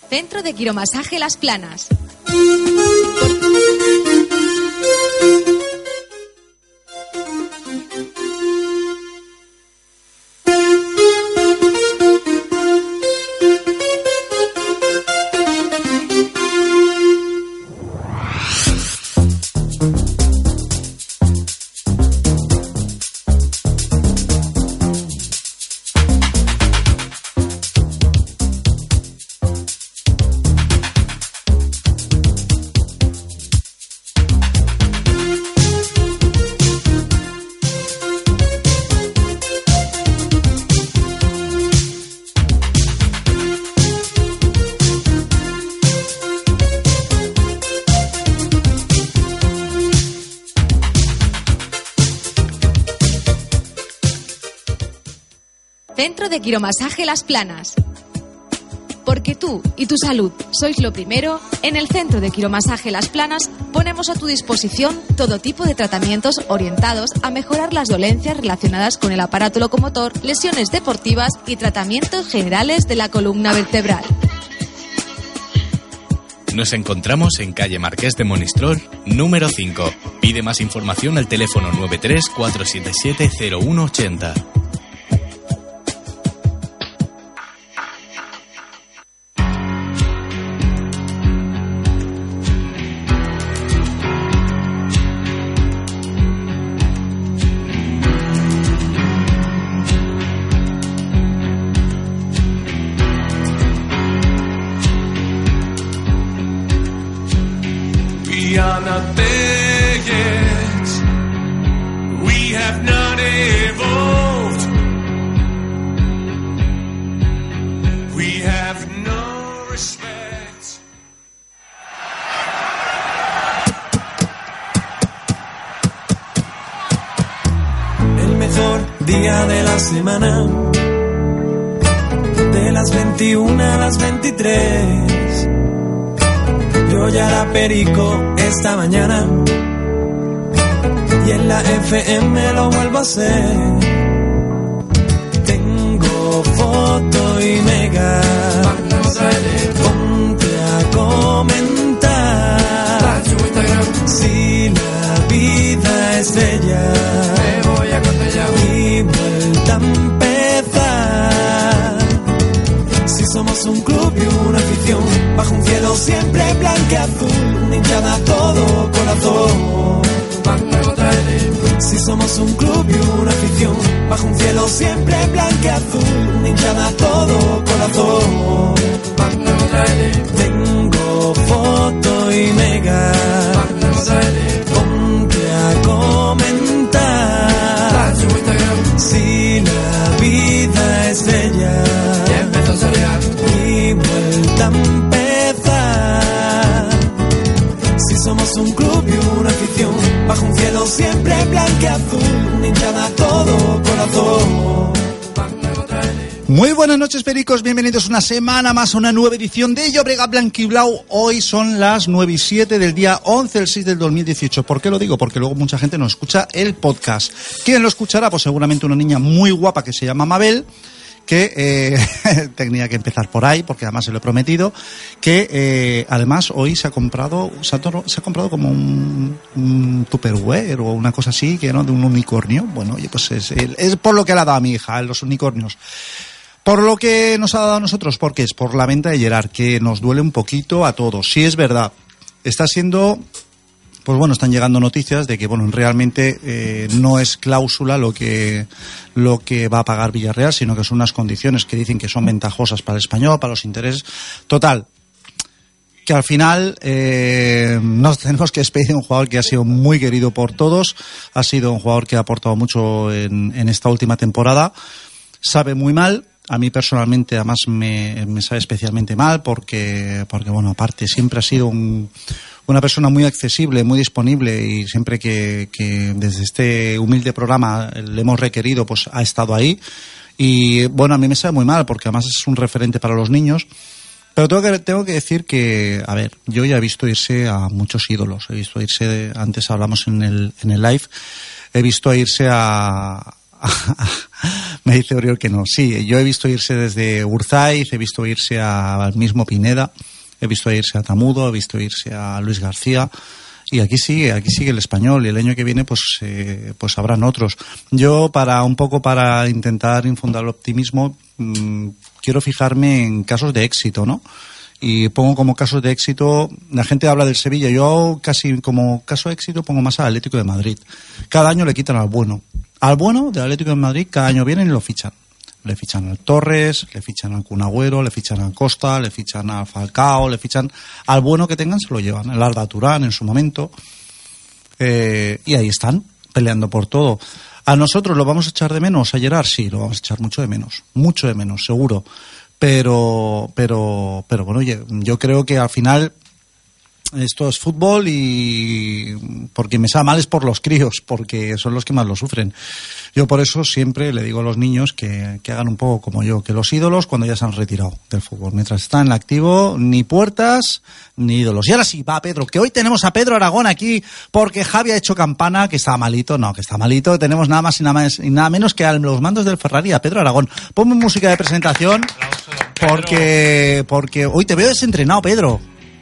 Centro de Quiromasaje Las Planas. Centro de Quiromasaje Las Planas. Porque tú y tu salud sois lo primero, en el Centro de Quiromasaje Las Planas ponemos a tu disposición todo tipo de tratamientos orientados a mejorar las dolencias relacionadas con el aparato locomotor, lesiones deportivas y tratamientos generales de la columna vertebral. Nos encontramos en calle Marqués de Monistrol, número 5. Pide más información al teléfono 93 477 0180. Día de la semana, de las 21 a las 23. Yo ya era perico esta mañana y en la FM lo vuelvo a hacer. Tengo foto y mega, ponte a comentar. Si la vida es bella, y vuelta a empezar. Si somos un club y una afición, bajo un cielo siempre blanqueazul, una hinchada a todo corazón. Si somos un club y una afición, bajo un cielo siempre blanqueazul, una hinchada a todo corazón. Tengo foto y mega, ponte a comentar. Si la vida es bella y vuelta a empezar. Si somos un club y una afición, bajo un cielo siempre blanqueazul, una hinchada a todo corazón. Muy buenas noches, pericos, bienvenidos una semana más a una nueva edición de Llobregat Blanquiblau. Hoy son las 9:07 del día 11 del 6 del 2018. ¿Por qué lo digo? Porque luego mucha gente nos escucha el podcast. ¿Quién lo escuchará? Pues seguramente una niña muy guapa que se llama Mabel, que tenía que empezar por ahí, porque además se lo he prometido, que además hoy se ha comprado como un Tupperware o una cosa así, que no, de un unicornio. Bueno, oye, pues es por lo que le ha dado a mi hija, los unicornios. Por lo que nos ha dado a nosotros, porque es por la venta de Gerard, que nos duele un poquito a todos. Sí, es verdad, está siendo... Pues bueno, están llegando noticias de que bueno, realmente no es cláusula lo que va a pagar Villarreal, sino que son unas condiciones que dicen que son ventajosas para el Español, para los intereses. Total, que al final nos tenemos que despedir de un jugador que ha sido muy querido por todos, ha sido un jugador que ha aportado mucho en esta última temporada, sabe muy mal. A mí personalmente además me sabe especialmente mal porque bueno, aparte siempre ha sido una persona muy accesible, muy disponible, y siempre que desde este humilde programa le hemos requerido, pues ha estado ahí. Y bueno, a mí me sabe muy mal porque además es un referente para los niños. Pero tengo que decir que, a ver, yo ya he visto irse a muchos ídolos. He visto irse, antes hablamos en el live, he visto irse a Me dice Oriol que no. Sí, yo he visto irse desde Urzaiz, he visto irse al mismo Pineda, he visto irse a Tamudo, he visto irse a Luis García. Y aquí sigue el Español, y el año que viene pues habrán otros. Yo para intentar infundar el optimismo, quiero fijarme en casos de éxito, ¿no? Y pongo como casos de éxito, la gente habla del Sevilla, yo casi como caso de éxito pongo más al Atlético de Madrid. Cada año le quitan al bueno del Atlético de Madrid, cada año vienen y lo fichan. Le fichan al Torres, le fichan al Kun Agüero, le fichan al Costa, le fichan al Falcao, le fichan al bueno que tengan, se lo llevan. El Arda Turán en su momento. Y ahí están, peleando por todo. ¿A nosotros lo vamos a echar de menos, a Gerard? Sí, lo vamos a echar mucho de menos, seguro. Pero bueno, yo creo que al final esto es fútbol, y porque me sabe mal es por los críos, porque son los que más lo sufren. Yo por eso siempre le digo a los niños que hagan un poco como yo, que los ídolos cuando ya se han retirado del fútbol, mientras están en activo, ni puertas ni ídolos. Y ahora sí, va Pedro, que hoy tenemos a Pedro Aragón aquí porque Javi ha hecho campana, que está malito, tenemos nada más y nada menos que a los mandos del Ferrari, a Pedro Aragón. Ponme música de presentación, porque hoy te veo desentrenado, Pedro.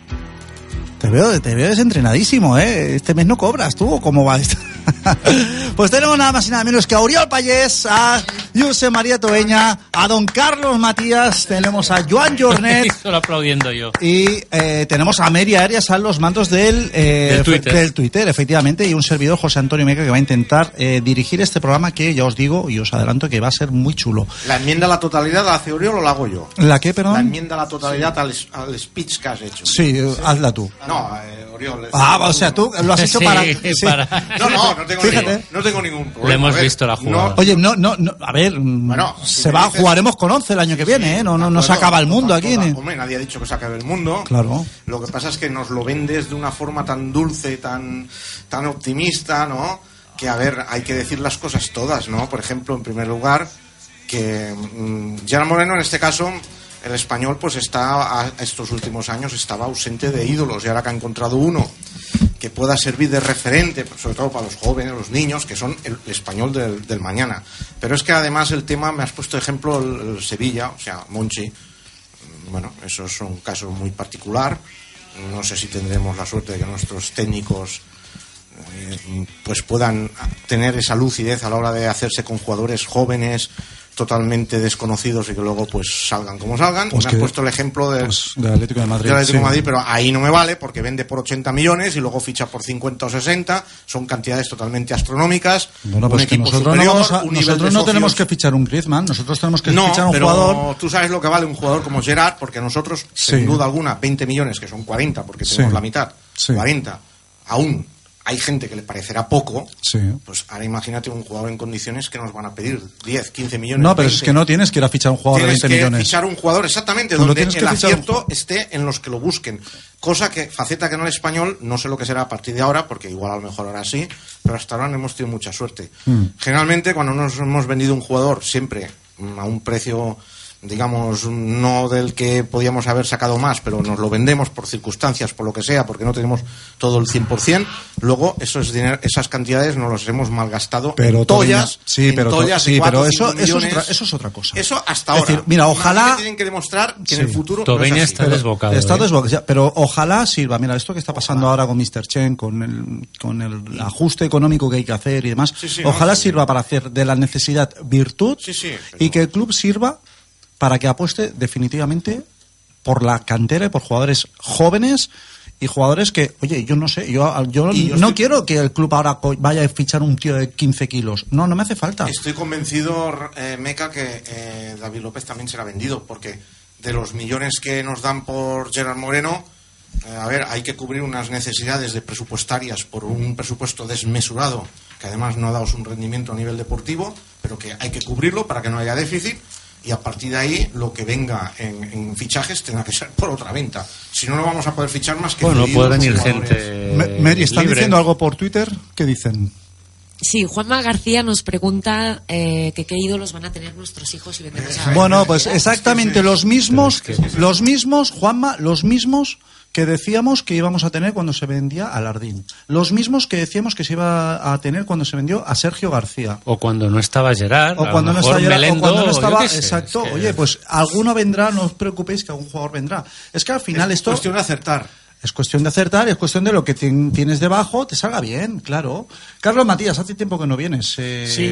Te veo desentrenadísimo, ¿eh? Este mes no cobras tú, ¿cómo va esto? Pues tenemos nada más y nada menos que a Oriol Pallés, a Josep María Toeña, a don Carlos Matías, tenemos a Joan Jornet. Solo aplaudiendo yo. Y tenemos a Mary Arias a los mandos del Twitter, efectivamente, y un servidor, José Antonio Meca, que va a intentar dirigir este programa, que ya os digo y os adelanto que va a ser muy chulo. ¿La enmienda a la totalidad la hace Oriol o la hago yo? ¿La qué, perdón? La enmienda a la totalidad al speech que has hecho. Sí, hazla tú. No, Oriol. O sea, tú lo has hecho para... Sí. No tengo ningún problema. Le hemos visto la jugada. Oye, no, a ver, bueno, jugaremos con 11 el año que viene, ¿eh? No se acaba el mundo aquí. Hombre, nadie ha dicho que se acabe el mundo. Claro. Lo que pasa es que nos lo vendes de una forma tan dulce, tan optimista, ¿no? Que, a ver, hay que decir las cosas todas, ¿no? Por ejemplo, en primer lugar, que Gerard Moreno, en este caso, el Español, pues estos últimos años estaba ausente de ídolos, y ahora que ha encontrado uno que pueda servir de referente, sobre todo para los jóvenes, los niños, que son el Español del mañana. Pero es que además el tema, me has puesto ejemplo el Sevilla, o sea, Monchi. Bueno, eso es un caso muy particular. No sé si tendremos la suerte de que nuestros técnicos pues puedan tener esa lucidez a la hora de hacerse con jugadores jóvenes, totalmente desconocidos, y que luego pues salgan como salgan. Pues me has puesto el ejemplo del Atlético de Madrid, Madrid, pero ahí no me vale, porque vende por 80 millones y luego ficha por 50 o 60, son cantidades totalmente astronómicas. Bueno, pues un equipo superior, nosotros no tenemos que fichar un Griezmann, nosotros tenemos que fichar un jugador. Tú sabes lo que vale un jugador como Gerard, porque nosotros, sin duda alguna, 20 millones, que son 40, porque tenemos la mitad, 40, aún hay gente que le parecerá poco, pues ahora imagínate un jugador en condiciones que nos van a pedir 10, 15 millones. No, pero 20. Es que no tienes que ir a fichar un jugador de 20 millones. Tienes que fichar un jugador, exactamente, donde el acierto esté en los que lo busquen. Faceta que no el Español, no sé lo que será a partir de ahora, porque igual a lo mejor ahora sí, pero hasta ahora no hemos tenido mucha suerte. Generalmente, cuando nos hemos vendido un jugador, siempre a un precio, digamos, no del que podíamos haber sacado más, pero nos lo vendemos por circunstancias, por lo que sea, porque no tenemos todo el 100%, luego esas cantidades nos las hemos malgastado en tollas. Pero eso es otra cosa. Eso hasta ahora. Es decir, mira, ojalá tienen que demostrar que en el futuro Tobeña está desbocado. Está desbocado, pero ojalá sirva. Mira, esto que está pasando ahora con Mr. Chen, con el ajuste económico que hay que hacer y demás, ojalá sirva para hacer de la necesidad virtud, y que el club sirva para que apueste definitivamente por la cantera y por jugadores jóvenes y jugadores que, oye, yo no sé, yo no quiero que el club ahora vaya a fichar un tío de 15 kilos. No me hace falta. Estoy convencido, Meca, que David López también será vendido, porque de los millones que nos dan por Gerard Moreno, a ver, hay que cubrir unas necesidades presupuestarias por un presupuesto desmesurado, que además no ha dado un rendimiento a nivel deportivo, pero que hay que cubrirlo para que no haya déficit. Y a partir de ahí, lo que venga en fichajes tendrá que ser por otra venta. Si no, no vamos a poder fichar más que... Bueno, puede venir gente Mary, ¿están diciendo algo por Twitter? ¿Qué dicen? Sí, Juanma García nos pregunta que qué ídolos van a tener nuestros hijos y vendemos a... Bueno, pues exactamente los mismos, Juanma, los mismos que decíamos que íbamos a tener cuando se vendía a Lardín. Los mismos que decíamos que se iba a tener cuando se vendió a Sergio García. O cuando no estaba Gerard. O cuando no estaba Gerard. Melendo, o cuando no estaba... yo qué sé, exacto. es que... Oye, pues alguno vendrá, no os preocupéis que algún jugador vendrá. Es que al final es esto... cuestión de acertar. Es cuestión de acertar, es cuestión de lo que tienes debajo, te salga bien, claro. Carlos Matías, hace tiempo que no vienes. Sí.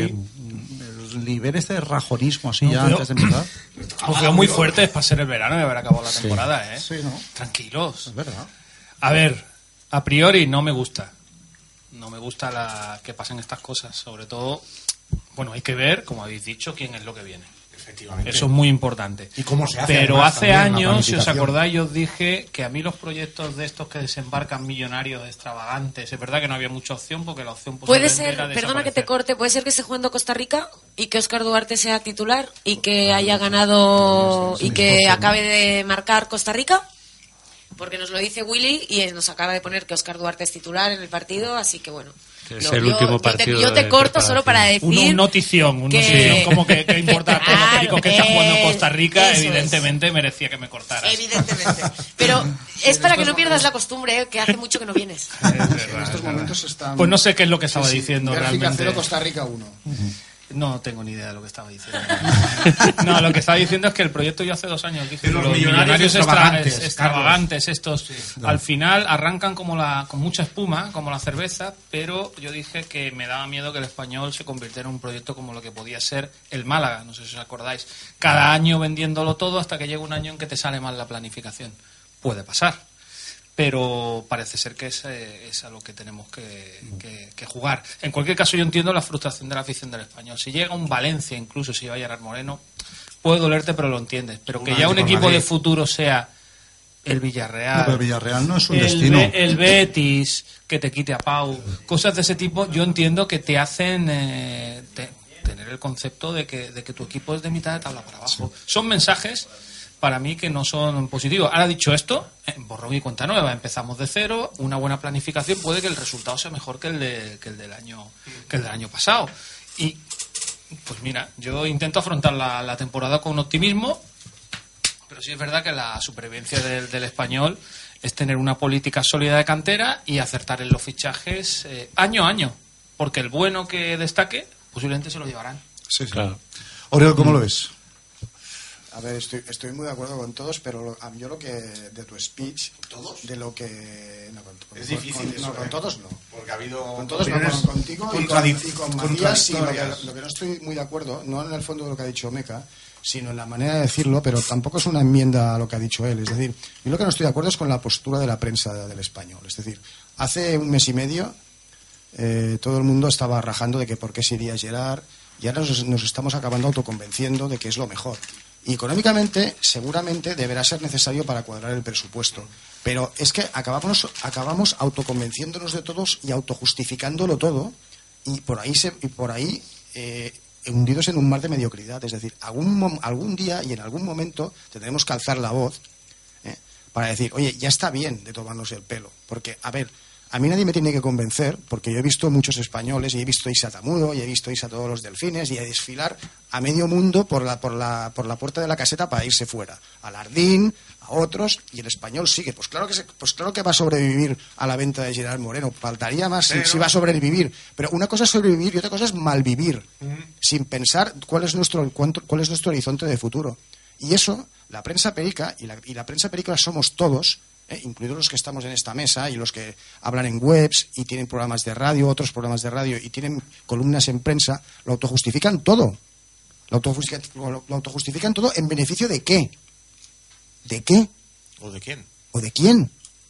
El nivel este de rajonismo así ya pero... antes de empezar. Os veo muy fuertes para ser el verano y haber acabado la temporada, ¿eh? Sí, ¿no? Tranquilos. Es verdad. A ver, a priori no me gusta. No me gusta que pasen estas cosas. Sobre todo, bueno, hay que ver, como habéis dicho, quién es lo que viene. Efectivamente. Eso es muy importante. Y cómo se hace. Pero además, hace también, años, si os planificación. acordáis, yo os dije que a mí los proyectos de estos que desembarcan millonarios extravagantes, es verdad que no había mucha opción porque la opción Puede posiblemente ser, era perdona que te desaparecer. corte, puede ser que esté jugando Costa Rica y que Óscar Duarte sea titular y que haya ganado y que acabe de marcar Costa Rica. Porque nos lo dice Willy y nos acaba de poner que Óscar Duarte es titular en el partido, así que bueno. Que es el último partido Yo te de corto solo para decir... Un notición como que importa que los pericos que están jugando en Costa Rica, eso evidentemente merecía que me cortaras. Evidentemente. Pero es para que no pierdas la costumbre, que hace mucho que no vienes. En estos momentos están... Pues no sé qué es lo que estaba diciendo Bélgica realmente. 0, Costa Rica 1. No tengo ni idea de lo que estaba diciendo. No, lo que estaba diciendo es que el proyecto yo hace 2 años dije De que los los millonarios extravagantes estos, al final arrancan con mucha espuma, como la cerveza, pero yo dije que me daba miedo que el Español se convirtiera en un proyecto como lo que podía ser el Málaga, no sé si os acordáis. Cada año vendiéndolo todo hasta que llega un año en que te sale mal la planificación. Puede pasar. Pero parece ser que es a lo que tenemos que jugar. En cualquier caso, yo entiendo la frustración de la afición del Español. Si llega un Valencia, incluso si va Gerard Moreno, puede dolerte, pero lo entiendes. Pero que ya un equipo de futuro sea el Villarreal, No, pero Villarreal no es un destino. el Betis, que te quite a Pau, cosas de ese tipo, yo entiendo que te hacen tener el concepto de que tu equipo es de mitad de tabla para abajo. Sí. Son mensajes para mí que no son positivos. Ahora, dicho esto, borrón y cuenta nueva, empezamos de cero, una buena planificación, puede que el resultado sea mejor que el del año pasado. Y pues mira, yo intento afrontar la temporada con optimismo, pero sí es verdad que la supervivencia del Español es tener una política sólida de cantera y acertar en los fichajes año a año, porque el bueno que destaque posiblemente se lo llevarán. Sí, claro. Oriol, ¿cómo lo ves? A ver, estoy muy de acuerdo con todos, pero yo lo que de tu speech, ¿todos? De lo que no, es difícil con todos no, porque ha habido con todos no, contigo y con Matías sí, lo que no estoy muy de acuerdo, no en el fondo de lo que ha dicho Meca, sino en la manera de decirlo, pero tampoco es una enmienda a lo que ha dicho él. Es decir, yo lo que no estoy de acuerdo es con la postura de la prensa del Español. Es decir, hace un mes y medio todo el mundo estaba rajando de que por qué se iría Gerard, y ahora nos estamos acabando autoconvenciendo de que es lo mejor. Y económicamente seguramente deberá ser necesario para cuadrar el presupuesto. Pero es que acabamos autoconvenciéndonos de todos y autojustificándolo todo, y por ahí hundidos en un mar de mediocridad. Es decir, algún día y en algún momento tendremos que alzar la voz para decir, oye, ya está bien de tomarnos el pelo. Porque, a ver, a mí nadie me tiene que convencer, porque yo he visto muchos españoles y he visto irse a Tamudo y he visto irse a todos los Delfines y a desfilar a medio mundo por la puerta de la caseta para irse fuera. A Lardín, a otros, y el español sigue. Pues claro que va a sobrevivir a la venta de Gerard Moreno. Faltaría más si va a sobrevivir. Pero una cosa es sobrevivir y otra cosa es malvivir, sin pensar cuál es nuestro horizonte de futuro. Y eso, la prensa perica, y la prensa perica somos todos, incluidos los que estamos en esta mesa y los que hablan en webs y tienen programas de radio, otros programas de radio y tienen columnas en prensa, lo autojustifican todo. Lo autojustifican todo en beneficio de ¿qué? ¿De qué? ¿O de quién? ¿O de quién?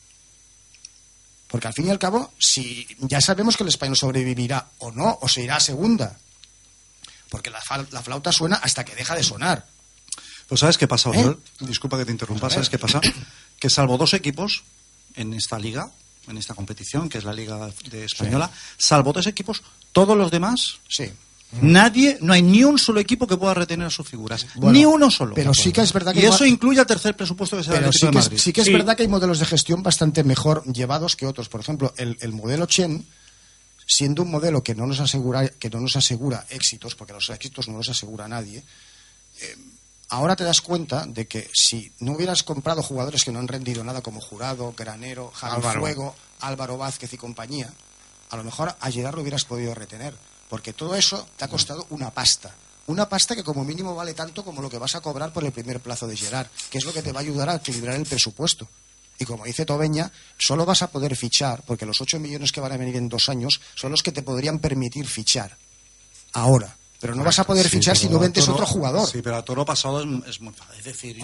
Porque al fin y al cabo, si ya sabemos que el español sobrevivirá o no, o se irá a segunda. Porque la flauta suena hasta que deja de sonar. Pues ¿sabes qué pasa, Oriol? Disculpa que te interrumpa. ¿Sabes qué pasa? Que salvo 2 equipos en esta liga, en esta competición, que es la Liga Española, salvo 2 equipos, todos los demás, no hay ni un solo equipo que pueda retener a sus figuras. Bueno, ni uno solo. Pero sí que es verdad que... Y eso incluye el tercer presupuesto que se da el Atlético de Madrid. Sí que es verdad que hay modelos de gestión bastante mejor llevados que otros. Por ejemplo, el modelo Chen, siendo un modelo que no nos asegura éxitos, porque los éxitos no los asegura nadie, ahora te das cuenta de que si no hubieras comprado jugadores que no han rendido nada como Jurado, Granero, Javi Fuego, Álvaro Vázquez y compañía, a lo mejor a Gerard lo hubieras podido retener, porque todo eso te ha costado una pasta. Una pasta que como mínimo vale tanto como lo que vas a cobrar por el primer plazo de Gerard, que es lo que te va a ayudar a equilibrar el presupuesto. Y como dice Tobeña, solo vas a poder fichar, porque los 8 millones que van a venir en 2 años son los que te podrían permitir fichar ahora. Pero no vas a poder fichar si no vendes otro jugador. Sí, pero a todo lo pasado es muy fácil. Es decir,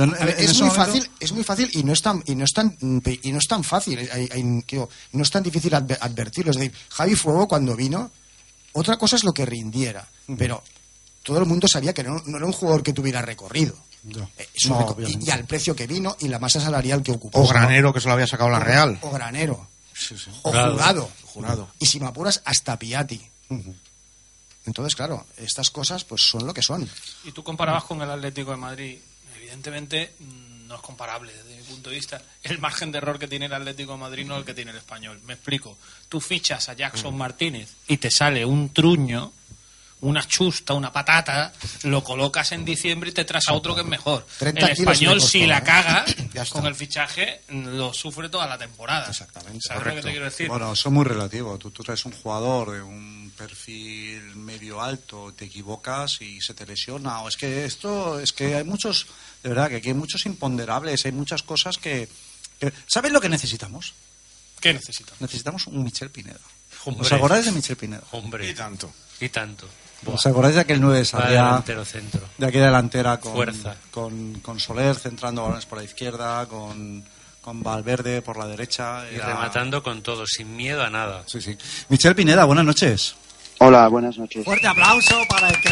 es muy fácil y no es tan fácil, no es tan difícil advertirlo. Es decir, Javi Fuego cuando vino, otra cosa es lo que rindiera, pero todo el mundo sabía que no era un jugador que tuviera recorrido. Y al precio que vino y la masa salarial que ocupó. O Granero, que se lo había sacado la Real. O Granero. Sí. O Jurado. Y si me apuras, hasta Piatti. Entonces, claro, estas cosas pues son lo que son. Y tú comparabas con el Atlético de Madrid. Evidentemente no es comparable desde mi punto de vista. El margen de error que tiene el Atlético de Madrid no es el que tiene el Español. Me explico. Tú fichas a Jackson Martínez y te sale un truño, una chusta, una patata, lo colocas en diciembre y te traes a otro que es mejor. El Español, si la caga con el fichaje, lo sufre toda la temporada. Exactamente. ¿Sabes lo que te quiero decir? Bueno, eso es muy relativo. Tú traes un jugador de un perfil medio alto, te equivocas y se te lesiona. O es que hay muchos, de verdad, que aquí hay muchos imponderables, hay muchas cosas que ¿sabes lo que necesitamos? ¿Qué necesitamos? Necesitamos un Michel Pineda. Hombre. ¿Os acordáis de Michel Pineda? Hombre. Y tanto. ¿Os acordáis de aquel 9 de Sarriá? Delantero centro. De aquella delantera Fuerza. con Soler centrando balones por la izquierda, con Valverde por la derecha. Y rematando con todo, sin miedo a nada. Sí. Michel Pineda, buenas noches. Hola, buenas noches. Fuerte aplauso para el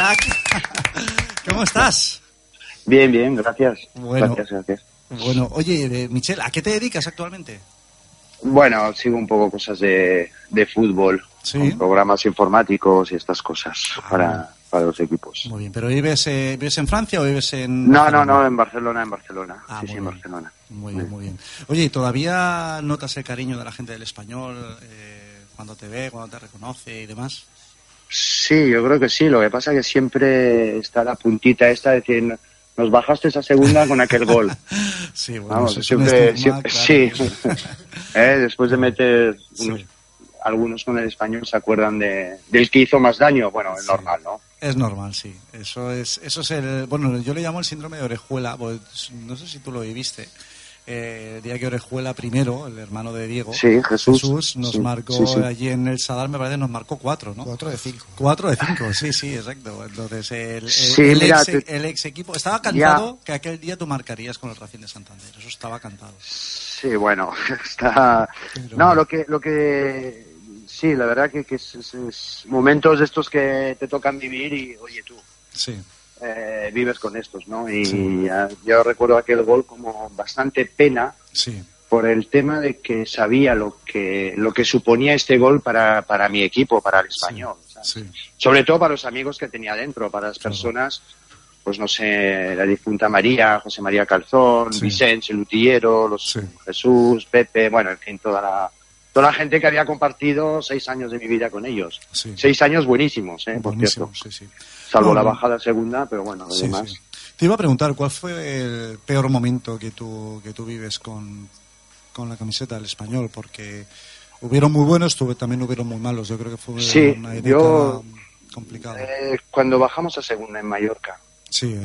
crack. ¿Cómo estás? Bien, gracias. Bueno, Gracias. Bueno, oye, Michel, ¿a qué te dedicas actualmente? Bueno, sigo un poco cosas de fútbol, ¿Sí? con programas informáticos y estas cosas para los equipos. Muy bien, ¿pero vives en Francia o vives en...? No, en Barcelona. Sí, en Barcelona. Muy bien. Oye, ¿todavía notas el cariño de la gente del Español cuando te ve, cuando te reconoce y demás? Sí, yo creo que sí. Lo que pasa es que siempre está la puntita esta de decir, nos bajaste esa segunda con aquel gol. Sí, bueno, vamos, eso siempre, es un estigma, claro. Sí. Después de meter algunos con el Español se acuerdan del que hizo más daño. Bueno, es normal, ¿no? Es normal, sí. Eso es el... Bueno, yo le llamo el síndrome de Orejuela, pues, no sé si tú lo viviste. El día que Orejuela primero, el hermano de Diego, Jesús nos marcó allí en el Sadar, me parece, nos marcó 4, ¿no? 4 de 5. 4 de 5, sí, exacto. Entonces, el ex equipo... Estaba cantado que aquel día tú marcarías con el Racing de Santander. Eso estaba cantado. Sí, bueno, está... Pero... No, lo que... Sí, la verdad que es momentos de estos que te tocan vivir y, oye, tú... Sí. Vives con estos, ¿no? Y yo recuerdo aquel gol como bastante pena por el tema de que sabía lo que suponía este gol para mi equipo, para el Español. Sobre todo para los amigos que tenía dentro, para las personas, pues no sé, la difunta María, José María Calzón, Vicente, Lutillero, Jesús, Pepe, bueno, en fin, toda la gente que había compartido 6 años de mi vida con ellos. 6 años buenísimos, por cierto. Salvo la bajada segunda, pero bueno, lo demás. Sí. Te iba a preguntar, ¿cuál fue el peor momento que tú vives con la camiseta del Español? Porque hubieron muy buenos, también hubieron muy malos. Yo creo que fue una época complicada. Cuando bajamos a segunda en Mallorca. Sí,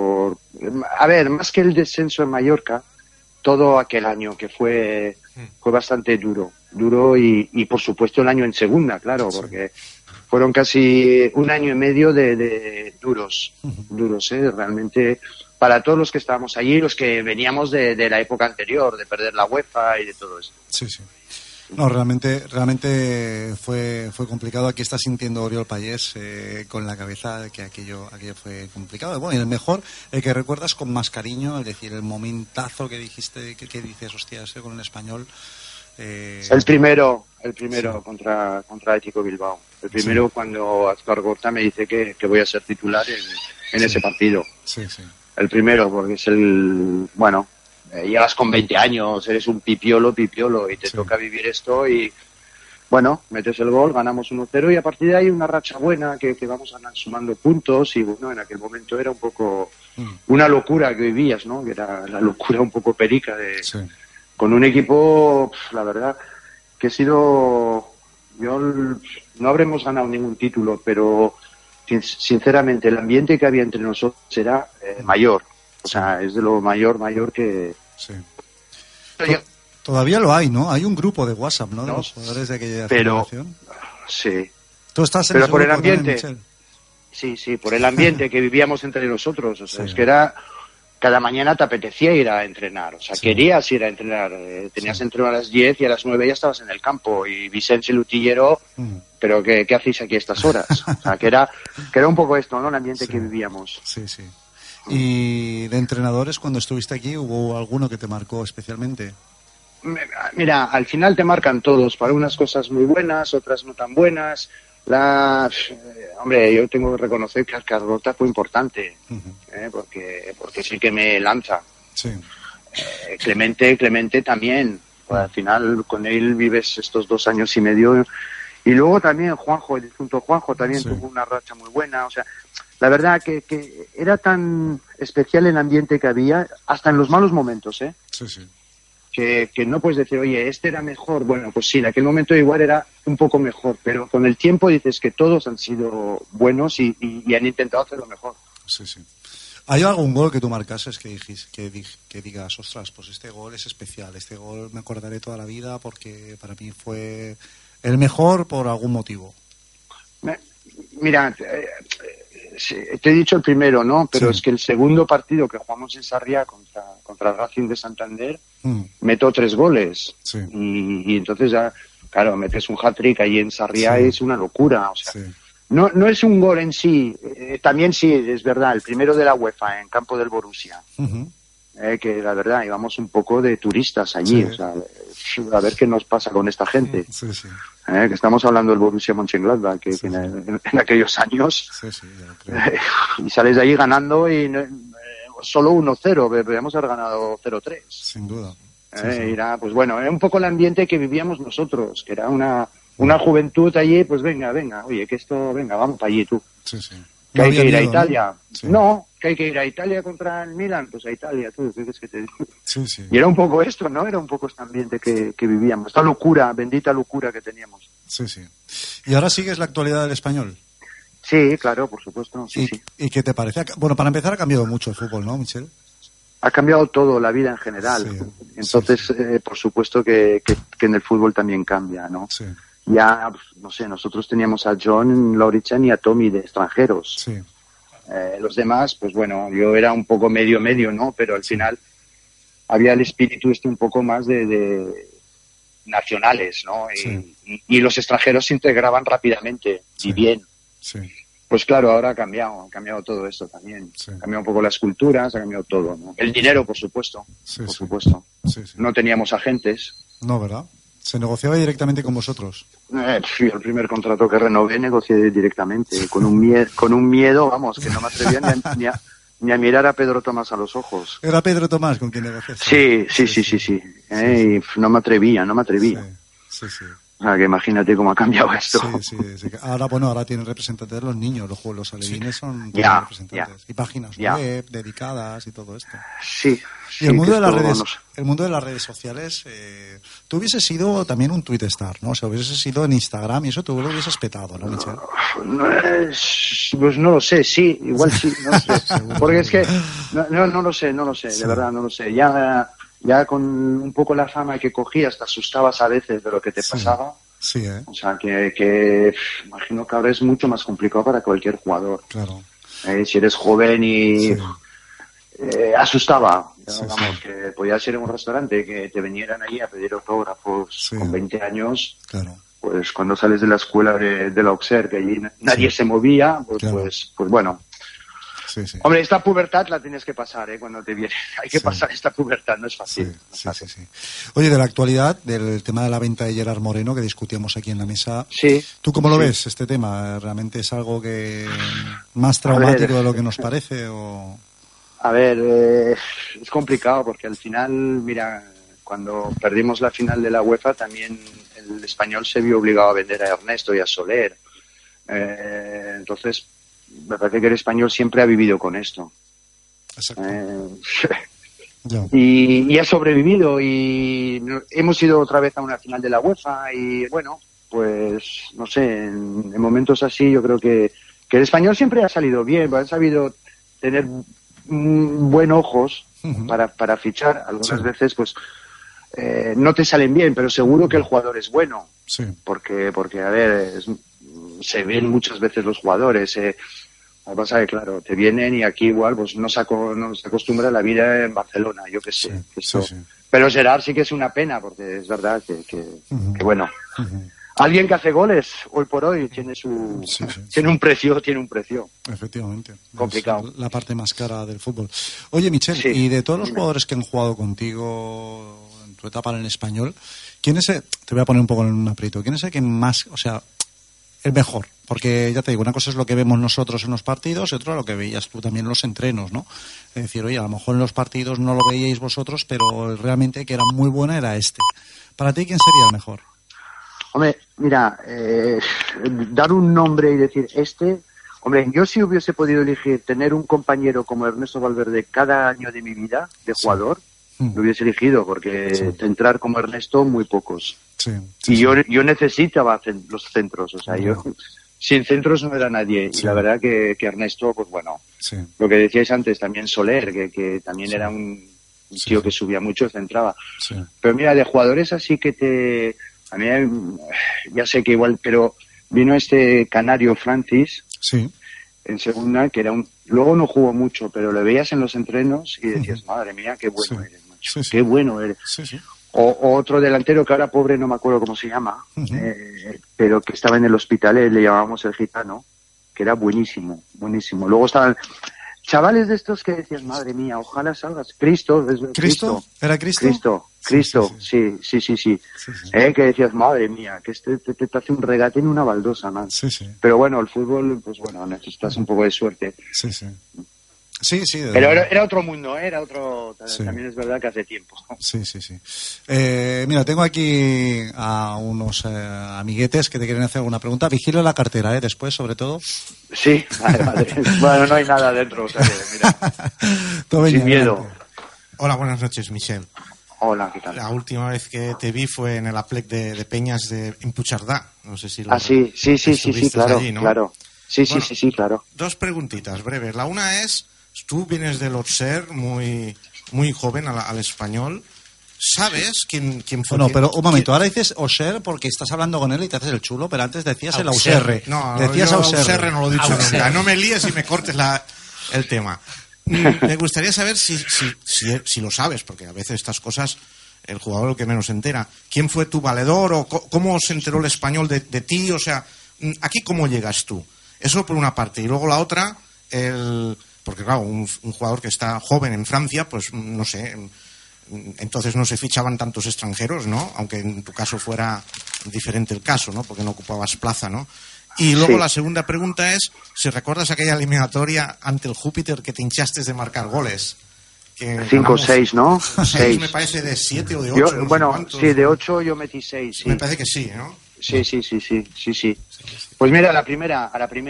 a ver, más que el descenso en Mallorca, todo aquel año que fue bastante duro y por supuesto el año en segunda, claro, porque fueron casi 1 año y medio de duros, realmente para todos los que estábamos allí, los que veníamos de la época anterior, de perder la UEFA y de todo eso. Sí. No, realmente fue complicado. Aquí está sintiendo Oriol Pallés con la cabeza que aquello fue complicado. Bueno, y el mejor, el que recuerdas con más cariño, es decir, el momentazo que dijiste, que dices, hostia, con el Español. El primero contra Atlético Bilbao. El primero cuando Azcar Gorta me dice que voy a ser titular en ese partido. El primero, porque es llegas con 20 años, eres un pipiolo y te toca vivir esto y bueno, metes el gol, ganamos 1-0 y a partir de ahí una racha buena que vamos sumando puntos y bueno, en aquel momento era un poco una locura que vivías, ¿no? Que era la locura un poco perica con un equipo, la verdad, que no habremos ganado ningún título, pero sinceramente el ambiente que había entre nosotros era mayor, o sea, es de lo mayor que... Sí. Todavía lo hay, ¿no? Hay un grupo de WhatsApp, ¿no? De los jugadores de aquella generación. Sí. ¿Tú estás en pero ese por el grupo ambiente. También, sí, por el ambiente que vivíamos entre nosotros. O sea, es que era... Cada mañana te apetecía ir a entrenar. O sea, querías ir a entrenar. Tenías entreno a las 10 y a las 9 ya estabas en el campo. Y Vicente Lutillero, ¿pero qué hacéis aquí a estas horas? O sea, que era un poco esto, ¿no? El ambiente que vivíamos. Sí. ¿Y de entrenadores, cuando estuviste aquí, hubo alguno que te marcó especialmente? Mira, al final te marcan todos, para unas cosas muy buenas, otras no tan buenas. Hombre, yo tengo que reconocer que Alcarrota fue importante, porque sí que me lanza. Sí. Clemente también. Pues al final con él vives estos 2 años y medio. Y luego también Juanjo, el difunto Juanjo, también tuvo una racha muy buena. O sea, la verdad que era tan especial el ambiente que había, hasta en los malos momentos, ¿eh? Sí. Que no puedes decir, oye, este era mejor. Bueno, pues sí, en aquel momento igual era un poco mejor, pero con el tiempo dices que todos han sido buenos y han intentado hacerlo mejor. Sí. ¿Hay algún gol que tú marcases que digas, ostras, pues este gol es especial, este gol me acordaré toda la vida porque para mí fue el mejor por algún motivo? Mira, te he dicho el primero, ¿no? Pero es que el segundo partido que jugamos en Sarriá contra el Racing de Santander, meto 3 goles. Sí. Y entonces ya, claro, metes un hat-trick ahí en Sarriá, es una locura. O sea, no es un gol en sí. También sí, es verdad, el primero de la UEFA en campo del Borussia. Que la verdad, íbamos un poco de turistas allí. O sea, a ver qué nos pasa con esta gente. Que estamos hablando del Borussia Mönchengladbach, que en aquellos años. Y sales de allí ganando y solo 1-0, deberíamos haber ganado 0-3. Sin duda. Era, pues bueno, era un poco el ambiente que vivíamos nosotros, que era una juventud allí, pues venga, oye, que esto, venga, vamos para allí tú. Que hay que ir a Italia. No, que hay que ir a Italia contra el Milan, pues a Italia, tú, ¿qué es que te digo? Y era un poco esto, ¿no? Era un poco este ambiente que vivíamos, esta locura, bendita locura que teníamos. ¿Y ahora sigues la actualidad del Español? Sí, claro, por supuesto. ¿Y qué te parece? Bueno, para empezar ha cambiado mucho el fútbol, ¿no, Michel? Ha cambiado todo, la vida en general. Entonces, por supuesto que en el fútbol también cambia, ¿no? Ya, no sé, nosotros teníamos a John Lauritsen y a Tommy de extranjeros. Los demás, pues bueno, yo era un poco medio, ¿no? Pero al final había el espíritu un poco más de nacionales, ¿no? Y los extranjeros se integraban rápidamente y bien. Pues claro, ahora ha cambiado todo esto también. Ha cambiado un poco las culturas, ha cambiado todo, ¿no? El dinero, por supuesto. No teníamos agentes. No, ¿verdad? ¿Se negociaba directamente con vosotros? El primer contrato que renové negocié directamente, con un miedo, vamos, que no me atrevía ni a mirar a Pedro Tomás a los ojos. ¿Era Pedro Tomás con quien negociaste? Sí. Y no me atrevía. Sí. O sea, que imagínate cómo ha cambiado esto. Sí. Ahora tienen representantes de los niños, los alevines son representantes. Y páginas web dedicadas y todo esto. Y el mundo de las redes sociales, tú hubieses sido también un Twitter star, ¿no? O sea, hubieses sido en Instagram y eso tú lo hubieses petado, ¿no, Michel? Pues no lo sé, sí, igual sí, no sé. Porque es que no lo sé, de verdad no lo sé. Ya con un poco la fama que cogías te asustabas a veces de lo que te pasaba. O sea, que imagino que ahora es mucho más complicado para cualquier jugador. Claro. Si eres joven y asustaba. Vamos, que podías ir en un restaurante que te vinieran ahí a pedir autógrafos con 20 años. Claro. Pues cuando sales de la escuela de la Auxerre, que allí nadie se movía, pues bueno. Hombre, esta pubertad la tienes que pasar, cuando te viene. Hay que pasar esta pubertad, no es fácil. Oye, de la actualidad, del tema de la venta de Gerard Moreno, que discutíamos aquí en la mesa, ¿tú cómo lo ves, este tema? ¿Realmente es algo que más traumático de lo que nos parece? O... A ver, es complicado, porque al final, mira, cuando perdimos la final de la UEFA, también el Español se vio obligado a vender a Ernesto y a Soler. Entonces, me parece que el Español siempre ha vivido con esto. Y ha sobrevivido y hemos ido otra vez a una final de la UEFA y bueno, pues no sé, en momentos así yo creo que el Español siempre ha salido bien, ha sabido tener buen ojos para fichar. Algunas veces pues no te salen bien, pero seguro que el jugador es bueno, porque a ver, se ven muchas veces los jugadores. Lo que pasa es que, claro, te vienen y aquí igual pues no se acostumbra a la vida en Barcelona, yo qué sé. Pero Gerard sí que es una pena, porque es verdad que bueno, alguien que hace goles hoy por hoy tiene tiene un precio. Efectivamente. Complicado. Es la parte más cara del fútbol. Oye, Michel, y de todos los jugadores que han jugado contigo en tu etapa en el Español, ¿quién es te voy a poner un poco en un aprieto, quién es el que más, o sea, el mejor? Porque ya te digo, una cosa es lo que vemos nosotros en los partidos y otra lo que veías tú también en los entrenos, ¿no? Es decir, oye, a lo mejor en los partidos no lo veíais vosotros, pero realmente que era muy buena era este. Para ti, ¿quién sería el mejor? Hombre, mira, dar un nombre y decir hombre, yo si hubiese podido elegir tener un compañero como Ernesto Valverde cada año de mi vida de jugador, lo hubiese elegido, porque entrar como Ernesto muy pocos. Yo necesitaba los centros, o sea, yo sin centros no era nadie. Y la verdad que Ernesto, pues bueno, lo que decíais antes, también Soler, que también era un tío que subía mucho, centraba. Pero mira, de jugadores así que a mí, ya sé que igual, pero vino este canario Francis en segunda, que era luego no jugó mucho, pero le veías en los entrenos y decías, madre mía, qué bueno eres, macho, qué bueno eres. O otro delantero que ahora pobre no me acuerdo cómo se llama, pero que estaba en el hospital, le llamábamos el Gitano, que era buenísimo. Luego estaban chavales de estos que decías, madre mía, ojalá salgas. ¿Cristo? ¿Era Cristo? Cristo, sí. Que decías, madre mía, que te hace un regate en una baldosa, man. Pero bueno, el fútbol, pues bueno, necesitas un poco de suerte. Pero era otro mundo, era otro. También es verdad que hace tiempo. Mira, tengo aquí a unos amiguetes que te quieren hacer alguna pregunta. Vigila la cartera, después, sobre todo. Sí, vale. Bueno, no hay nada dentro, o sea que, mira. Sin miedo. Hola, buenas noches, Michel. Hola, ¿qué tal? La última vez que te vi fue en el Aplec de Peñas en Puigcerdà. No sé si sí, claro, allí, ¿no? Claro. Sí, claro. Dos preguntitas breves. La una es, tú vienes del Auxerre muy, muy joven al español. ¿Sabes quién fue? No, pero un momento, ahora dices Auxerre porque estás hablando con él y te haces el chulo, pero antes decías el Auxerre. No, decías yo Auxerre no lo he dicho nunca. No me líes y me cortes el tema. Me gustaría saber si lo sabes, porque a veces estas cosas el jugador el que menos se entera. ¿Quién fue tu valedor o cómo se enteró el español de ti? O sea, ¿aquí cómo llegas tú? Eso por una parte. Y luego la otra, porque claro, un jugador que está joven en Francia, pues no sé, entonces no se fichaban tantos extranjeros, ¿no? Aunque en tu caso fuera diferente el caso, ¿no? Porque no ocupabas plaza, ¿no? Y luego la segunda pregunta es si recuerdas aquella eliminatoria ante el Júpiter que te hinchaste de marcar goles. 5 o 6, ¿no? 6 me parece de 7 o de 8. De 8 yo metí 6. Sí. Me parece que sí, ¿no? Sí. Pues mira, a la primera.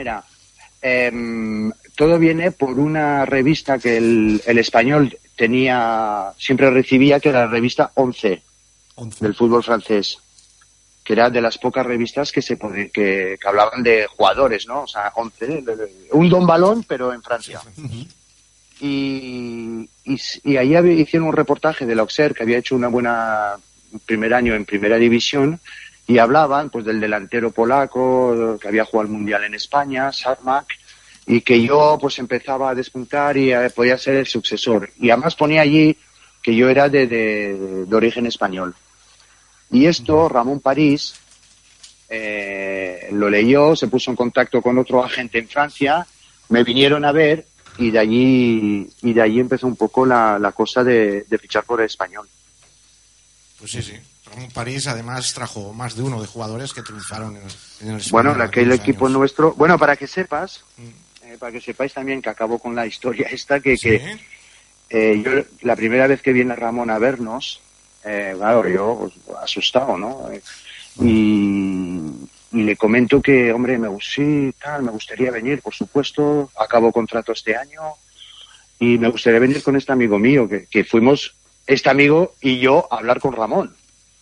Todo viene por una revista que el español siempre recibía, que era la revista 11. Del fútbol francés, que era de las pocas revistas que hablaban de jugadores, ¿no? O sea, 11, un Don Balón, pero en Francia. Y ahí hicieron un reportaje del Auxerre, que había hecho una buena primer año en primera división, y hablaban pues del delantero polaco que había jugado al Mundial en España, Sarmak, y que yo pues empezaba a despuntar y podía ser el sucesor. Y además ponía allí que yo era de origen español. Y esto, Ramón París, lo leyó, se puso en contacto con otro agente en Francia, me vinieron a ver y de allí empezó un poco la cosa de fichar por el español. Pues sí. Ramón París además trajo más de uno de jugadores que triunfaron en el español. Bueno, aquel equipo nuestro... Bueno, para que sepáis también que acabo con la historia esta, que yo la primera vez que viene Ramón a vernos... claro, yo pues, asustado, ¿no? y le comento que, hombre, me gustaría venir, por supuesto, acabo contrato este año y me gustaría venir con este amigo mío, que fuimos este amigo y yo a hablar con Ramón.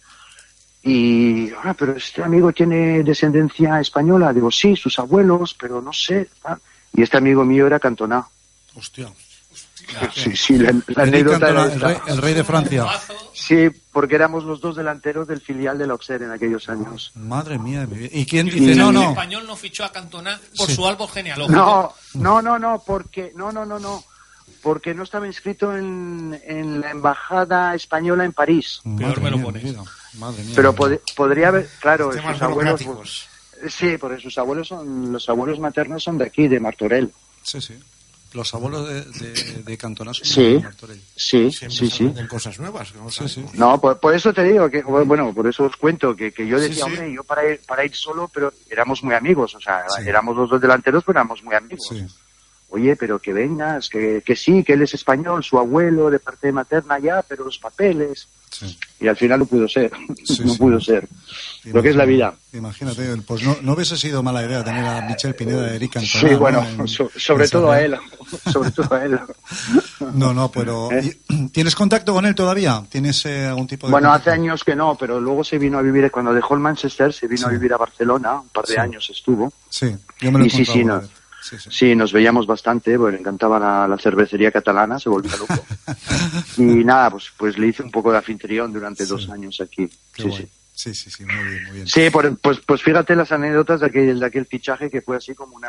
Y, pero este amigo tiene descendencia española. Digo, sí, sus abuelos, pero no sé. Y este amigo mío era Cantona. Hostia. Sí, la anécdota era el rey de Francia. Sí, porque éramos los dos delanteros del filial del Auxerre en aquellos años. Madre mía. ¿Y quién dice no? El español no fichó a Cantona por su árbol genealógico. No, porque porque no estaba inscrito en la embajada española en París. Peor me lo pones. Madre mía. Pero podría haber, claro, Temas sus abuelos. burocráticos. Sí, porque sus abuelos los abuelos maternos son de aquí, de Martorell. Sí. Los abuelos de Cantona son Sí. de Martorell. Sí. Con cosas nuevas. Sí. No, por eso te digo que, bueno, por eso os cuento que yo decía, hombre, yo para ir solo, pero éramos muy amigos, o sea, éramos los dos delanteros, pero éramos muy amigos. Sí. Oye, pero que vengas, que sí, que él es español, su abuelo de parte materna ya, pero los papeles. Sí. Y al final no pudo ser, no Sí. pudo ser. Lo que es la vida. Imagínate, pues no hubiese sido mala idea tener a Michel Pineda y Eric Cantona. Sí, bueno, ¿no? sobre todo a él. Sobre todo a él. No, pero ¿tienes contacto con él todavía? ¿Tienes algún tipo de Bueno, contacto? hace años que no, pero luego se vino a vivir, cuando dejó el Manchester, se vino a vivir a Barcelona, un par de años estuvo. Sí, yo me lo he Y encontrado. Sí, nos veíamos bastante, porque le encantaba la cervecería catalana, se volvía loco. Y nada, pues le hice un poco de anfitrión durante 2 años aquí. Qué guay. Sí, muy bien. Sí, pues fíjate las anécdotas de aquel fichaje que fue así como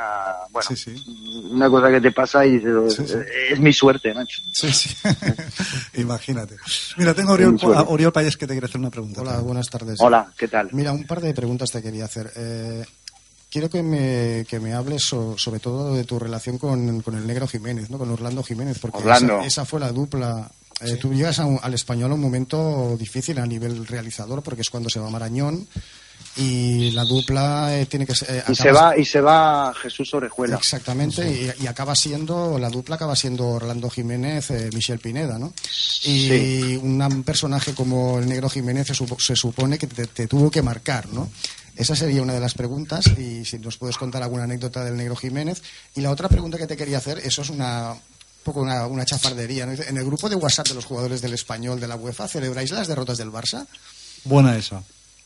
una cosa que te pasa y dices, es mi suerte, macho. Sí. Imagínate. Mira, tengo a Oriol Payés que te quiere hacer una pregunta. Hola, buenas tardes. Hola, ¿qué tal? Mira, un par de preguntas te quería hacer. Quiero que me hables sobre todo de tu relación con el Negro Jiménez, ¿no? Con Orlando Jiménez, porque esa fue la dupla. Tú llegas al Español a un momento difícil a nivel realizador, porque es cuando se va Marañón y la dupla tiene que ser... Y se va Jesús Orejuela. Exactamente, y la dupla acaba siendo Orlando Jiménez, Michel Pineda, ¿no? Y un personaje como el Negro Jiménez se supone que te tuvo que marcar, ¿no? Esa sería una de las preguntas, y si nos puedes contar alguna anécdota del Negro Jiménez. Y la otra pregunta que te quería hacer, eso es una chafardería, ¿no? En el grupo de WhatsApp de los jugadores del Español de la UEFA, ¿celebráis las derrotas del Barça? Buena esa.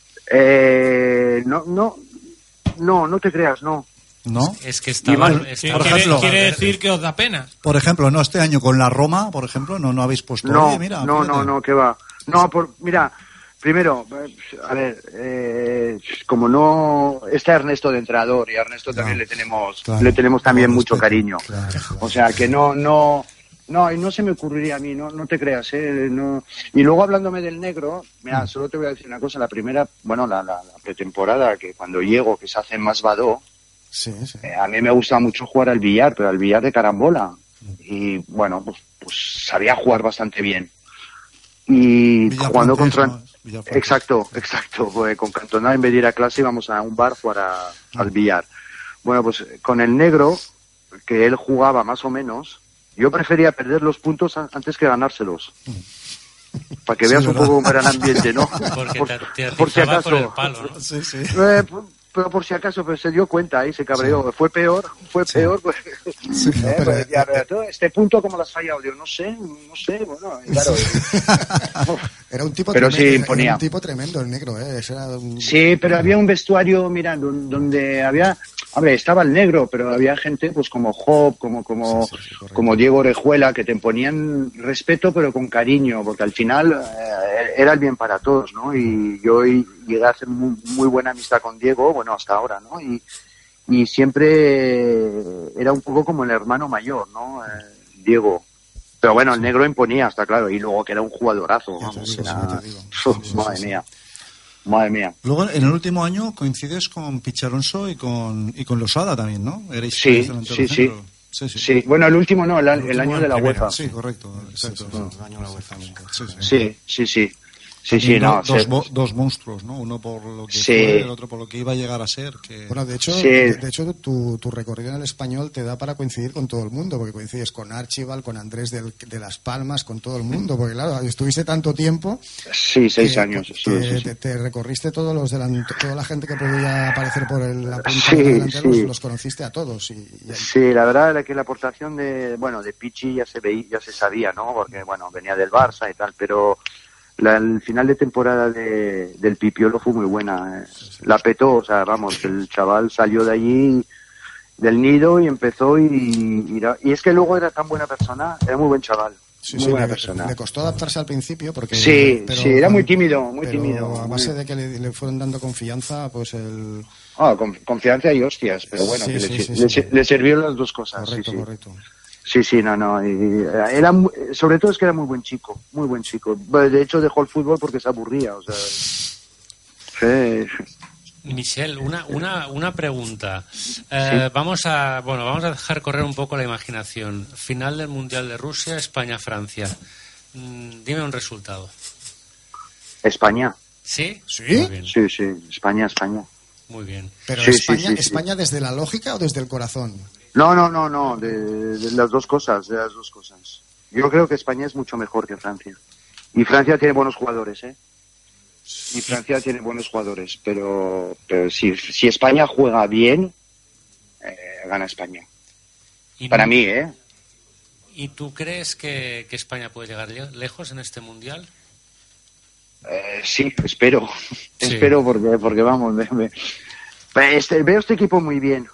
No te creas, no. ¿No? Es que está mal. Por ejemplo, quiere decir que os da pena. Por ejemplo, no, este año con la Roma, por ejemplo, no habéis puesto... No, Oye, mira, no, que va. No, mira, primero, a ver, como no está Ernesto de entrenador, y a Ernesto también le tenemos también mucho cariño. Claro. O sea, que no, y no se me ocurriría a mí, no te creas, no. Y luego hablándome del Negro, mira, solo te voy a decir una cosa, la pretemporada, que cuando llego, que se hace en Masvadó, a mí me gusta mucho jugar al billar, pero al billar de carambola. Y bueno, pues sabía jugar bastante bien. Y jugando contra... ¿no? Exacto. Con Cantona, en vez de ir a clase, íbamos a un bar a jugar al billar. Bueno, pues con el Negro, que él jugaba más o menos, yo prefería perder los puntos antes que ganárselos. Para que veas un poco cómo era el ambiente, ¿no? Porque por si acaso. por el palo, ¿no? Sí. Pero por si acaso, pero se dio cuenta y se cabreó. Sí. Fue peor. Pues, este punto, ¿cómo lo has fallado? Digo, no sé, bueno, claro. Era un tipo pero tremendo, sí imponía. Era un tipo tremendo el Negro, Sí, pero había un vestuario, mira, donde había... Hombre, estaba el Negro, pero había gente pues como Job, como Diego Orejuela, que te ponían respeto pero con cariño, porque al final era el bien para todos, ¿no? Y yo llegué a hacer muy buena amistad con Diego, bueno, hasta ahora, ¿no? Y siempre era un poco como el hermano mayor, ¿no? Diego. Pero bueno, el Negro imponía, está claro, y luego que era un jugadorazo, vamos, Madre mía. Luego, en el último año coincides con Picharonso y con Losada también, ¿no? Sí. Bueno, el último no, el año de la UEFA. Sí, correcto. Exacto. Sí. Sí, no. Dos monstruos, ¿no? Uno por lo que Sí. fue, el otro por lo que iba a llegar a ser. Que... Bueno, de hecho, Sí. de hecho tu recorrido en el Español te da para coincidir con todo el mundo, porque coincides con Archibald, con Andrés de Las Palmas, con todo el mundo, porque claro, estuviste tanto tiempo. Sí, 6 años. Te recorriste toda la gente que podía aparecer por la punta Sí, de delantero, sí. los conociste a todos. Sí, la verdad era que la aportación de Pichi ya se sabía, ¿no? Porque, venía del Barça y tal, pero el final de temporada del Pipiolo fue muy buena. La petó, o sea, vamos, el chaval salió de allí, del nido, y empezó y es que luego era tan buena persona, era muy buen chaval. Muy buena persona. Le costó adaptarse al principio porque... Sí, era muy tímido, A base de que le fueron dando confianza, pues el... confianza y hostias, pero bueno, le sirvieron las dos cosas. Correcto. Sí, no. Sobre todo es que era muy buen chico. De hecho, dejó el fútbol porque se aburría, o sea... Sí. Michel, una pregunta. Vamos a dejar correr un poco la imaginación. Final del Mundial de Rusia, España-Francia. Dime un resultado. España. ¿Sí? Sí, España. Muy bien. Pero Sí, España desde la lógica o desde el corazón. No, de las dos cosas, Yo creo que España es mucho mejor que Francia. Y Francia tiene buenos jugadores, pero si España juega bien, gana España. Para mí, ¿Y tú crees que España puede llegar lejos en este Mundial? Sí, espero. Sí. Espero porque vamos, veo este equipo muy bien.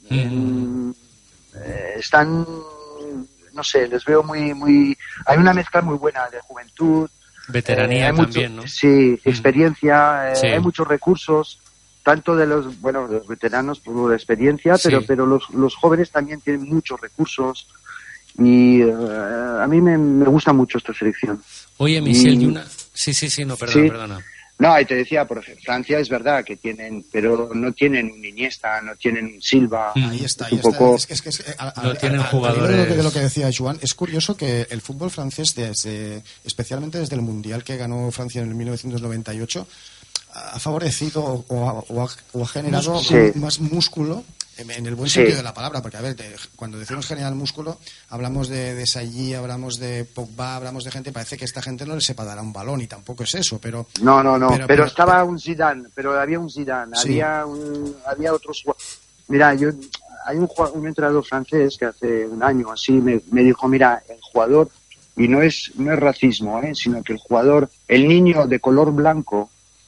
Están, no sé, les veo muy... Hay una mezcla muy buena de juventud. Veteranía también, ¿no? Sí, experiencia, hay muchos recursos, tanto de los veteranos por la experiencia, pero los jóvenes también tienen muchos recursos y a mí me gusta mucho esta selección. Oye, Michel, perdona. No, y te decía, por ejemplo, Francia es verdad que tienen, pero no tienen un Iniesta, no tienen un Silva. Ahí está. No tienen jugadores. De lo que decía Joan, es curioso que el fútbol francés, especialmente desde el Mundial que ganó Francia en el 1998, ha favorecido o ha generado más músculo, en el buen sentido de la palabra, porque a ver, cuando decimos generar músculo, hablamos de Desailly, hablamos de Pogba, hablamos de gente, parece que esta gente no le sepa dar a un balón y tampoco es eso, pero... No, pero estaba un Zidane, pero había un Zidane, sí. había otros... Mira, hay un entrenador francés que hace un año así me dijo, mira, el jugador, y no es racismo, sino que el niño de color blanco,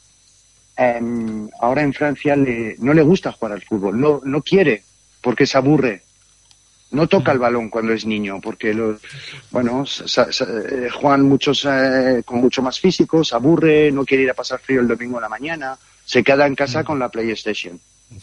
ahora en Francia no le gusta jugar al fútbol, no quiere, porque se aburre, no toca el balón cuando es niño, porque juegan muchos con mucho más físico, se aburre, no quiere ir a pasar frío el domingo a la mañana, se queda en casa con la PlayStation.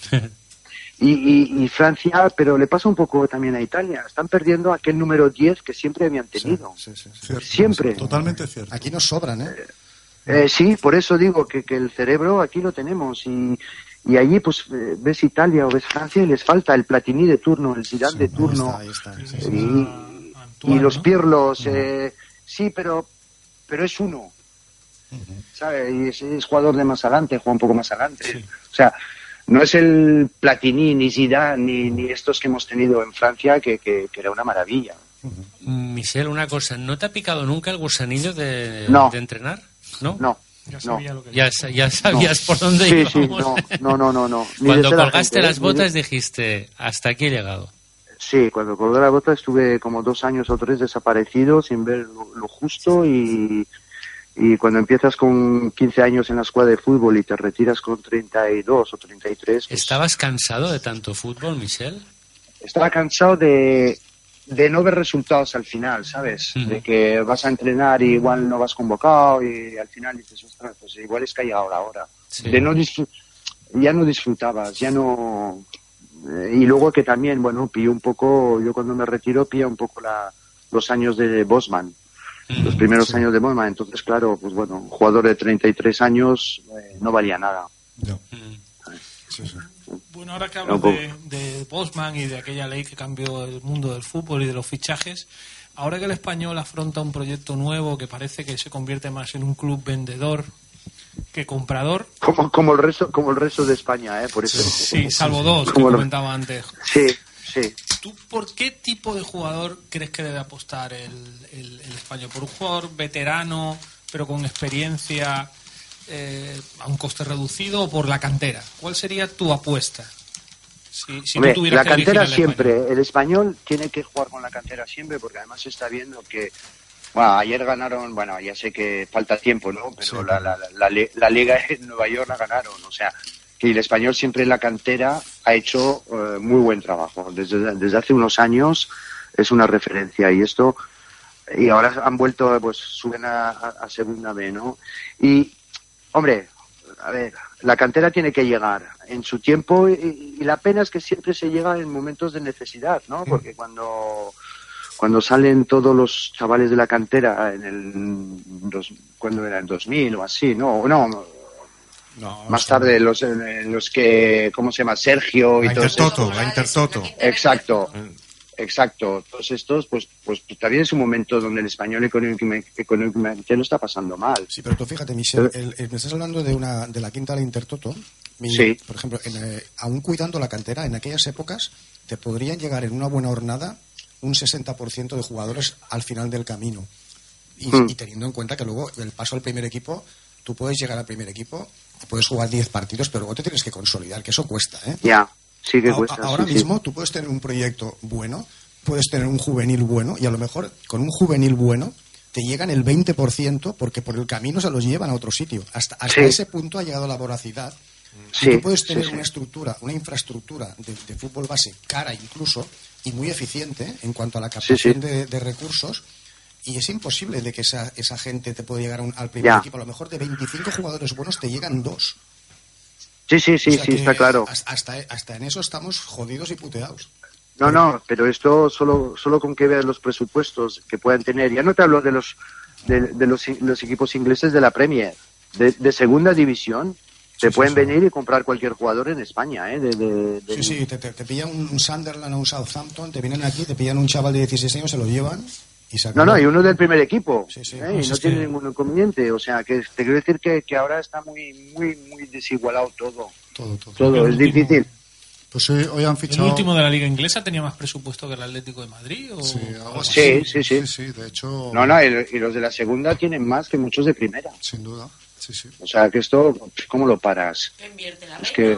Y Francia, pero le pasa un poco también a Italia, están perdiendo aquel número 10 que siempre habían tenido. Sí. Siempre. Totalmente cierto. Aquí nos sobran, sí, por eso digo que el cerebro aquí lo tenemos y allí pues ves Italia o ves Francia y les falta el Platini de turno, el Zidane de turno. Ahí está. Y los Pirlos, sí, pero es uno, ¿sabes? Y es jugador de más adelante, juega un poco más adelante. Sí. O sea, no es el Platini, ni Zidane, ni estos que hemos tenido en Francia, que era una maravilla. Michel, una cosa, ¿no te ha picado nunca el gusanillo de entrenar? ¿No? Ya sabías por dónde íbamos. Sí, no. Cuando colgaste las botas dijiste, hasta aquí he llegado. Sí, cuando colgué la bota estuve como 2 años o 3 desaparecido, sin ver lo justo, y cuando empiezas con 15 años en la escuadra de fútbol y te retiras con 32 o 33... Pues... ¿Estabas cansado de tanto fútbol, Michel? Estaba cansado de no ver resultados al final, ¿sabes? De que vas a entrenar y igual no vas convocado y al final dices, ostras, pues igual es que ha llegado la hora. Sí. Ya no disfrutabas, ya no... y luego que también, pillé un poco, yo cuando me retiro pillé un poco los años de Bosman, los primeros años de Bosman, entonces claro, pues un jugador de 33 años no valía nada. No. Sí. Bueno, ahora que hablas de Bosman y de aquella ley que cambió el mundo del fútbol y de los fichajes, Ahora que el Español afronta un proyecto nuevo que parece que se convierte más en un club vendedor que comprador. Como el resto de España, por eso. Sí, salvo dos que comentaba antes. Sí. ¿Tú por qué tipo de jugador crees que debe apostar el Español? ¿Por un jugador veterano, pero con experiencia a un coste reducido, o por la cantera? ¿Cuál sería tu apuesta? Si Hombre, tú tuvieras la que cantera elegir siempre. El Español tiene que jugar con la cantera siempre, porque además se está viendo que... Bueno, ayer ganaron, ya sé que falta tiempo, ¿no? Pero sí. La Liga en Nueva York la ganaron, o sea... que el Español siempre en la cantera ha hecho muy buen trabajo. Desde hace unos años es una referencia y ahora han vuelto, pues suben a segunda B, ¿no? Y, hombre, a ver, la cantera tiene que llegar en su tiempo y la pena es que siempre se llega en momentos de necesidad, ¿no? Porque cuando salen todos los chavales de la cantera cuando era en 2000 o así, ¿no? No, más tarde los que, ¿cómo se llama? Sergio y todos estos. La Intertoto. Exacto. Todos estos, pues también es un momento donde el Español económicamente no está pasando mal. Sí, pero tú fíjate, Michel, me estás hablando de la quinta de la Intertoto. Sí. Por ejemplo, aún cuidando la cantera, en aquellas épocas te podrían llegar en una buena hornada un 60% de jugadores al final del camino. Y teniendo en cuenta que luego el paso al primer equipo, tú puedes llegar al primer equipo, puedes jugar 10 partidos, pero luego te tienes que consolidar, que eso cuesta, ¿eh? Ya, sí que cuesta. Ahora mismo tú puedes tener un proyecto bueno, puedes tener un juvenil bueno, y a lo mejor con un juvenil bueno te llegan el 20%, porque por el camino se los llevan a otro sitio. Hasta ese punto ha llegado la voracidad. Y tú puedes tener una estructura, una infraestructura de fútbol base cara incluso, y muy eficiente en cuanto a la captación de recursos. Y es imposible de que esa gente te pueda llegar al primer equipo. A lo mejor de 25 jugadores buenos te llegan 2. Sí, está claro. Hasta en eso estamos jodidos y puteados. No, pero esto solo con que veas los presupuestos que puedan tener. Ya no te hablo de los equipos ingleses de la Premier, de segunda división. Te pueden venir y comprar cualquier jugador en España, ¿eh? Sí, te pillan un Sunderland o un Southampton, te vienen aquí, te pillan un chaval de 16 años, se lo llevan. Y uno del primer equipo. Y no tiene ningún inconveniente. O sea, que te quiero decir que ahora está muy muy muy desigualado todo. Todo es difícil. Pues hoy han fichado... ¿El último de la Liga Inglesa tenía más presupuesto que el Atlético de Madrid? ¿O? Sí, de hecho... y los de la segunda tienen más que muchos de primera. Sin duda, sí. O sea, que esto, ¿cómo lo paras? ¿Invierte la que...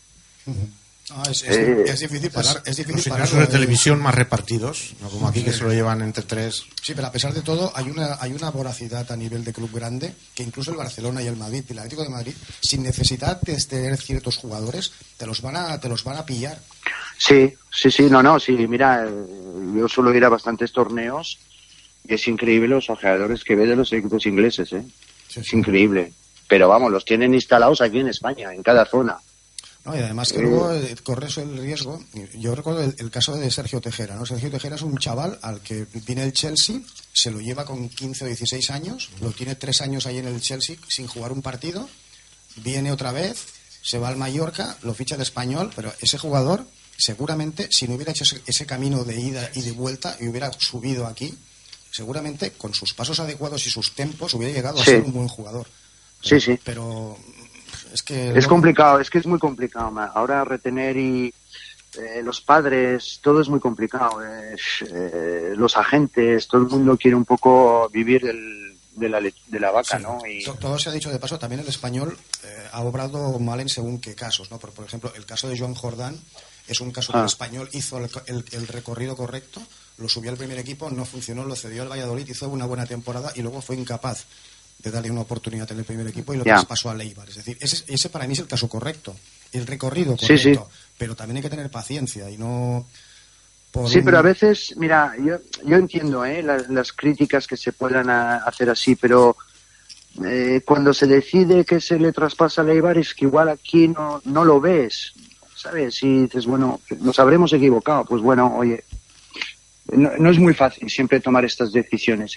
Es difícil parar. Es difícil parar. Los de televisión más repartidos, no como aquí que se lo llevan entre 3. Sí, pero a pesar de todo hay una voracidad a nivel de club grande que incluso el Barcelona y el Madrid y el Atlético de Madrid, sin necesidad de tener ciertos jugadores, te los van a pillar. Sí, mira, yo suelo ir a bastantes torneos y es increíble los ojeadores que ves de los equipos ingleses, ¿eh? Es increíble. Pero vamos, los tienen instalados aquí en España, en cada zona. No, y además que luego corres el riesgo. Yo recuerdo el caso de Sergio Tejera, ¿no? Sergio Tejera es un chaval al que viene el Chelsea, se lo lleva con 15 o 16 años, lo tiene 3 años ahí en el Chelsea sin jugar un partido, viene otra vez, se va al Mallorca, lo ficha de Español, pero ese jugador seguramente, si no hubiera hecho ese camino de ida y de vuelta y hubiera subido aquí, seguramente con sus pasos adecuados y sus tempos hubiera llegado a ser un buen jugador. Pero es que... Es complicado, es muy complicado. Ahora retener los padres, todo es muy complicado. Los agentes, todo el mundo quiere un poco vivir de la vaca, ¿no? Y... Todo se ha dicho de paso, también el Español ha obrado mal en según qué casos, ¿no? Por ejemplo, el caso de Joan Jordán es un caso que el Español hizo el recorrido correcto, lo subió al primer equipo, no funcionó, lo cedió al Valladolid, hizo una buena temporada y luego fue incapaz de darle una oportunidad en el primer equipo y lo traspasó a Leibar. Es decir, ese para mí es el caso correcto, el recorrido correcto, pero también hay que tener paciencia y no... pero a veces, mira, yo entiendo las críticas que se puedan hacer así, pero cuando se decide que se le traspasa a Leibar es que igual aquí no lo ves, ¿sabes? Y dices, bueno, nos habremos equivocado. Pues bueno, oye, no es muy fácil siempre tomar estas decisiones,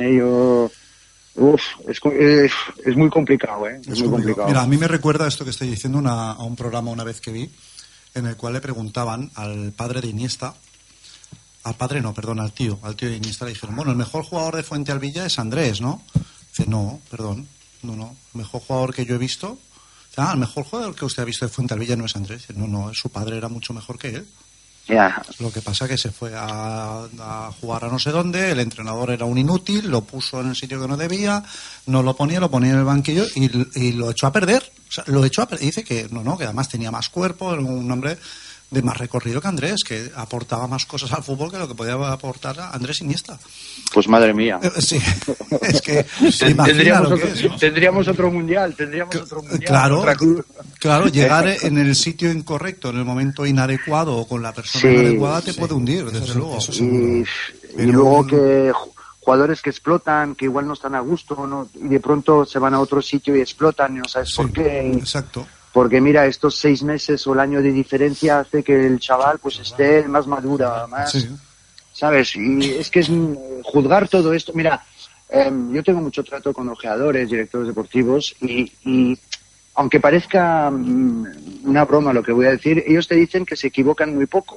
es muy complicado, Es muy complicado. Mira, a mí me recuerda esto que estoy diciendo a un programa una vez que vi, en el cual le preguntaban al padre de Iniesta al padre no, perdón, al tío de Iniesta le dijeron, bueno, el mejor jugador de Fuentealbilla es Andrés, ¿no? Dice, no, perdón, no, el mejor jugador que yo he visto, el mejor jugador que usted ha visto de Fuentealbilla no es Andrés. Dice, no, su padre era mucho mejor que él. Yeah. Lo que pasa que se fue a jugar a no sé dónde, el entrenador era un inútil, lo puso en el sitio que no debía, no lo ponía en el banquillo y lo echó a perder. O sea, lo echó a perder. Dice que que además tenía más cuerpo, era un hombre de más recorrido que Andrés, que aportaba más cosas al fútbol que lo que podía aportar a Andrés Iniesta. Pues madre mía. Sí, es que tendríamos otro mundial. Claro, llegar en el sitio incorrecto, en el momento inadecuado o con la persona inadecuada te puede hundir, desde luego. Y luego que jugadores que explotan, que igual no están a gusto, ¿no? Y de pronto se van a otro sitio y explotan, no sabes por qué. Exacto. Porque mira, estos 6 meses o el año de diferencia hace que el chaval pues esté más madura, más, ¿sabes? Y es que es juzgar todo esto. Mira, yo tengo mucho trato con ojeadores, directores deportivos y aunque parezca una broma lo que voy a decir, ellos te dicen que se equivocan muy poco.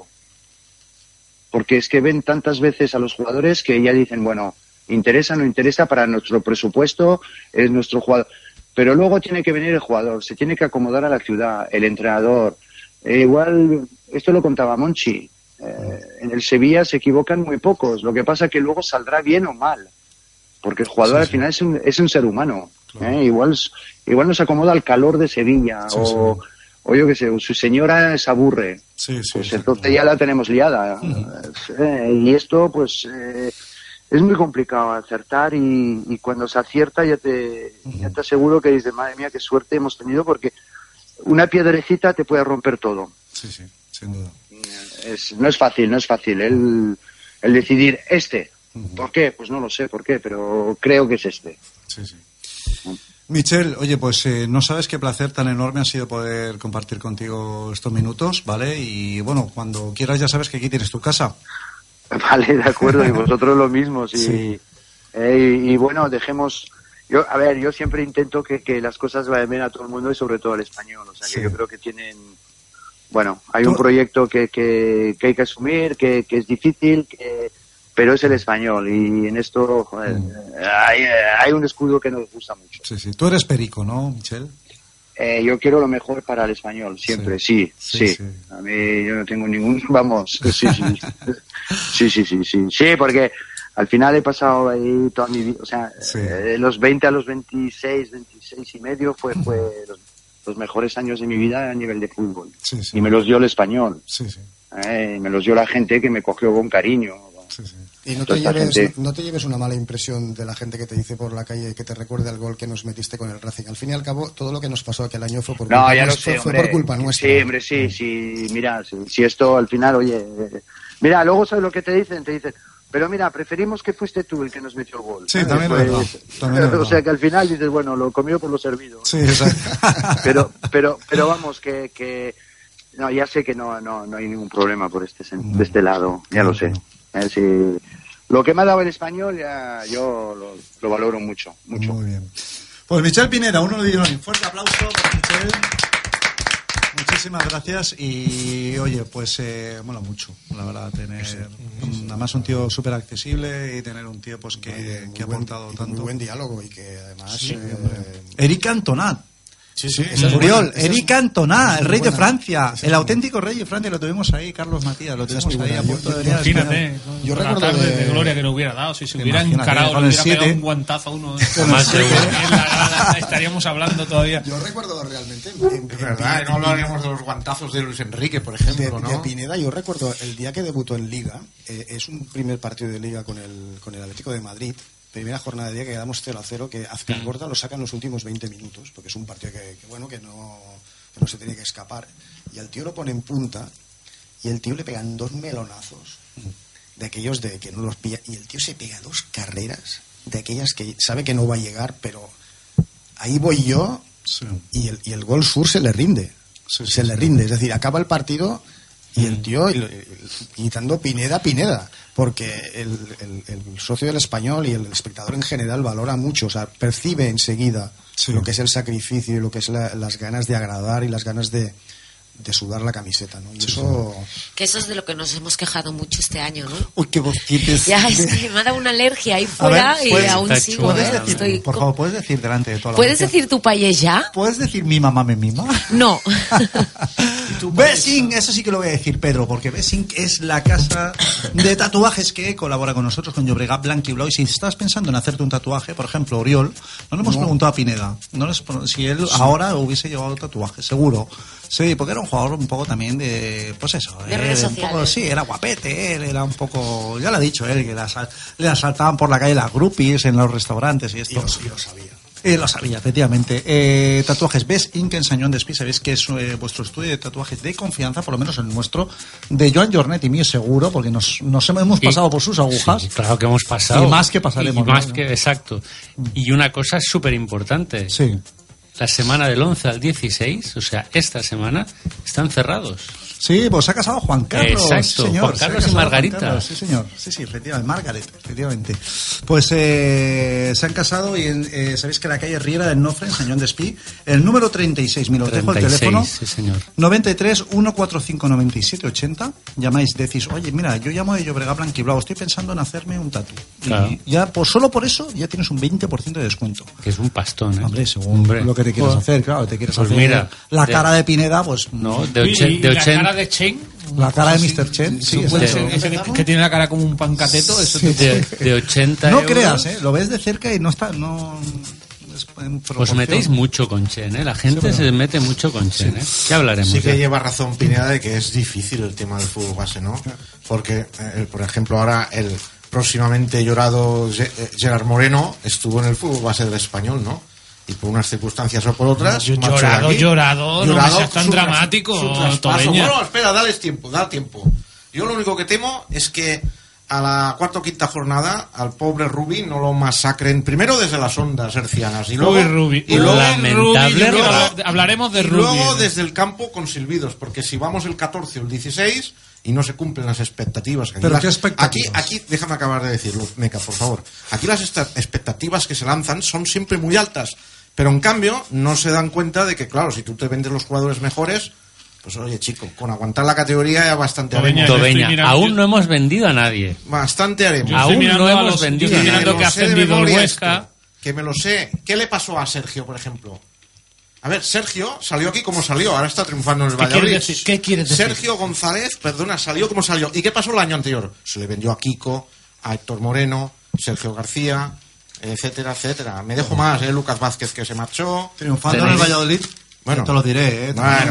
Porque es que ven tantas veces a los jugadores que ya dicen, bueno, interesa, no interesa, para nuestro presupuesto es nuestro jugador. Pero luego tiene que venir el jugador, se tiene que acomodar a la ciudad, el entrenador. Igual, esto lo contaba Monchi, en el Sevilla se equivocan muy pocos, lo que pasa es que luego saldrá bien o mal, porque el jugador al final es un ser humano. Claro. Igual no se acomoda al calor de Sevilla, o yo qué sé, o su señora se aburre, pues entonces ya la tenemos liada. Y esto pues... es muy complicado acertar y cuando se acierta ya te aseguro que dices, madre mía, qué suerte hemos tenido, porque una piedrecita te puede romper todo. Sí, sin duda. No es fácil el decidir ¿Por qué? Pues no lo sé por qué, pero creo que es este. Sí. Michel, oye, pues no sabes qué placer tan enorme ha sido poder compartir contigo estos minutos, ¿vale? Y bueno, cuando quieras ya sabes que aquí tienes tu casa. Vale, de acuerdo, y vosotros lo mismo. Sí. Y bueno, dejemos... Yo siempre intento que las cosas vayan bien a todo el mundo y sobre todo al español. O sea, que yo creo que tienen... Bueno, hay un proyecto que hay que asumir, que es difícil, pero es el español. Y en esto, joder, hay un escudo que nos gusta mucho. Sí. Tú eres perico, ¿no, Michel? Yo quiero lo mejor para el español, siempre, sí. A mí yo no tengo ningún... Vamos, sí, porque al final he pasado ahí toda mi vida, o sea, de los 20 a los 26 y medio fue los mejores años de mi vida a nivel de fútbol. Y me los dio el español. Me los dio la gente que me cogió con cariño. Y no te lleves una mala impresión de la gente que te dice por la calle que te recuerde al gol que nos metiste con el Racing. Al fin y al cabo, todo lo que nos pasó aquel año fue por culpa nuestra. Sí, hombre, sí. Mira, si esto al final, oye... Mira, luego sabes lo que te dicen, pero mira, preferimos que fuiste tú el que nos metió el gol. Sí, también es verdad. O sea, que al final dices, bueno, lo comió por lo servido. Sí, exacto. pero vamos, que... No, ya sé que no hay ningún problema por de este lado, ya lo sé. Lo que me ha dado el español yo lo valoro mucho. Muy bien. Pues Michel Pineda, un fuerte aplauso para Michel. Muchísimas gracias y oye, pues mola mucho, la verdad, tener además un tío súper accesible y tener un tío pues que ha aportado tanto. Muy buen diálogo y que además... Eric Cantona. Muriol, Eric Cantona, el rey de Francia, el auténtico rey de Francia, lo tuvimos ahí, Carlos Matías, lo tuvimos ahí a punto de venir. Imagínate, yo recuerdo la tarde de gloria que nos hubiera dado, si se hubiera encarado, le hubiera pegado un guantazo a uno. Estaríamos hablando todavía. Yo recuerdo realmente. Es verdad, no hablaríamos de los guantazos de Luis Enrique, por ejemplo, ¿no? De Pineda, yo recuerdo el día que debutó en Liga, es un primer partido de Liga con el Atlético de Madrid. Primera jornada de día que quedamos 0-0, que Azpilicueta lo saca en los últimos 20 minutos, porque es un partido que no se tiene que escapar. Y al tío lo pone en punta, y el tío le pegan 2 melonazos, de aquellos de que no los pilla, y el tío se pega 2 carreras, de aquellas que sabe que no va a llegar, pero ahí voy yo, y el gol sur se le rinde. Le rinde, es decir, acaba el partido... Y el tío gritando Pineda, porque el socio del español y el espectador en general valora mucho, o sea, percibe enseguida lo que es el sacrificio y lo que es las ganas de agradar y las ganas de sudar la camiseta, ¿no? Y eso... Que eso es de lo que nos hemos quejado mucho este año, ¿no? Uy, qué voz tienes. Ya, es que me ha dado una alergia ahí fuera y aún sigo. Por favor, ¿puedes decir delante de toda la ¿Puedes audiencia? decir tu payés ya? ¿Puedes decir mi mamá me mima? No. Bessing, eso sí que lo voy a decir, Pedro, porque Bessing es la casa de tatuajes que colabora con nosotros, con Llobregat Blanc i Blau. Y si estás pensando en hacerte un tatuaje, por ejemplo, Oriol, no le hemos preguntado a Pineda si él ahora hubiese llevado tatuajes, seguro. Sí, porque era un jugador un poco también de, pues eso, de redes sociales. Sí, era guapete, él era un poco, ya lo ha dicho él, que le asaltaban por la calle las groupies en los restaurantes y esto. Y lo sabía. Lo sabía, efectivamente. Tatuajes Best Ink en Sañón de Espí, sabéis que es vuestro estudio de tatuajes de confianza, por lo menos el nuestro, de Joan Jornet y mío seguro, porque nos hemos pasado por sus agujas. Sí, claro que hemos pasado. Y más que pasaremos. Y más que, exacto. Y una cosa súper importante. Sí. La semana del 11 al 16, o sea, esta semana, están cerrados. Sí, pues se ha casado Juan Carlos. Exacto, sí, señor. Juan Carlos y Margarita. Carlos, sí, señor. Sí, efectivamente, Margaret, efectivamente. Pues se han casado y sabéis que la calle Riera del Nofre, en Sañón de Espí, el número 36, me lo dejo el teléfono. Sí, señor. 93 145 97 80. Llamáis, decís, oye, mira, yo llamo de Llobregat Blanc i Blau, estoy pensando en hacerme un tatu. Claro. Y ya, pues solo por eso, ya tienes un 20% de descuento. Que es un pastón, ¿eh? Hombre, según lo que te quieras hacer, claro, te quieres pues hacer mira, la cara de Pineda, pues... No, de 80... de Chen, la cara de Mr. Chen, sí, ese que tiene la cara como un pancateto, eso sí. de 80 no euros. creas, lo ves de cerca y no está, Os metéis mucho con Chen, ¿eh? La gente se mete mucho con Chen, ¿eh? Ya hablaremos. Sí que lleva razón Pineda de que es difícil el tema del fútbol base, ¿no? Porque, por ejemplo, ahora el próximamente llorado Gerard Moreno estuvo en el fútbol base del Español, ¿no? Y por unas circunstancias o por otras... Llorado, no me seas tan dramático, Tobeña. Bueno, espera, da tiempo. Yo lo único que temo es que a la cuarta o quinta jornada al pobre Rubi no lo masacren primero desde las ondas hercianas y luego... lamentable. Hablaremos de y Rubi. luego desde el campo con silbidos, porque si vamos el 14 o el 16... y no se cumplen las expectativas. ¿Pero qué expectativas? Aquí, déjame acabar de decirlo, Meca, por favor. Aquí las expectativas que se lanzan son siempre muy altas, pero en cambio no se dan cuenta de que, claro, si tú te vendes los jugadores mejores, pues oye, chico, con aguantar la categoría ya bastante haremos. Tobeña, aún no hemos vendido a nadie. Bastante haremos. Aún no hemos vendido a nadie. Estoy mirando que ha ascendido el Huesca. Que me lo sé. ¿Qué le pasó a Sergio, por ejemplo? A ver, Sergio salió aquí como salió, ahora está triunfando en el Valladolid. ¿Qué quieres decir? Sergio González, salió como salió. ¿Y qué pasó el año anterior? Se le vendió a Kiko, a Héctor Moreno, Sergio García, etcétera, etcétera. Me dejo más, Lucas Vázquez, que se marchó. Triunfando en el Valladolid, bueno, te lo diré.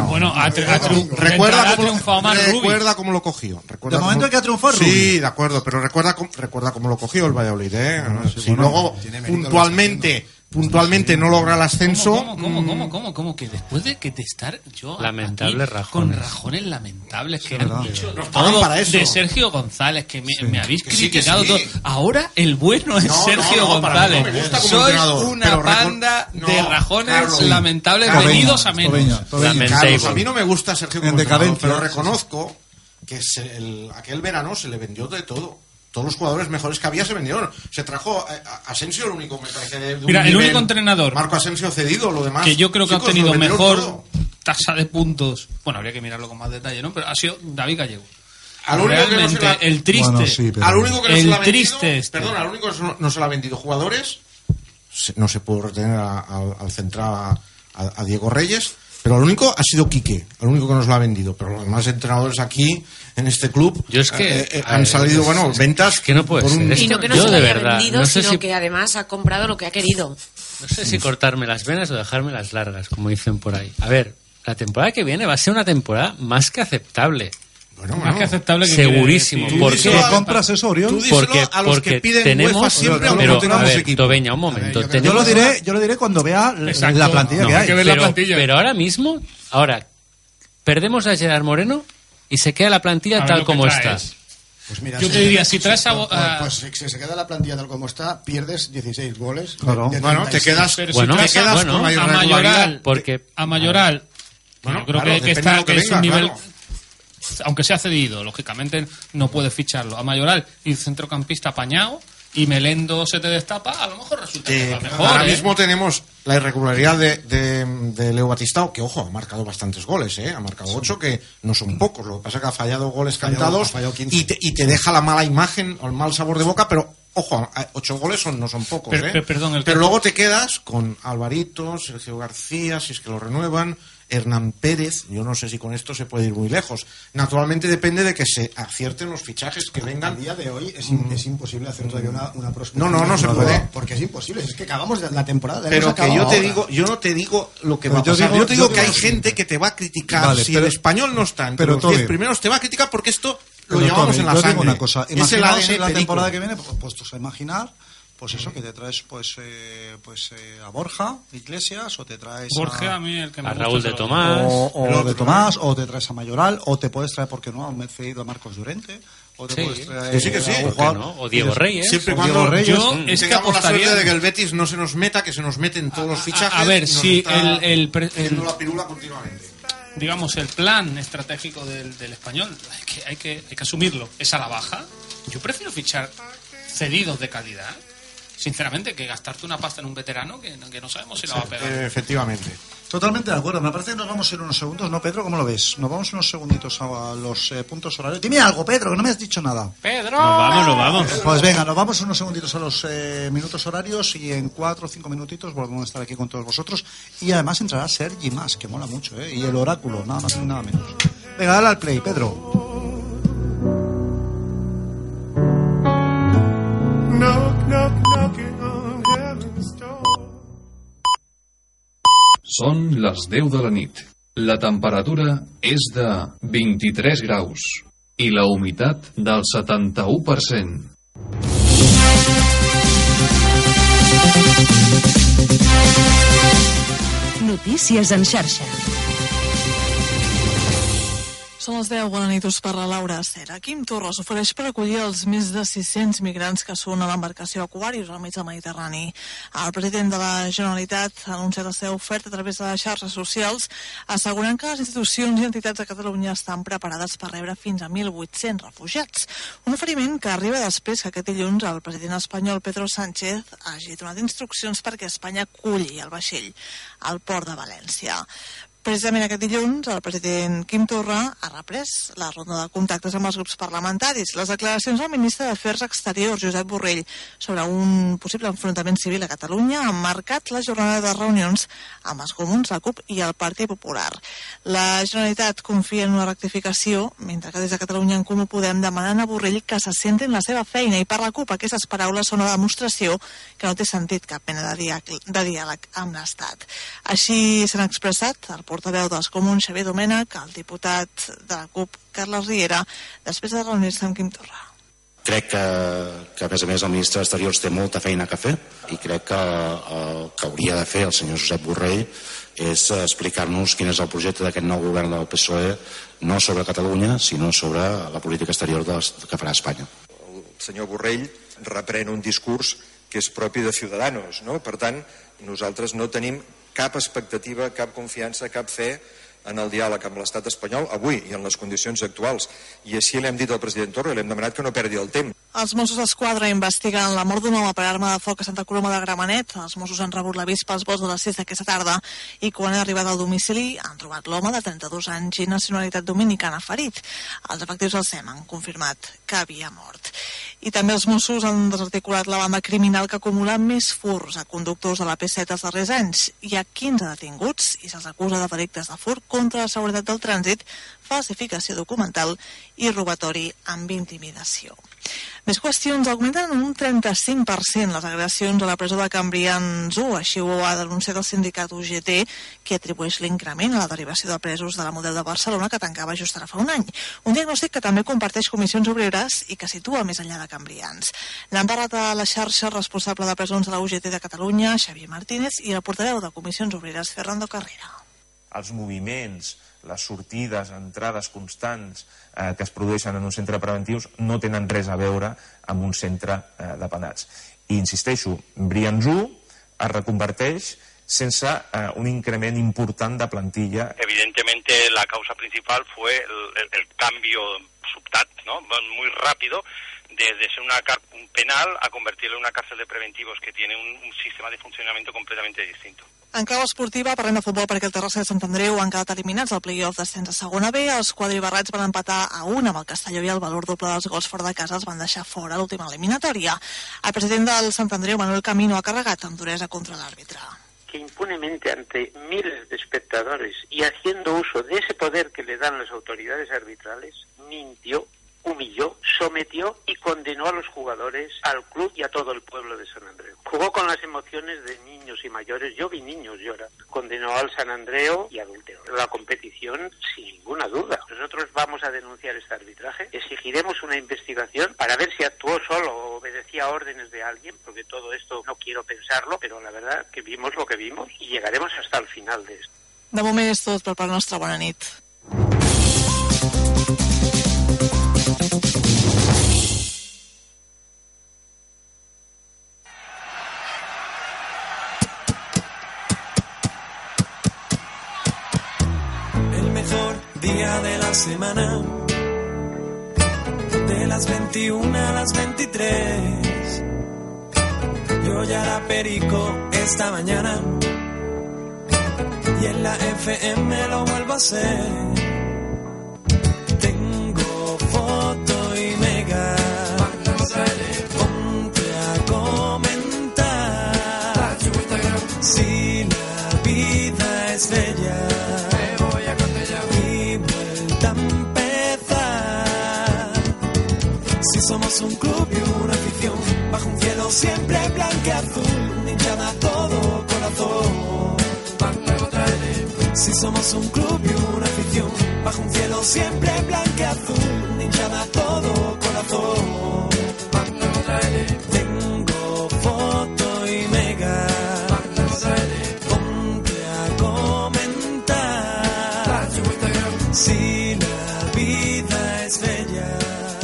recuerda cómo lo cogió. De momento que ha triunfado Rubio. Sí, de acuerdo, pero recuerda cómo lo cogió el Valladolid, ¿eh? Si luego puntualmente no logra el ascenso. ¿Cómo? Que después de que te estar yo lamentable Rajones. Con Rajones lamentables que han dicho todo para eso. de Sergio González, que me habéis criticado todo. Ahora el bueno es Sergio González. No me gusta como sois entrenador, una banda de Rajones Carlos, lamentables venidos a menos. Carlos, a mí no me gusta Sergio como entrenador, pero sí. reconozco que aquel verano se le vendió de todo. Todos los jugadores mejores que había se vendieron. Se trajo a Asensio, lo único me parece de un Mira, el nivel, único entrenador Marco Asensio cedido, lo demás. Que yo creo que chicos, ha obtenido mejor todo. tasa de puntos. Bueno, habría que mirarlo con más detalle, ¿no? Pero ha sido David Gallego. Al único que no se la... el triste. Bueno, sí, pero... Al único que no se la ha vendido. Perdón, al único que no se la ha vendido jugadores. No se puede retener al central a Diego Reyes. Pero al único ha sido Quique, al único que nos lo ha vendido. Pero los demás entrenadores aquí, en este club, yo es que han salido, ventas que no puede ser. Y no que no se lo haya vendido, sino que además ha comprado lo que ha querido. No sé si cortarme las venas o dejarme las largas, como dicen por ahí. A ver, la temporada que viene va a ser una temporada más que aceptable. Más que aceptable que segurísimo. ¿Por qué compras eso, Oriol? Porque tenemos siempre, pero a ver, Tobeña, un momento. Yo lo diré cuando vea la plantilla que hay. Pero ahora mismo, perdemos a Gerard Moreno y se queda la plantilla tal como está. Pues mira, yo te diría, si traes pues si se queda la plantilla tal como está, pierdes 16 goles. Claro. Bueno, te quedas con mayor regularidad. A Mayoral, yo creo que está que es un nivel... Claro. Aunque se ha cedido, lógicamente no puede ficharlo. A Mayoral y centrocampista apañado, y Melendo se te destapa, a lo mejor resulta que va mejor. Ahora mismo tenemos la irregularidad de Leo Batistao, que ojo, ha marcado bastantes goles, ha marcado 8, que no son pocos. Lo que pasa es que ha fallado goles cantados y te deja la mala imagen o el mal sabor de boca, pero ojo, 8 goles no son pocos. Pero luego te quedas con Alvarito, Sergio García, si es que lo renuevan, Hernán Pérez. Yo no sé si con esto se puede ir muy lejos. Naturalmente depende de que se acierten los fichajes que vengan. A día de hoy es imposible hacer todavía una prospectiva. No se puede. Porque es imposible, es que acabamos la temporada. Pero que yo no te digo lo que va a pasar. Yo te digo que hay gente que te va a criticar. Si el Español no está entre los 10 primeros, te va a criticar porque esto lo llevamos en la sangre. Una cosa, imaginaos en la temporada que viene, puestos a imaginar, pues eso, que te traes a Borja Iglesias, o te traes a mí el que me a gusta Raúl de Tomás, o de Tomás, o te traes a Mayoral, o te puedes traer, ¿por qué no?, a un cedido a Marcos Llorente, o te puedes traer a un jugador, ¿no? O Diego Reyes. Siempre y cuando tengamos la suerte de que el Betis no se nos meta, que se nos meten todos los fichajes. A ver, si la pirula continuamente. Digamos, el plan estratégico del Español, hay que asumirlo, es a la baja. Yo prefiero fichar cedidos de calidad, sinceramente, que gastarte una pasta en un veterano que no sabemos si la va a pegar. Efectivamente. Totalmente de acuerdo. Me parece que nos vamos en unos segundos, ¿no, Pedro? ¿Cómo lo ves? Nos vamos unos segunditos a los puntos horarios. Dime algo, Pedro, que no me has dicho nada. ¡Pedro! Nos vamos. Pues venga, nos vamos unos segunditos a los minutos horarios y en 4 o 5 minutitos volvemos a estar aquí con todos vosotros. Y además entrará Sergi más, que mola mucho, ¿eh? Y el oráculo, nada más ni nada menos. Venga, dale al play, Pedro. Són les 10 de la nit. La temperatura és de 23 graus i la humitat del 71%. Notícies en xarxa. Són les 10, bona nit, us parla Laura Cera. Quim Torra s'ofereix per acollir els més de 600 migrants que són a l'embarcació Aquarius al mig del Mediterrani. El president de la Generalitat ha anunciat la seva oferta a través de les xarxes socials, assegurant que les institucions i entitats de Catalunya estan preparades per rebre fins a 1.800 refugiats. Un oferiment que arriba després que aquest dilluns el president espanyol Pedro Sánchez hagi donat instruccions perquè Espanya aculli el vaixell al port de València. Precisament aquest dilluns, el president Quim Torra ha reprès la ronda de contactes amb els grups parlamentaris. Les declaracions del ministre d'Afers Exteriors, Josep Borrell, sobre un possible enfrontament civil a Catalunya han marcat la jornada de reunions amb els comuns, la CUP i el Partit Popular. La Generalitat confia en una rectificació, mentre que des de Catalunya en Comú Podem demanen a Borrell que se centri en la seva feina, i per la CUP aquestes paraules són una demostració que no té sentit cap mena de diàleg amb l'Estat. Així s'han expressat el portaveu dels Comuns, Xavier Domènech, el diputat de la CUP, Carles Riera, després de reunir-se amb Quim Torra. Crec que a més el ministre d'Exteriors té molta feina a fer, i crec que el que hauria de fer el senyor Josep Borrell és explicar-nos quin és el projecte d'aquest nou govern del PSOE, no sobre Catalunya, sinó sobre la política exterior que farà Espanya. El senyor Borrell reprèn un discurs que és propi de Ciudadanos, no? Per tant, nosaltres no tenim cap expectativa, cap confiança, cap fe en el diàleg amb l'estat espanyol avui i en les condicions actuals. I així l'hem dit al president Torra i l'hem demanat que no perdi el temps. Els Mossos d'Esquadra investiguen la mort d'un home per arma de foc a Santa Coloma de Gramenet. Els Mossos han rebut l'avís pels vols de les 6 d'aquesta tarda i quan han arribat al domicili han trobat l'home de 32 anys i nacionalitat dominicana ferit. Els efectius del SEM han confirmat que havia mort. I també els Mossos han desarticulat la banda criminal que acumula més furs a conductors de la P7 els darrers anys. Hi ha 15 detinguts i se'ls acusa de delictes de furt contra la seguretat del trànsit, falsificació documental i robatori amb intimidació. Més qüestions. Augmenten un 35% les agressions a la presó de Cambrians 1, així ho ha denunciat el sindicat UGT, que atribueix l'increment a la derivació de presos de la Model de Barcelona, que tancava just ara fa un any. Un diagnòstic que també comparteix Comissions Obreres i que situa més enllà de Cambrians. N'han parlat a la xarxa responsable de presons de la UGT de Catalunya, Xavier Martínez, i el portaveu de Comissions Obreres, Fernando Carrera. Els moviments, les sortides, entrades constants que es produeixen en un centre preventius no tenen res a veure amb un centre de penats. I insisteixo, Brians 1 es reconverteix sense un increment important de plantilla. Evidentemente la causa principal fue el cambio subtat, ¿no? Muy rápido, de ser un penal a convertirlo en una cárcel de preventivos que tiene un sistema de funcionamiento completamente distinto. En clau esportiva, parlem de futbol perquè el Terrassa de Sant Andreu han quedat eliminats al play-off d'ascens a segona B. Els quadribarrats van empatar a 1 amb el Castelló i el valor doble dels gols fora de casa els van deixar fora a l'última eliminatòria. El president del Sant Andreu, Manuel Camino, ha carregat amb duresa contra l'àrbitre. Que impunemente ante miles de espectadores y haciendo uso de ese poder que le dan las autoridades arbitrales, mintió, humilló, sometió y condenó a los jugadores, al club y a todo el pueblo de San Andreu. Jugó con las emociones de niños y mayores. Yo vi niños llorar. Condenó al San Andreu y adulteró la competición sin ninguna duda. Nosotros vamos a denunciar este arbitraje. Exigiremos una investigación para ver si actuó solo o obedecía órdenes de alguien, porque todo esto no quiero pensarlo, pero la verdad que vimos lo que vimos y llegaremos hasta el final de esto. De moment és tot per part nostra. Bona nit. Día de la semana, de las 21 a las 23. Yo ya era perico esta mañana y en la FM lo vuelvo a hacer. Tengo foto y mega, ponte a comentar. Si la vida es bella, si somos un club y una afición, bajo un cielo siempre blanqueazul, una hinchada a todo corazón. Si somos un club y una afición, bajo un cielo siempre blanqueazul, una hinchada a todo corazón. Tengo foto y mega, ponte a comentar. Si la vida es bella.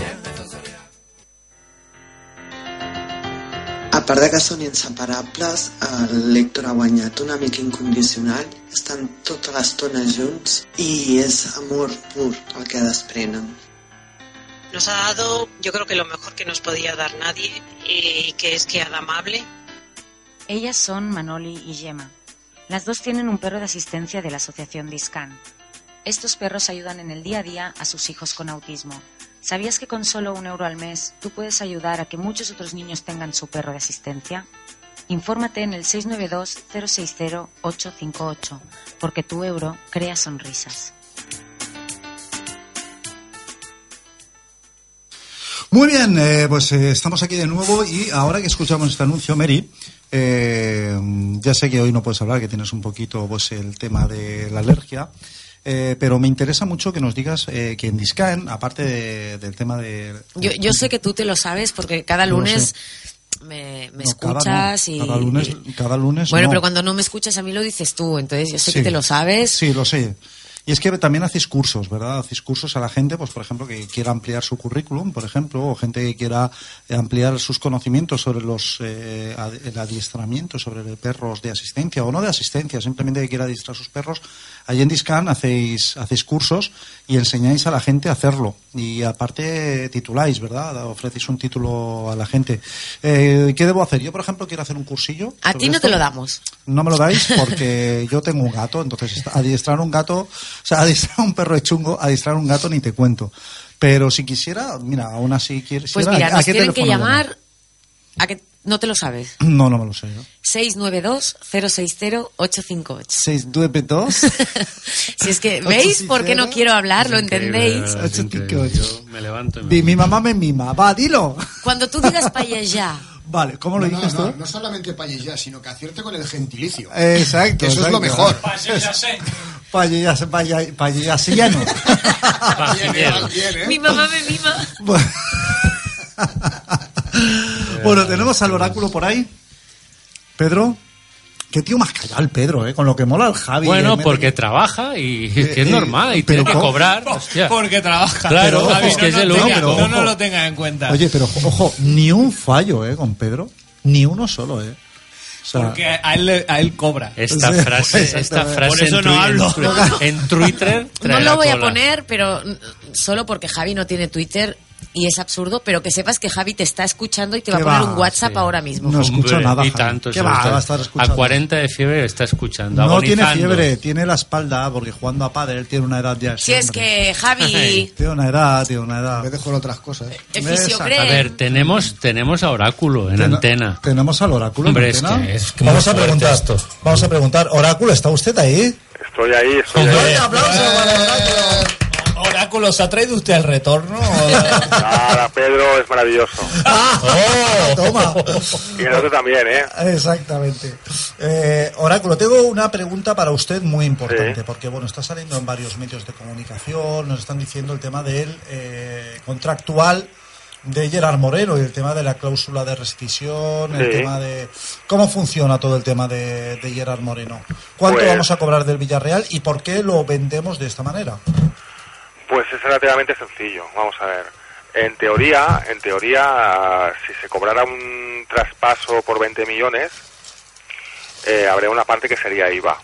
A part de que són inseparables, l'Héctor ha guanyat un amic incondicional, estan tota l'estona junts i és amor pur el que desprenen. Nos ha dado, yo creo que lo mejor que nos podía dar nadie, que es criada amable. Ellas son Manoli y Gemma. Las dos tienen un perro de asistencia de la asociación Discan. Estos perros ayudan en el día a día a sus hijos con autismo. ¿Sabías que con solo €1 al mes tú puedes ayudar a que muchos otros niños tengan su perro de asistencia? Infórmate en el 692-060-858, porque tu euro crea sonrisas. Muy bien, pues estamos aquí de nuevo y ahora que escuchamos este anuncio, Mary, ya sé que hoy no puedes hablar, que tienes un poquito pues el tema de la alergia. Pero me interesa mucho que nos digas que en Discan, aparte del tema de... Yo sé que tú te lo sabes porque cada lunes me escuchas y... Cada lunes Bueno, no. pero cuando no me escuchas a mí lo dices tú, entonces yo sé que te lo sabes. Sí, lo sé. Y es que también hacéis cursos, ¿verdad? Hacéis cursos a la gente, pues por ejemplo, que quiera ampliar su currículum, por ejemplo, o gente que quiera ampliar sus conocimientos sobre el adiestramiento, sobre perros de asistencia o no de asistencia, simplemente que quiera adiestrar sus perros. Allí en Discan hacéis cursos y enseñáis a la gente a hacerlo. Y aparte tituláis, ¿verdad? Ofrecéis un título a la gente. ¿Qué debo hacer? Yo, por ejemplo, quiero hacer un cursillo. A ti no te lo damos. No me lo dais porque yo tengo un gato, entonces adiestrar un gato... O sea, adiestrar a un perro de chungo, adiestrar a un gato ni te cuento. Pero si quisiera, mira, aún así quisiera... Pues mira, nos tienen que llamar... ¿A que no te lo sabes? No me lo sé. 692-060-858. 692... Si es que, ¿veis por qué no quiero hablar? ¿Lo entendéis? 858. Me levanto y Mi mamá me mima. Va, dilo. Cuando tú digas pallejà. Vale, ¿cómo lo dices tú? No solamente pallejà, sino que acierte con el gentilicio. Exacto. Eso es lo mejor. Payasillano. Mi mamá me mima. Bueno, tenemos al oráculo por ahí. Pedro. Qué tío más callado el Pedro, con lo que mola el Javi. Bueno, porque trabaja y que es normal y tiene que cobrar. Hostia. Porque trabaja. Claro, Javi, es que es el único. No lo tenga en cuenta. Oye, pero ojo, ni un fallo, con Pedro. Ni uno solo, Porque a él cobra. Esta frase por eso no hablo. En Twitter. No lo voy a poner, pero solo porque Javi no tiene Twitter y es absurdo, pero que sepas que Javi te está escuchando y te va a poner un WhatsApp ahora mismo. No escucho nada, y Javi. tanto. ¿Qué va a estar escuchando? A 40 de fiebre está escuchando. No tiene agonizando. fiebre, tiene la espalda, porque jugando a pádel tiene una edad ya. Si es que Javi... Tiene una edad. En vez de jugar otras cosas. A ver, tenemos a Oráculo en antena. Tenemos al Oráculo Hombre, en antena. es que Vamos a muy fuerte preguntar esto. Vamos a preguntar. Oráculo, ¿está usted ahí? Estoy ahí. ¡Un aplauso para Oráculo! Oráculo, ¿se ha traído usted el retorno? Nada, Pedro es maravilloso. Toma. Y el otro también, ¿eh? Exactamente. Oráculo, tengo una pregunta para usted muy importante, porque bueno, está saliendo en varios medios de comunicación, nos están diciendo el tema del contractual de Gerard Moreno y el tema de la cláusula de rescisión, el tema de cómo funciona todo el tema de Gerard Moreno. ¿Cuánto Pues, vamos a cobrar del Villarreal y por qué lo vendemos de esta manera? Pues es relativamente sencillo. Vamos a ver. En teoría, si se cobrara un traspaso por 20 millones, habría una parte que sería IVA.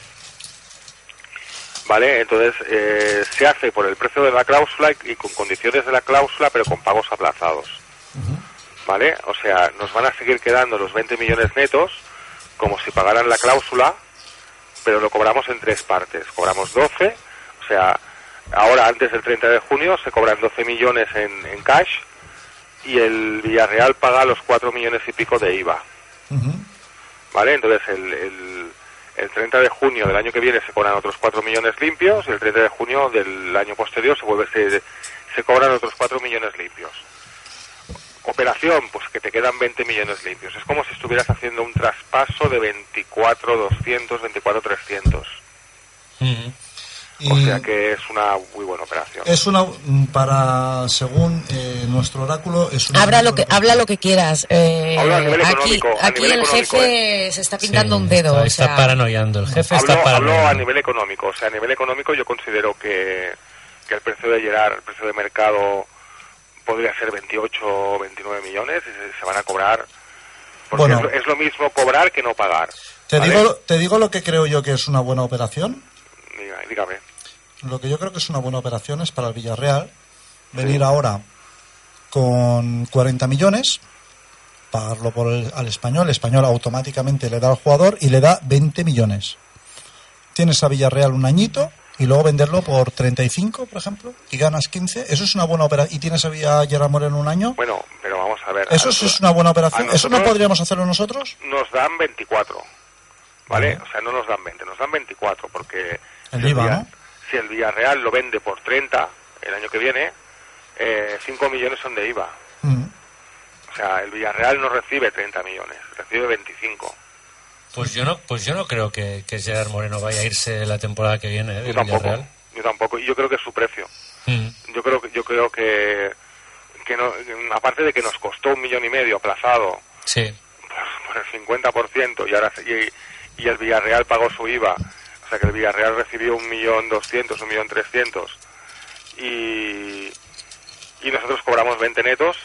¿Vale? Entonces, se hace por el precio de la cláusula y con condiciones de la cláusula, pero con pagos aplazados. ¿Vale? O sea, nos van a seguir quedando los 20 millones netos, como si pagaran la cláusula, pero lo cobramos en 3 partes. Cobramos 12, o sea, ahora antes del 30 de junio se cobran 12 millones en cash y el Villarreal paga los 4 millones y pico de IVA. ¿Vale? Entonces, el 30 de junio del año que viene se cobran otros 4 millones limpios y el 30 de junio del año posterior se cobran otros 4 millones limpios. Operación, pues que te quedan 20 millones limpios. Es como si estuvieras haciendo un traspaso de 24.200, 24.300. O sea que es una muy buena operación. Es una, según nuestro oráculo, es una... Habla lo que quieras. Habla a nivel económico. Aquí el jefe se está pintando un dedo. Está paranoiando, el jefe está Hablo paranoiando. a nivel económico. O sea, a nivel económico yo considero que el precio de Gerard, el precio de mercado, podría ser 28 o 29 millones y se van a cobrar. Porque Bueno. es lo mismo cobrar que no pagar. Te ¿vale? digo lo que creo yo que es una buena operación. Dígame. Lo que yo creo que es una buena operación es para el Villarreal venir ahora con 40 millones, pagarlo al Español. El Español automáticamente le da al jugador y le da 20 millones. Tienes a Villarreal un añito y luego venderlo por 35, por ejemplo, y ganas 15. Eso es una buena operación. ¿Y tienes a Gerard Moreno un año? Bueno, pero vamos a ver. ¿Eso es una buena operación? ¿Eso no podríamos hacerlo nosotros? Nos dan 24, ¿vale? O sea, no nos dan 20, nos dan 24, porque El IVA, ¿no? si el Villarreal lo vende por 30 el año que viene, 5 millones son de IVA. O sea, el Villarreal no recibe 30 millones, recibe 25. Pues yo no creo que Gerard Moreno vaya a irse la temporada que viene del Villarreal. Yo tampoco, y yo creo que es su precio. Yo creo que no, aparte de que nos costó 1,5 millones aplazado por el 50% y ahora y el Villarreal pagó su IVA, o sea que el Villarreal recibió 1.200.000, 1.300.000 y nosotros cobramos 20 netos.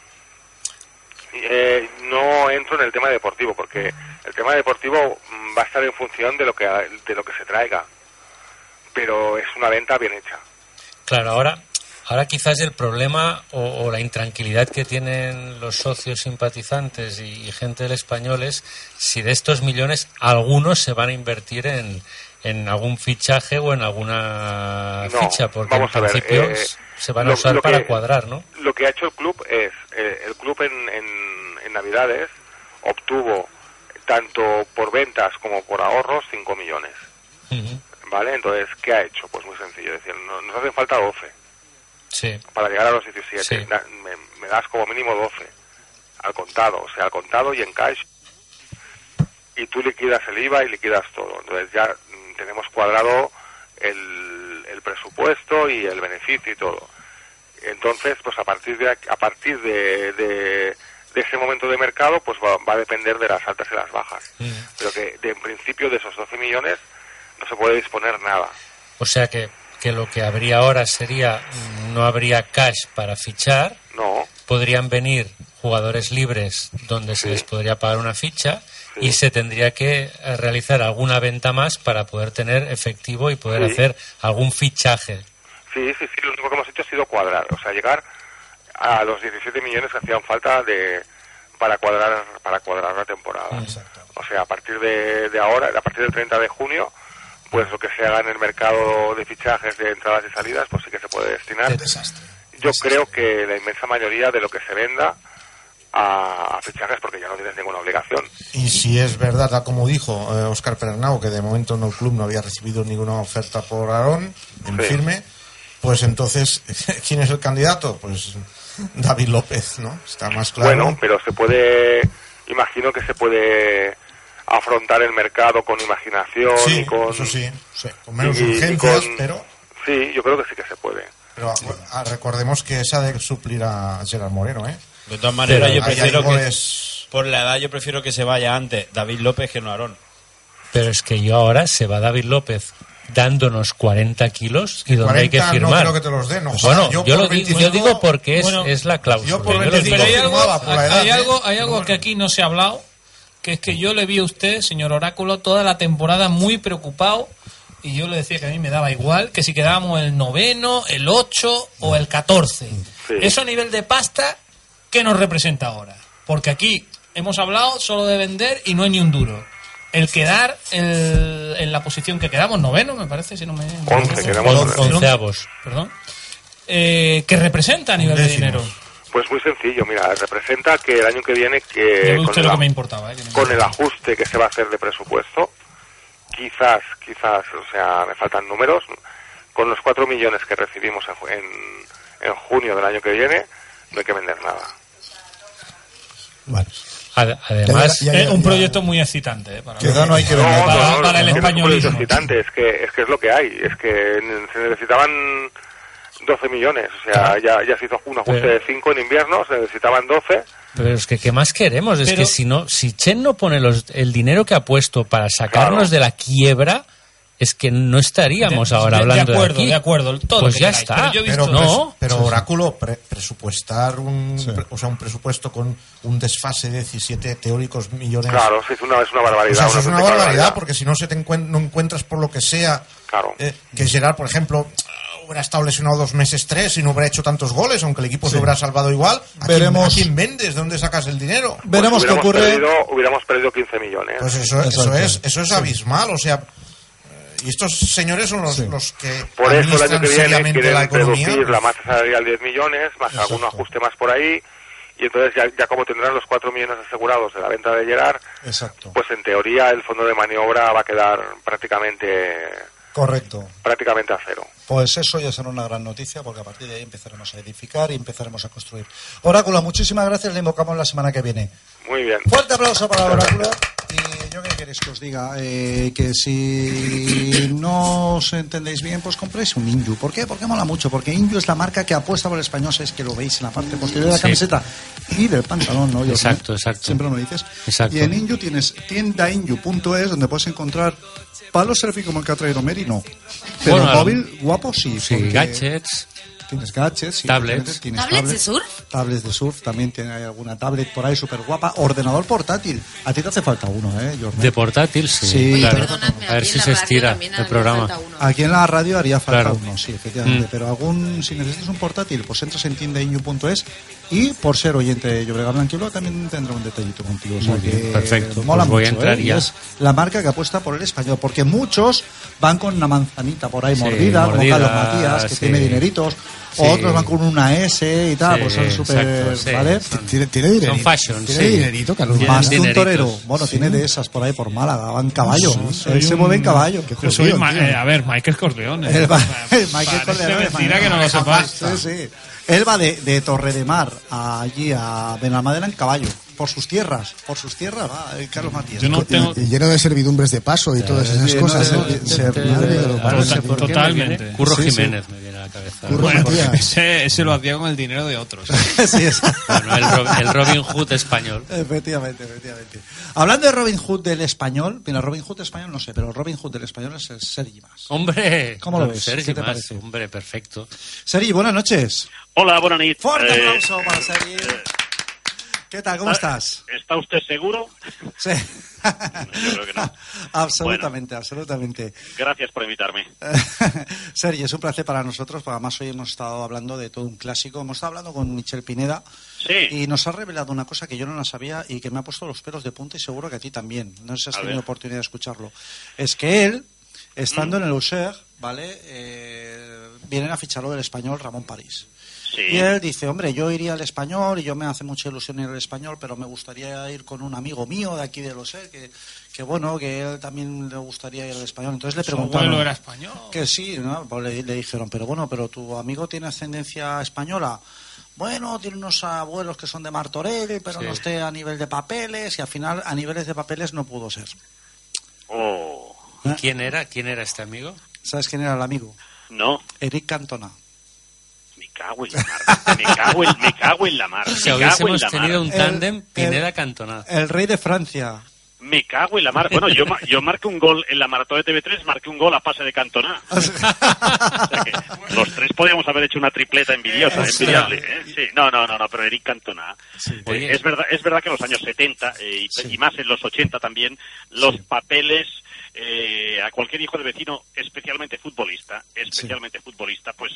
No entro en el tema deportivo porque el tema deportivo va a estar en función de lo que se traiga, pero es una venta bien hecha. Claro, ahora quizás el problema o la intranquilidad que tienen los socios simpatizantes y gente del Español es si de estos millones algunos se van a invertir en algún fichaje o en alguna ficha, porque en principio se van a usar para cuadrar, ¿no? Lo que ha hecho el club es, el club en Navidades obtuvo tanto por ventas como por ahorros 5 millones. ¿Vale? Entonces, ¿qué ha hecho? Pues muy sencillo, es decir, nos hacen falta 12 para llegar a los 17. Me das como mínimo 12 al contado, o sea, al contado y en cash, y tú liquidas el IVA y liquidas todo. Entonces ya tenemos cuadrado el presupuesto y el beneficio y todo. Entonces, pues a partir de ese momento de mercado, pues va a depender de las altas y las bajas. Pero que en principio de esos 12 millones no se puede disponer nada. O sea que lo que habría ahora sería, no habría cash para fichar. No. Podrían venir jugadores libres donde se les podría pagar una ficha y se tendría que realizar alguna venta más para poder tener efectivo y poder hacer algún fichaje. Sí, lo único que hemos hecho ha sido cuadrar, o sea, llegar a los 17 millones que hacían falta para cuadrar la temporada. Exacto. O sea, a partir de ahora, a partir del 30 de junio, pues lo que se haga en el mercado de fichajes, de entradas y salidas, pues sí que se puede destinar. Yo creo que la inmensa mayoría de lo que se venda a fichajes, porque ya no tienes ninguna obligación. Y si es verdad, tal como dijo Óscar Pernau, que de momento el club no había recibido ninguna oferta por Aarón en firme, pues entonces, ¿quién es el candidato? Pues David López, ¿no? Está más claro. Bueno, pero imagino que se puede afrontar el mercado con imaginación y con... eso sí, con menos urgencias, pero... Sí, yo creo que sí que se puede. Pero recordemos que esa de suplir a Gerard Moreno, ¿eh? De todas maneras, yo prefiero por la edad, yo prefiero que se vaya antes David López que no Aarón. Pero es que ahora se va David López dándonos 40 kilos y donde hay que firmar. No creo que te los den. No. Bueno, yo digo porque es la cláusula. Pero hay algo que aquí no se ha hablado, que es que yo le vi a usted, señor Oráculo, toda la temporada muy preocupado, y yo le decía que a mí me daba igual que si quedábamos el 9º, el 8 o el 14. Sí. Eso a nivel de pasta, ¿qué nos representa ahora? Porque aquí hemos hablado solo de vender y no hay ni un duro. El quedar en la posición que quedamos, 9º, me parece, si no me... 11, quedamos 11avos. Perdón. ¿Qué representa a nivel de dinero? Pues muy sencillo, mira, representa que el año que viene, con el ajuste que se va a hacer de presupuesto, quizás, o sea, me faltan números, con los 4 millones que recibimos en junio del año que viene, no hay que vender nada. Bueno. Además, es un proyecto muy excitante para el españolismo. Es excitante, es que es lo que hay, es que se necesitaban 12 millones, o sea, ya se hizo un ajuste de 5 en invierno, se necesitaban 12. Pero es que ¿qué más queremos? Es que si Chen no pone el dinero que ha puesto para sacarnos de la quiebra, es que no estaríamos ahora hablando de aquí. De acuerdo, todo pues ya está. Pero Oráculo, presupuestar un presupuesto con un desfase de 17 teóricos millones. Claro, es una barbaridad. O sea, es una barbaridad, porque si no no encuentras por lo que sea, que Gerard, por ejemplo, hubiera estado lesionado 2 meses, 3 y no hubiera hecho tantos goles, aunque el equipo se hubiera salvado igual. ¿A quién vendes? ¿De dónde sacas el dinero? Veremos qué ocurre. Hubiéramos perdido 15 millones. Pues eso es abismal, o sea... Y estos señores son los que por eso el año que viene quieren la economía, reducir la masa salarial 10 millones, más algún ajuste más por ahí, y entonces ya como tendrán los 4 millones asegurados de la venta de Gerard, pues en teoría el fondo de maniobra va a quedar prácticamente a cero. Pues eso ya será una gran noticia, porque a partir de ahí empezaremos a edificar y empezaremos a construir. Oráculo, muchísimas gracias, le invocamos la semana que viene. Muy bien. Fuerte aplauso para Oráculo. Y yo qué queréis que os diga, que si no os entendéis bien, pues compréis un Inju. ¿Por qué? Porque mola mucho, porque Inju es la marca que apuesta por el español, es que lo veis en la parte posterior de la camiseta y del pantalón, ¿no? Exacto. Siempre lo dices. Exacto. Y en Inju tienes tiendainju.es, donde puedes encontrar palos selfie como el que ha traído Meri, no. Pero móvil guapo sí. Gadgets. Tienes gadgets, tablets. ¿Tablets de surf? Tablets de surf, también hay alguna tablet por ahí súper guapa. Ordenador portátil. A ti te hace falta uno, Jordan. De portátil, sí. Oye, claro. perdonadme, a ver si se estira el programa. Aquí en la radio haría falta uno, sí, efectivamente. Pero si necesitas un portátil, pues entras en tiendainju.es y por ser oyente de Llobregat Blanquiblao también tendrá un detallito contigo. O sea que perfecto. Mola pues voy mucho, a entrar ya. Es la marca que apuesta por el español, porque muchos van con una manzanita por ahí mordida, como Carlos Matías, que tiene dineritos. Sí. Otros van con una S y tal, pues son súper, ¿vale? Tiene dinerito. Son fashion, tiene dinerito, Carlos. Más que un torero. Bueno, tiene de esas por ahí por Málaga, va en caballo. Él se mueve en caballo. A ver, Michael Corleone. Michael Corleone. Mentira que no lo sepas. Sí. Él va de Torredemar allí a Benalmádena en caballo. Por sus tierras va Carlos Matías. Lleno de servidumbres de paso y todas esas cosas. Totalmente. Curro Jiménez me viene a la cabeza. Bueno, ese lo hacía con el dinero de otros. Sí, bueno, el Robin Hood español. Efectivamente. Hablando de Robin Hood del español, mira, Robin Hood español no sé, pero el Robin Hood del español es el Sergi Mas. Hombre, ¿cómo lo ves? Sergi ¿Qué te Mas, parece? hombre, perfecto. Sergi, buenas noches. Hola, buenas noches. Fuerte aplauso para Sergi. ¿Qué tal? ¿Cómo estás? ¿Está usted seguro? Sí. Yo creo que no. Absolutamente, absolutamente. Gracias por invitarme. Sergi, es un placer para nosotros, porque además hoy hemos estado hablando de todo un clásico. Hemos estado hablando con Michel Pineda y nos ha revelado una cosa que yo no la sabía y que me ha puesto los pelos de punta y seguro que a ti también. No sé si has tenido oportunidad de escucharlo. Es que él, estando en el Auxerre, ¿vale? Vienen a ficharlo del Español Ramón París. Sí. Y él dice, hombre, yo iría al Español y yo me hace mucha ilusión ir al Español, pero me gustaría ir con un amigo mío de aquí de Los que bueno, que él también le gustaría ir al Español. Entonces le preguntaron... ¿Su abuelo era español? Que sí, ¿no? Pues le dijeron, pero bueno, pero tu amigo tiene ascendencia española. Bueno, tiene unos abuelos que son de Martorell, pero no esté a nivel de papeles, y al final a niveles de papeles no pudo ser. Oh. ¿Y quién era este amigo? ¿Sabes quién era el amigo? No. Eric Cantona. Me cago en la mar. Me cago en la mar. Si hubiésemos tenido un tándem Pineda-Cantona. El rey de Francia. Me cago en la mar. Bueno, yo marqué un gol en la maratón de TV3, marqué un gol a pase de Cantona. O sea que los tres podíamos haber hecho una tripleta envidiosa, envidiable, ¿eh? Sí, no, pero Eric Cantona. Sí. Es verdad que en los años 70 y más en los 80 también, los papeles a cualquier hijo de vecino, especialmente futbolista, pues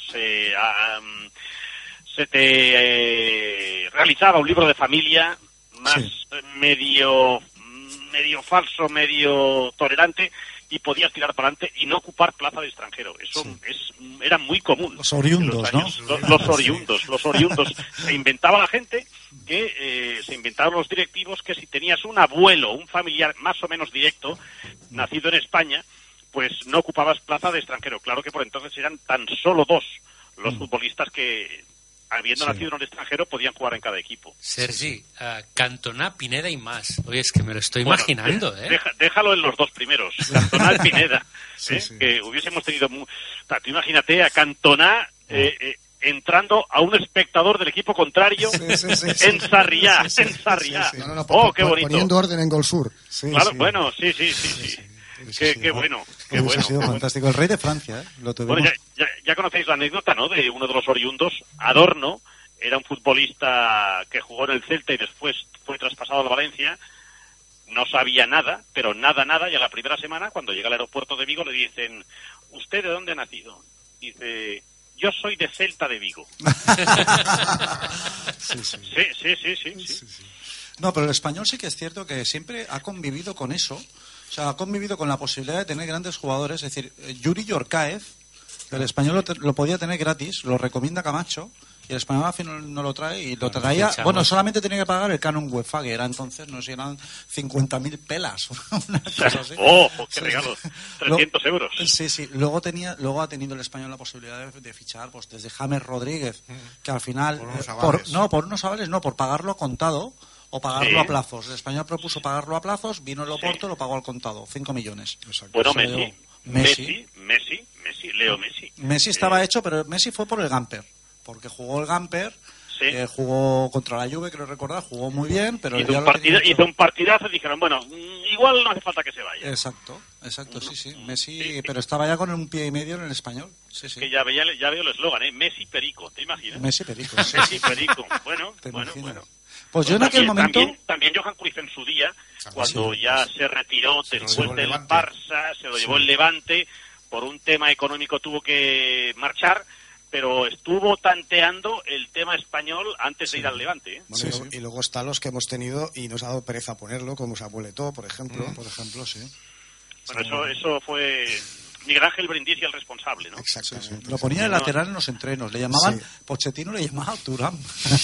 se te realizaba un libro de familia más medio falso, medio tolerante, y podías tirar para adelante y no ocupar plaza de extranjero. Eso era muy común. Los oriundos, ¿no? Los oriundos. Se inventaba la gente, se inventaban los directivos, que si tenías un abuelo, un familiar más o menos directo, nacido en España, pues no ocupabas plaza de extranjero. Claro que por entonces eran tan solo dos los futbolistas que, habiendo nacido en el extranjero, podían jugar en cada equipo. Sergi, Cantona, Pineda y más. Oye, es que me lo estoy imaginando, ¿eh? Déjalo en los dos primeros. Cantona, Pineda. Que hubiésemos tenido... Tú imagínate a Cantona entrando a un espectador del equipo contrario en Sarriá. Oh, qué bonito. Poniendo orden en Gol Sur. Claro, bueno, sí. Qué bueno. Ha sido fantástico. El rey de Francia, ¿eh? Lo tuvimos. Bueno, ya conocéis la anécdota, ¿no? De uno de los oriundos, Adorno, era un futbolista que jugó en el Celta y después fue traspasado al Valencia. No sabía nada, pero nada, y a la primera semana, cuando llega al aeropuerto de Vigo, le dicen, ¿usted de dónde ha nacido? Dice, yo soy de Celta de Vigo. Sí. No, pero el español sí que es cierto que siempre ha convivido con eso. O sea, ha convivido con la posibilidad de tener grandes jugadores. Es decir, Yuri Yorkaev, el español lo podía tener gratis, lo recomienda Camacho, y el español al final no lo trae, y lo traía... Bueno, solamente tenía que pagar el canon UEFA, que era entonces, no sé, eran 50.000 pelas. Una cosa así. ¡Oh, qué regalo! 300 euros. Sí. Luego ha tenido el español la posibilidad de fichar pues desde James Rodríguez, que al final... por pagarlo a contado o pagarlo a plazos. El español propuso pagarlo a plazos, vino el Oporto, lo pagó al contado, 5 millones. Exacto. Bueno, Messi. Leo Messi. Messi estaba hecho, pero Messi fue por el Gamper, porque jugó el Gamper, jugó contra la Juve, creo recordar, jugó muy bien, pero hizo un partidazo y dijeron, bueno, igual no hace falta que se vaya. Exacto, sí. Messi, pero estaba ya con un pie y medio en el español. Sí. Que ya veo el eslogan, Messi Perico, ¿te imaginas? Messi Perico. Messi Perico. Bueno. Pues yo en aquel momento... También Johan Cruyff en su día, cuando ya se retiró después del Barça, se lo llevó el Levante, por un tema económico tuvo que marchar, pero estuvo tanteando el tema español antes de ir al Levante. Bueno, y luego están los que hemos tenido y nos ha dado pereza ponerlo, como Samuel Eto'o, por ejemplo. Bueno, eso fue... Miguel Ángel Brindisi el responsable, ¿no? Exactamente. Lo ponía de lateral en los entrenos. Le llamaban... Pochettino le llamaba Thuram.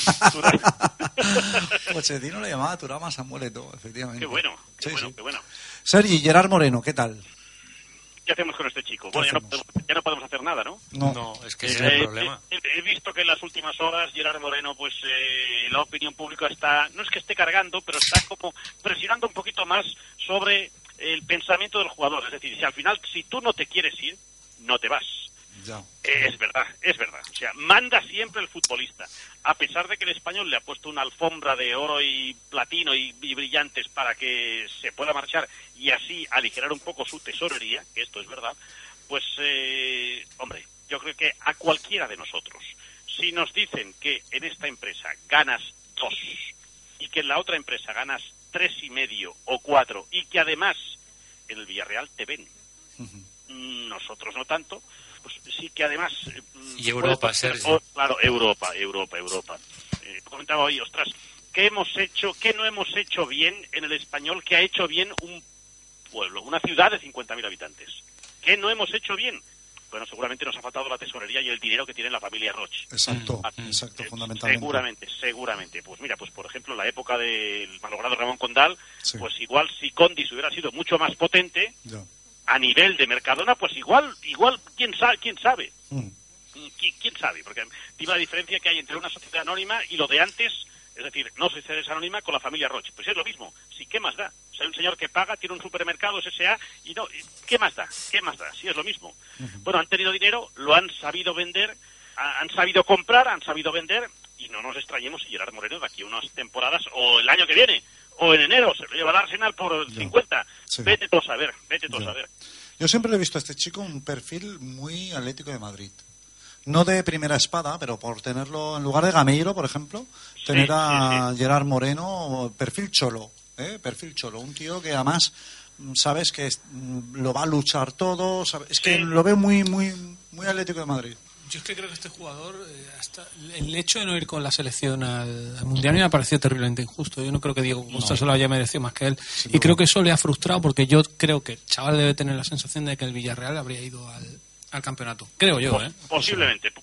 Pochettino le llamaba Thuram a Samuel Eto'o, efectivamente. Qué bueno. Sergi, Gerard Moreno, ¿qué tal? ¿Qué hacemos con este chico? Bueno, ya no podemos hacer nada, ¿no? No, es que ese es el problema. He visto que en las últimas horas Gerard Moreno, pues la opinión pública está... No es que esté cargando, pero está como presionando un poquito más sobre... el pensamiento del jugador, es decir, si al final, si tú no te quieres ir, no te vas. Ya. Es verdad. O sea, manda siempre el futbolista. A pesar de que el español le ha puesto una alfombra de oro y platino y brillantes para que se pueda marchar y así aligerar un poco su tesorería, que esto es verdad, pues, hombre, yo creo que a cualquiera de nosotros, si nos dicen que en esta empresa ganas 2 y que en la otra empresa ganas 3,5 o 4 y que además en el Villarreal te ven, nosotros no tanto, pues sí que además... y Europa, Sergio. Claro, Europa. Comentaba hoy, ostras, ¿qué no hemos hecho bien en el Español que ha hecho bien un pueblo, una ciudad de 50.000 habitantes? ¿Qué no hemos hecho bien? Bueno, seguramente nos ha faltado la tesorería y el dinero que tiene la familia Roche. Exacto, fundamentalmente. Seguramente. Pues mira, pues por ejemplo, en la época del malogrado Ramón Condal, sí. Pues igual si Condis hubiera sido mucho más potente, ya. A nivel de Mercadona, pues igual, quién sabe. ¿Quién sabe? Porque dime la diferencia que hay entre una sociedad anónima y lo de antes, es decir, no sociedades anónima con la familia Roche. Pues es lo mismo. Sí, ¿qué más da? O sea, un señor que paga, tiene un supermercado, S.A., y no, ¿qué más da? Sí, es lo mismo. Bueno, han tenido dinero, lo han sabido vender, han sabido comprar, han sabido vender, y no nos extrañemos si Gerard Moreno de aquí a unas temporadas, o el año que viene, o en enero, se lo lleva al Arsenal por 50. Sí. Vete tú a saber. Yo siempre le he visto a este chico un perfil muy Atlético de Madrid. No de primera espada, pero por tenerlo en lugar de Gameiro, por ejemplo, tener a Gerard Moreno, perfil cholo, un tío que además sabes que lo va a luchar todo, es que lo veo muy Atlético de Madrid. Yo es que creo que este jugador, hasta el hecho de no ir con la selección al Mundial me ha parecido terriblemente injusto. Yo no creo que Diego Costa se lo haya merecido más que él. Y creo que eso le ha frustrado porque yo creo que el chaval debe tener la sensación de que el Villarreal habría ido al campeonato. Creo yo, Posiblemente.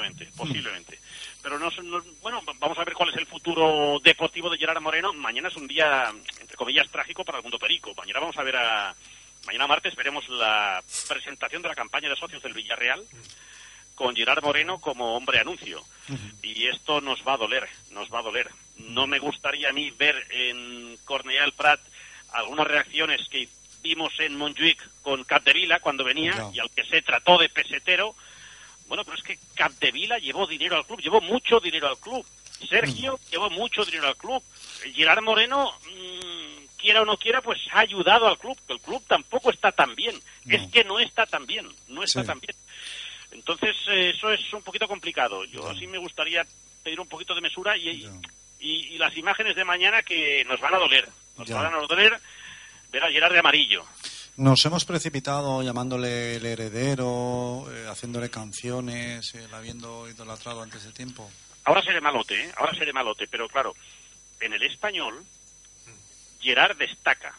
Pero bueno, vamos a ver cuál es el futuro deportivo de Gerard Moreno. Mañana es un día, entre comillas, trágico para el mundo perico. Mañana martes veremos la presentación de la campaña de socios del Villarreal con Gerard Moreno como hombre anuncio. Y esto nos va a doler. No me gustaría a mí ver en Cornellà el Prat algunas reacciones que vimos en Montjuïc con Capdevila cuando venía y al que se trató de pesetero. Bueno, pero es que Capdevila llevó dinero al club, llevó mucho dinero al club. Sergio llevó mucho dinero al club. Gerard Moreno, quiera o no quiera, pues ha ayudado al club, que el club tampoco está tan bien. Es que no está tan bien. Entonces, eso es un poquito complicado. Yo así me gustaría pedir un poquito de mesura y las imágenes de mañana que nos van a doler. Ver a Gerard de amarillo. Nos hemos precipitado llamándole el heredero, haciéndole canciones, habiendo idolatrado antes de tiempo. Ahora seré malote, pero claro, en el Español, Gerard destaca.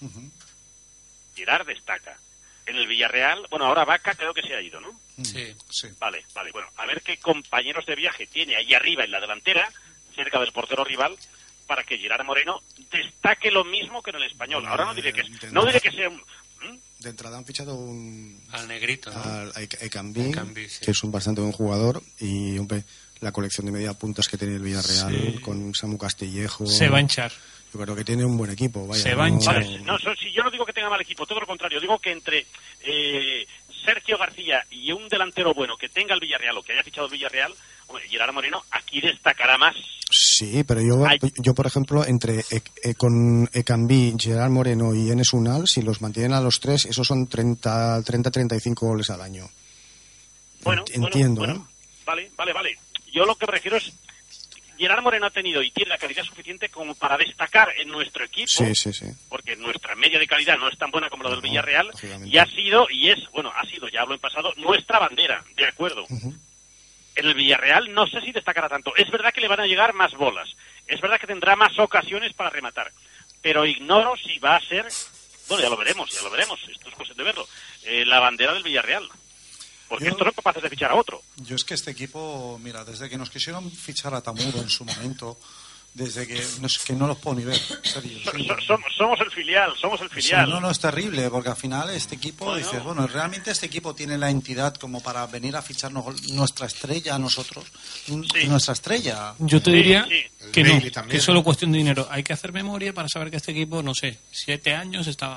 En el Villarreal, bueno, ahora Vaca creo que se ha ido, ¿no? Sí. Vale, bueno, a ver qué compañeros de viaje tiene ahí arriba en la delantera, cerca del portero rival, para que Gerard Moreno destaque lo mismo que en el Español. Ahora no diré que sea un... De entrada han fichado al negrito, ¿no? Al Ekambi, sí. Que es un bastante buen jugador, y hombre, la colección de media puntas que tiene el Villarreal con Samu Castillejo. Se va a hinchar. Yo creo que tiene un buen equipo. Se va a hinchar. Si yo no digo que tenga mal equipo, todo lo contrario. Digo que entre Sergio García y un delantero bueno que tenga el Villarreal o que haya fichado el Villarreal, hombre, Gerard Moreno aquí destacará más. Sí, pero yo por ejemplo, con Ekambi, Gerard Moreno y Enes Unal, si los mantienen a los tres, esos son 30-35 goles al año. Entiendo. Vale. Yo lo que me refiero es Gerard Moreno ha tenido y tiene la calidad suficiente como para destacar en nuestro equipo, porque nuestra media de calidad no es tan buena como la del Villarreal, y ha sido, ya hablo en pasado, nuestra bandera, de acuerdo. En el Villarreal no sé si destacará tanto. Es verdad que le van a llegar más bolas, es verdad que tendrá más ocasiones para rematar, pero ignoro si va a ser, bueno, ya lo veremos, esto es cuestión de verlo, la bandera del Villarreal. Porque estos son capaces de fichar a otro. Yo es que este equipo, mira, desde que nos quisieron fichar a Tamuro en su momento, desde que no los puedo ni ver, en serio. Somos el filial. No, es terrible, porque al final este equipo, dices, realmente este equipo tiene la entidad como para venir a ficharnos nuestra estrella a nosotros. Nuestra estrella. Yo te diría que no, que es solo cuestión de dinero. Hay que hacer memoria para saber que este equipo, no sé, 7 años estaba, o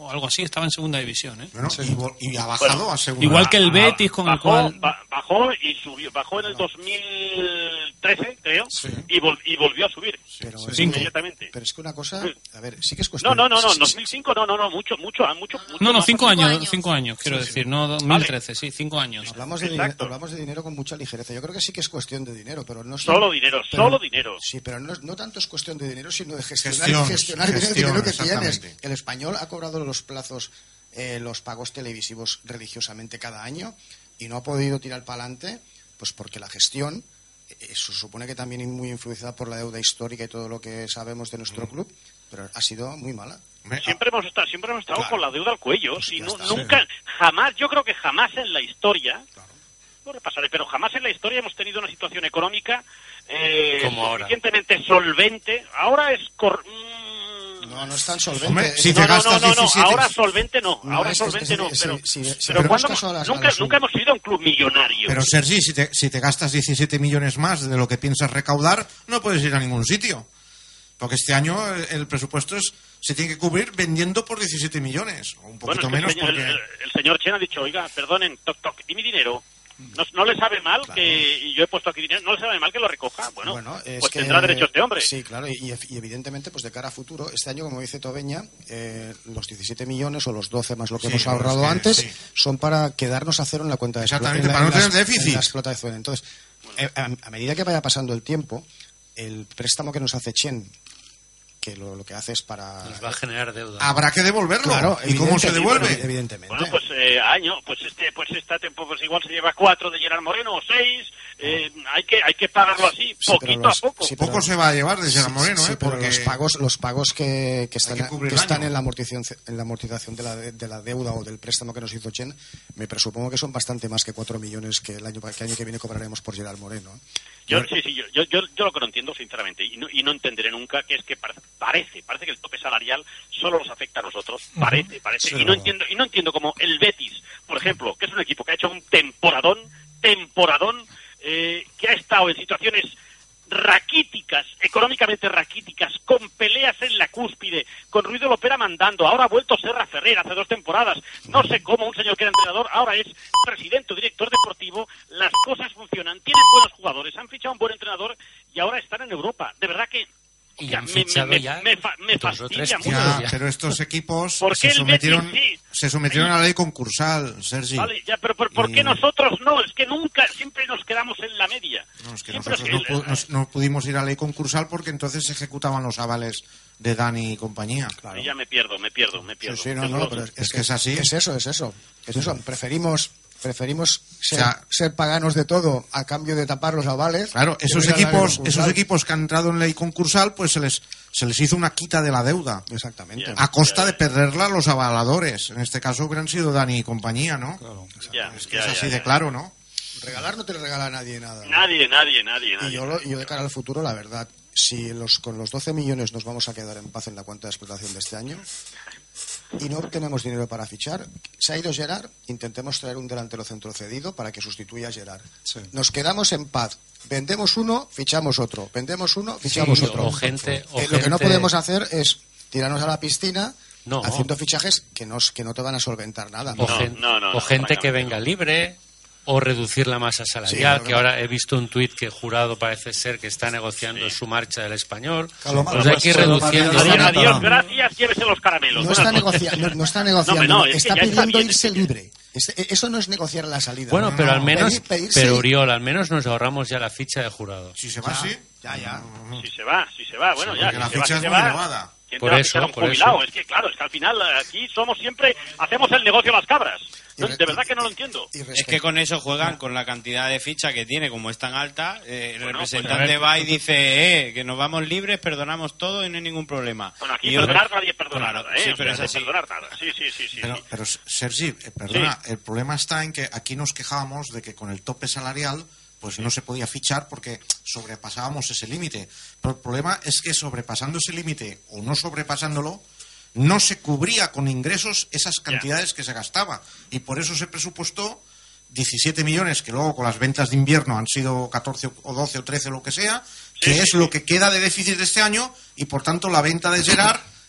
o algo así, estaba en segunda división, ¿eh? Bueno, y ha bajado a segunda. Igual que el Betis, con el cual... Bajó y subió. Bajó en el 2013, creo, y volvió a subir. Inmediatamente. Pero es que una cosa... A ver, sí que es cuestión... No, 2005 no, mucho. No, 5 años, quiero decir, no 2013, sí, 5 años. Hablamos de dinero con mucha ligereza. Yo creo que sí que es cuestión de dinero, pero no... Solo dinero. Sí, pero no tanto es cuestión de dinero, sino de gestionar el dinero que tienes. El Español ha cobrado los plazos, los pagos televisivos religiosamente cada año y no ha podido tirar para adelante, pues porque la gestión, eso supone que también muy influenciada por la deuda histórica y todo lo que sabemos de nuestro club, pero ha sido muy mala. Siempre hemos estado con la deuda al cuello. Yo creo que jamás en la historia, no repasaré, pero jamás en la historia hemos tenido una situación económica suficientemente solvente. Ahora es... No es tan solvente. Hombre, si te gastas 17... ahora solvente no. Pero nunca hemos sido un club millonario. Pero Sergi, si te gastas 17 millones más de lo que piensas recaudar, no puedes ir a ningún sitio. Porque este año el presupuesto se tiene que cubrir vendiendo por 17 millones. O un poquito menos. El señor Chen ha dicho, oiga, perdonen, toc, ¿y mi dinero? ¿No le sabe mal y yo he puesto aquí dinero? ¿No le sabe mal que lo recoja? Bueno pues tendrá derecho este hombre. Sí, claro, y evidentemente, pues de cara a futuro, este año, como dice Tobeña, los 17 millones o los 12 más lo que hemos ahorrado antes son para quedarnos a cero en la cuenta de explotación. Exactamente, para no tener déficit. En la explotación. Entonces, a medida que vaya pasando el tiempo, el préstamo que nos hace Chen, que lo que hace es para... Nos va a generar deuda. Habrá que devolverlo. Claro, ¿y cómo se devuelve? Evidentemente. Bueno, pues igual se lleva 4 de Gerard Moreno o 6. Hay que pagarlo así, poquito a poco. Poco se va a llevar de Gerard Moreno, pero porque los pagos que están en la amortización de la deuda o del préstamo que nos hizo Chen, me presupongo que son bastante más que 4 millones que el año que viene cobraremos por Gerard Moreno. Yo lo que no entiendo, sinceramente, y no entenderé nunca, que es que parece que el tope salarial solo nos afecta a nosotros. Parece. Sí, y no entiendo cómo el Betis, por ejemplo, que es un equipo que ha hecho un temporadón, que ha estado en situaciones raquíticas, económicamente raquíticas, con peleas en la cúspide, con Ruido Lopera mandando, ahora ha vuelto Serra Ferrer hace 2 temporadas, no sé cómo un señor que era entrenador, ahora es presidente o director deportivo, las cosas funcionan, tienen buenos jugadores, han fichado un buen entrenador y ahora están en Europa, de verdad que y han fichado ya me fastidia mucho. Pero estos equipos se sometieron a la ley concursal, Sergi. Vale, pero ¿por qué nosotros no? Es que siempre nos quedamos en la media. No, es que nosotros no pudimos ir a la ley concursal porque entonces se ejecutaban los avales de Dani y compañía. Claro. Y ya me pierdo. Sí, pero es que es así. Es eso. Preferimos ser paganos de todo a cambio de tapar los avales. Claro, esos equipos que han entrado en ley concursal, pues se les hizo una quita de la deuda. Exactamente. A costa de perderla los avaladores. En este caso hubieran sido Dani y compañía, ¿no? Claro. Es así de claro, ¿no? Regalar no te regala a nadie nada. Nadie. Y yo de cara al futuro, la verdad, si con los 12 millones nos vamos a quedar en paz en la cuenta de explotación de este año y no tenemos dinero para fichar, se ha ido Gerard, intentemos traer un delantero centro cedido para que sustituya a Gerard. Sí. Nos quedamos en paz. Vendemos uno, fichamos otro. Vendemos uno, fichamos otro. Lo que no podemos hacer es tirarnos a la piscina haciendo fichajes que no te van a solventar nada. O gente que venga libre, o reducir la masa salarial, que ahora he visto un tuit que Jurado parece ser que está negociando su marcha del Español. Pues hay que ir reduciendo. Adiós, gracias, llévese los caramelos. No está negociando, está pidiendo irse libre. Eso no es negociar la salida. Bueno, pero al menos, pero Uriol, al menos nos ahorramos ya la ficha de Jurado. Si se va, sí. Ya. Si se va, bueno, ya. La ficha es muy elevada. Por eso. Es que claro, es que al final aquí hacemos el negocio a las cabras. De verdad que no lo entiendo. Es que con eso juegan, con la cantidad de ficha que tiene, como es tan alta, el representante va y dice que nos vamos libres, perdonamos todo y no hay ningún problema. Bueno, aquí perdonar nadie perdona nada, Sí, pero es así. Perdonar nada. Sí. Pero Sergi, perdona, el problema está en que aquí nos quejábamos de que con el tope salarial pues no se podía fichar porque sobrepasábamos ese límite. Pero el problema es que sobrepasando ese límite o no sobrepasándolo, no se cubría con ingresos esas cantidades que se gastaba. Y por eso se presupuestó 17 millones, que luego con las ventas de invierno han sido 14 o 12 o 13 o lo que sea, que es lo que queda de déficit de este año, y por tanto la venta de Gerard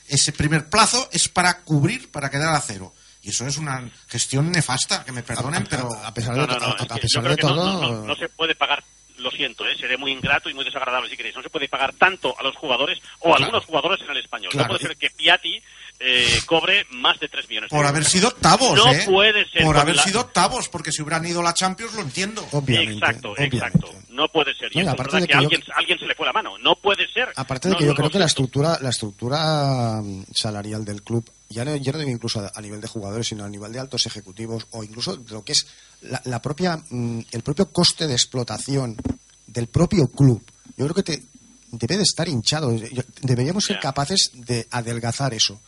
ese primer plazo es para cubrir, para quedar a cero. Y eso es una gestión nefasta, que me perdonen, pero a pesar de todo... No se puede pagar, lo siento, seré muy ingrato y muy desagradable si queréis, no se puede pagar tanto a los jugadores o a algunos jugadores en el Español. Claro. No puede ser que Piatti cobre más de 3 millones de por euros. haber sido octavos, no puede ser. Por haber sido octavos, porque si hubieran ido a la Champions lo entiendo. Obviamente. Exacto. No puede ser. Y No, es aparte verdad de que que alguien se le fue la mano. No puede ser. Aparte de que yo creo que la estructura salarial del club, ya no digo incluso a nivel de jugadores, sino a nivel de altos ejecutivos, o incluso de lo que es el propio coste de explotación del propio club, yo creo que debe de estar hinchado. Deberíamos ser capaces de adelgazar eso.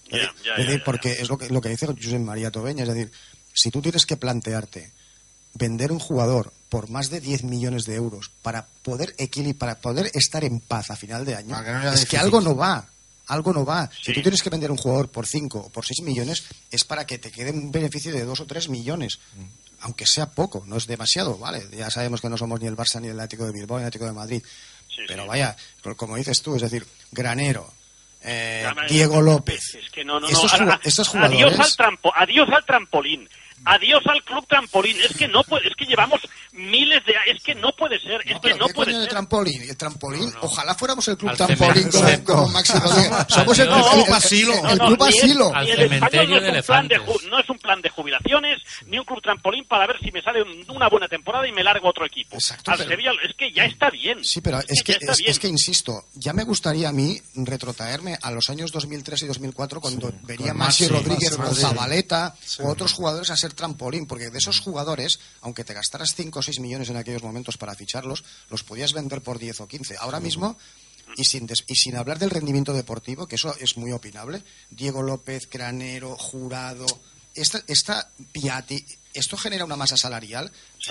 Porque es lo que dice Josep María Tobeña, es decir, si tú tienes que plantearte vender un jugador por más de 10 millones de euros para poder estar en paz a final de año, es que algo no va. Si tú tienes que vender un jugador por 5 o por 6 millones, es para que te quede un beneficio de 2 o 3 millones. Aunque sea poco, no es demasiado, ¿vale? Ya sabemos que no somos ni el Barça, ni el Atlético de Bilbao, ni el Atlético de Madrid. Pero vaya, como dices tú, es decir, Granero, Diego López. Es que no. Estos jugadores... Adiós al trampolín. Adiós al club trampolín. Es que no puede, es que llevamos miles de años. Es que no puede ser. Es que no puede ser. El trampolín. Ojalá fuéramos el club trampolín como Maxi Rodríguez. Somos el club asilo. El club asilo. El Español no es un plan de jubilaciones, ni un club trampolín para ver si me sale una buena temporada y me largo a otro equipo. Sevilla, es que ya está bien. Sí, pero es que insisto, ya me gustaría a mí retrotraerme a los años 2003 y 2004 cuando venía Maxi Rodríguez o Zabaleta o otros jugadores a ser trampolín, porque de esos jugadores, aunque te gastaras 5 o 6 millones en aquellos momentos para ficharlos, los podías vender por 10 o 15. Ahora mismo, y sin hablar del rendimiento deportivo, que eso es muy opinable, Diego López, Granero, Jurado, Piatti, esto genera una masa salarial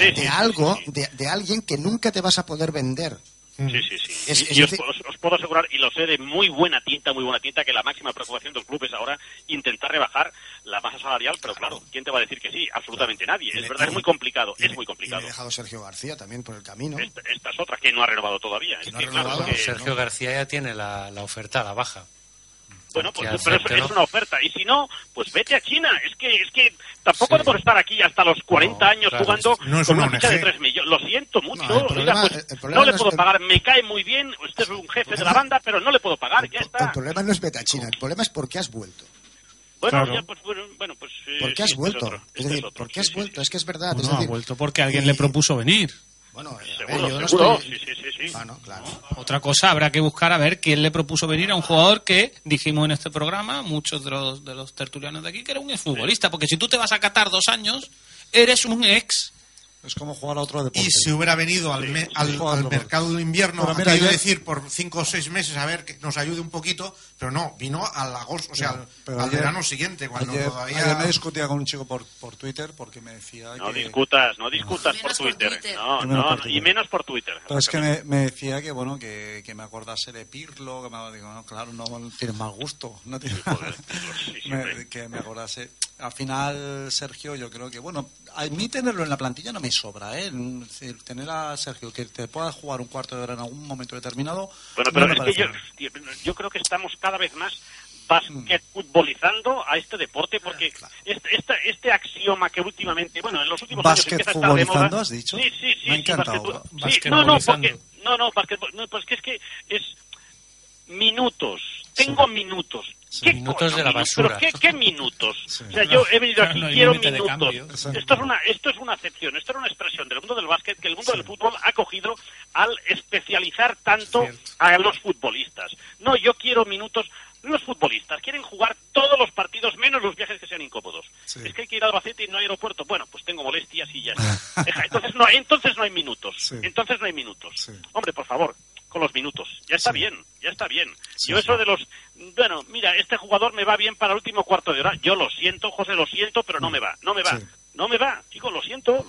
de alguien que nunca te vas a poder vender. Sí. Y os puedo asegurar, y lo sé de muy buena tinta, que la máxima preocupación del club es ahora intentar rebajar la masa salarial, pero claro, ¿quién te va a decir que sí? Absolutamente nadie. Es verdad, es muy complicado. Y me he dejado Sergio García también por el camino. Esta es otra, que no ha renovado todavía. Sergio García ya tiene la oferta a la baja. Bueno, pues pero es una oferta. Y si no, pues vete a China. Es que tampoco podemos estar aquí hasta los 40 años jugando con una ficha de 3 millones. Lo siento mucho. No le puedo pagar. Me cae muy bien. Usted es un jefe de la banda, pero no le puedo pagar. Ya está. El problema no es vete a China. El problema es por qué has vuelto. ¿Por qué has vuelto? Es decir, ¿por qué has vuelto? Es que es verdad. No ha vuelto porque alguien le propuso venir. Bueno, seguro. Sí. Bueno, claro. Otra cosa, habrá que buscar a ver quién le propuso venir a un jugador que dijimos en este programa, muchos de los tertulianos de aquí, que era un exfutbolista. Porque si tú te vas a Qatar 2 años, eres un ex. Es como jugar a otro deporte. Y si hubiera venido al mercado de invierno, ha querido decir por 5 o 6 meses, a ver, que nos ayude un poquito, pero no, vino al agosto, al verano siguiente, cuando todavía... Ayer me discutía con un chico por Twitter porque me decía No discutas por Twitter. Y menos por Twitter. Pero es que me decía que, bueno, que me acordase de Pirlo, digo, no, claro, no tienes mal gusto. No tienes que me acordase... Al final, Sergio, yo creo que, bueno, a mí tenerlo en la plantilla no me sobra, ¿eh? Es decir, tener a Sergio que te pueda jugar un cuarto de hora en algún momento determinado. Bueno, pero es que yo creo que estamos cada vez más basquetfutbolizando a este deporte, porque este axioma que últimamente, bueno, en los últimos años empieza a estar de moda. ¿Has dicho? Sí, me ha encantado. Pues que es minutos. Tengo minutos. ¿Qué minutos de la basura? ¿Pero qué minutos? O sea, yo he venido aquí, quiero minutos. Esto es una acepción, esto es una expresión del mundo del básquet que el mundo del fútbol ha cogido al especializar tanto a los futbolistas. No, yo quiero minutos. Los futbolistas quieren jugar todos los partidos, menos los viajes que sean incómodos. Es que hay que ir a Albacete y no hay aeropuerto. Bueno, pues tengo molestias y ya está. Entonces no hay minutos. Entonces no hay minutos. Hombre, por favor, con los minutos. Ya está bien. Yo eso de los... Bueno, mira, este jugador me va bien para el último cuarto de hora. Yo lo siento, José, lo siento, pero no me va. No me va, chico, lo siento.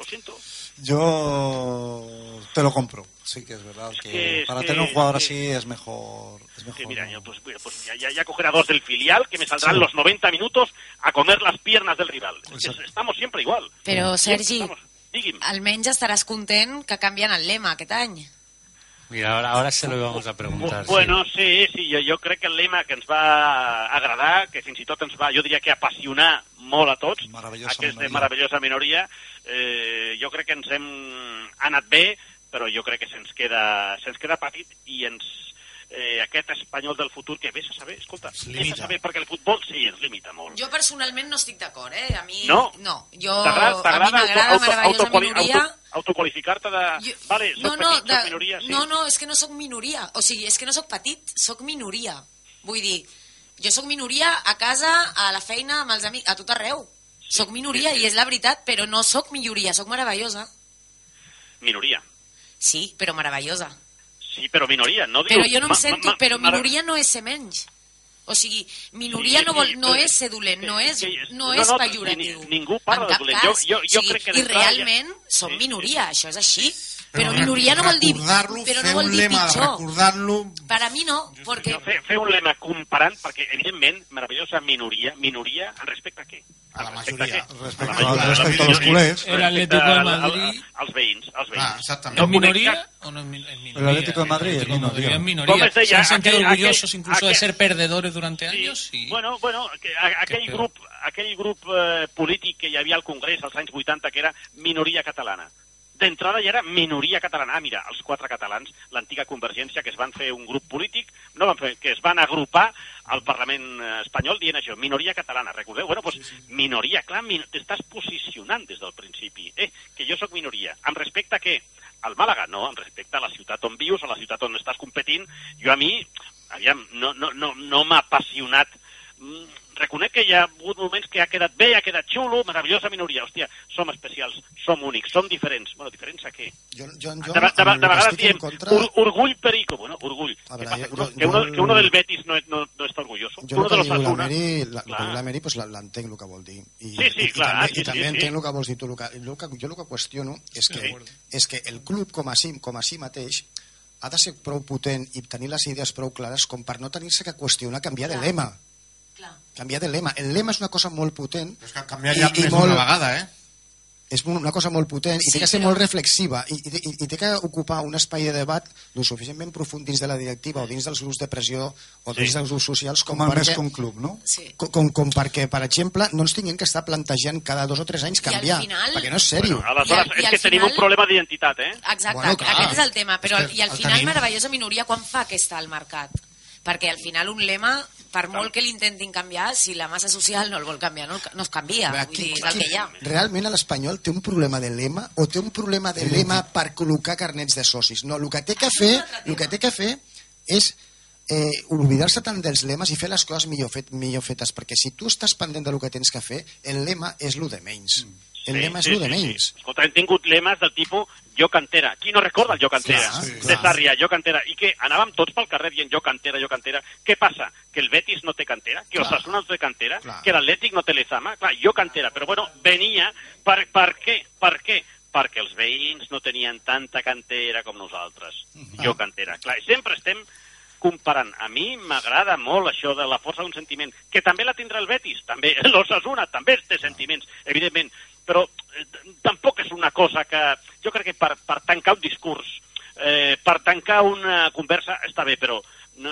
Yo te lo compro. Sí que es verdad que para tener un jugador así es mejor. Mira, pues ya cogeré a 2 del filial que me saldrán los 90 minutos a comer las piernas del rival. Estamos siempre igual. Però, Sergi, almenys estaràs content que canvien el lema aquest any. Mira, ahora se lo vamos a preguntar. Bueno, sí, jo crec que el lema que ens va agradar, que fins i tot ens va, jo diria que apassionar molt a tots, aquesta meravellosa minoria, jo crec que ens hem anat bé, però jo crec que se'ns queda petit i aquest espanyol del futur que vés a saber, escolta, vés a saber, perquè el futbol sí ens limita molt. Jo personalment no estic d'acord, A mi no. T'agrada meravellosa minoria. Autoqualificar-te de... Vale, soc petit, soc minoria, sí. No, és que no soc minoria. O sigui, és que no soc petit, soc minoria. Vull dir, jo soc minoria a casa, a la feina, amb els amics, a tot arreu. Soc minoria i és la veritat, però no soc minoria, soc meravellosa. Minoria. Sí, però meravellosa. Sí, però minoria, no dius... Però jo no em sento... Però minoria no és ser menys. O sigui, minoria no és ser dolent, no és pejoratiu. Ningú parla de dolent. Jo crec que... I realment som minoria, això és així. Però minoria no vol dir... Però no vol dir pitjor. Recordar-lo... Per a mi no, perquè... Fer un lema comparant, perquè evidentment, meravellosa minoria respecte a què? A la majoria. Respecte als culers. El Atlético de Madrid... Els veïns. Exactament. ¿Es minoría o no es minoría? El Atlético de Madrid es minoría. Se han sentido orgullosos incluso de ser perdedores durante años. Bueno, aquell grup polític que hi havia al Congrés als anys 80 que era minoria catalana. D'entrada ja era minoria catalana. Mira, els 4 catalans, l'antiga Convergència, que es van fer un grup polític, que es van agrupar al Parlament espanyol dient això, minoria catalana, recordeu? Bueno, doncs minoria, clar, t'estàs posicionant des del principi. Que jo sóc minoria. Amb respecte a què? Al Màlaga? No, amb respecte a la ciutat on vius, a la ciutat on estàs competint. Jo a mi, aviam, no m'ha apassionat. Reconec que hi ha hagut moments que ha quedat bé, ha quedat xulo, meravellosa minoria. Hòstia, som especials, som únics, som diferents. Bueno, diferents a què? De vegades diem orgull perico. Bueno, orgull. Que uno del Betis no està orgulloso. Jo el que diu la Meri, pues l'entenc el que vol dir. Sí, clar. I també entenc el que vols dir tu. Jo el que qüestiono és que el club com a si mateix ha de ser prou potent i tenir les idees prou clares com per no tenir-se que qüestionar canviar de lema. Canviar de lema. El lema és una cosa molt potent. Però és que canviar ja més d'una vegada, És una cosa molt potent i té que ser molt reflexiva i té que ocupar un espai de debat lo suficientment profund dins de la directiva o dins dels grups de pressió o dins dels grups socials com més que un club, no? Com perquè, per exemple, no ens tinguem que estar plantejant cada 2 o 3 anys canviar, perquè no és sèrio. Aleshores, és que tenim un problema d'identitat, Exacte, aquest és el tema. Però i al final, meravellosa minoria, quan fa que està al mercat? Perquè al final un lema, per molt que l'intentin canviar, si la massa social no el vol canviar, no es canvia. Vull dir, és el que hi ha. Realment l'Espanyol té un problema de lema o té un problema de lema per col·locar carnets de socis? No, el que té que fer és oblidar-se tant dels lemes i fer les coses millor fetes, perquè si tu estàs pendent del que tens que fer, el lema és lo de menys. El lema és lo de menys. Escolta, hem tingut lemes del tipus jo cantera. Qui no recorda el jo cantera? De Sarrià, jo cantera. I que anàvem tots pel carrer dient jo cantera, jo cantera. Què passa? Que el Betis no té cantera? Que Osasuna no té cantera? Que l'Atlètic no té Lezama? Clar, jo cantera. Però bueno, venia... Per què? Perquè els veïns no tenien tanta cantera com nosaltres. Jo cantera. Clar, sempre estem comparant. A mi m'agrada molt això de la força d'un sentiment, que també la tindrà el Betis, també l'Osasuna també té sentiments, evidentment, però tampoc és una cosa que... Jo crec que per tancar un discurs, per tancar una conversa, està bé, però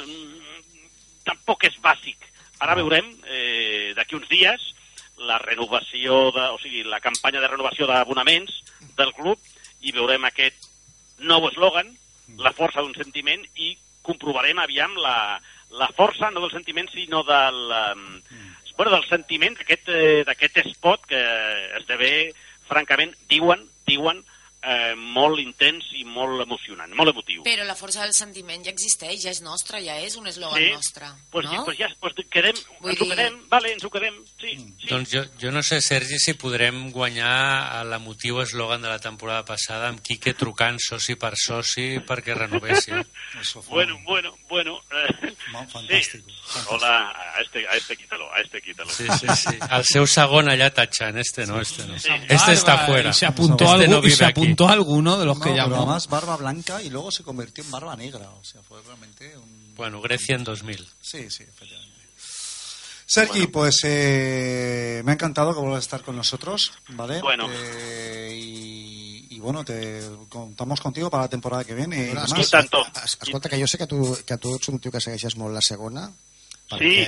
tampoc és bàsic. Ara veurem, d'aquí uns dies, la campanya de renovació d'abonaments del club, i veurem aquest nou eslògan, la força d'un sentiment, i comprovarem aviam la força, no del sentiment, sinó del sentiment d'aquest spot que esdevé, francament, diuen, molt intens i molt emocionant, molt emotiu. Però la força del sentiment ja existeix, ja és nostra, ja és un eslògan nostre. Ens ho quedem, sí. Doncs jo no sé, Sergi, si podrem guanyar l'emotiu eslògan de la temporada passada amb Quique trucant soci per soci perquè renovessin. Bueno. Fantástico. Hola, a este quítalo. Sí. El seu segon allà tachant, este no. Este está fuera. Se apuntó alguno de los que llamó. Pero además barba blanca y luego se convirtió en barba negra. O sea, fue realmente un... Bueno, Grecia en 2000. Sí, efectivamente. Sergi, pues me ha encantado que vuelvas a estar con nosotros, ¿vale? Bueno. Y bueno, te contamos contigo para la temporada que viene. Bueno, escolta, que jo sé que tu ets un tio que segueixes molt la segona. Sí.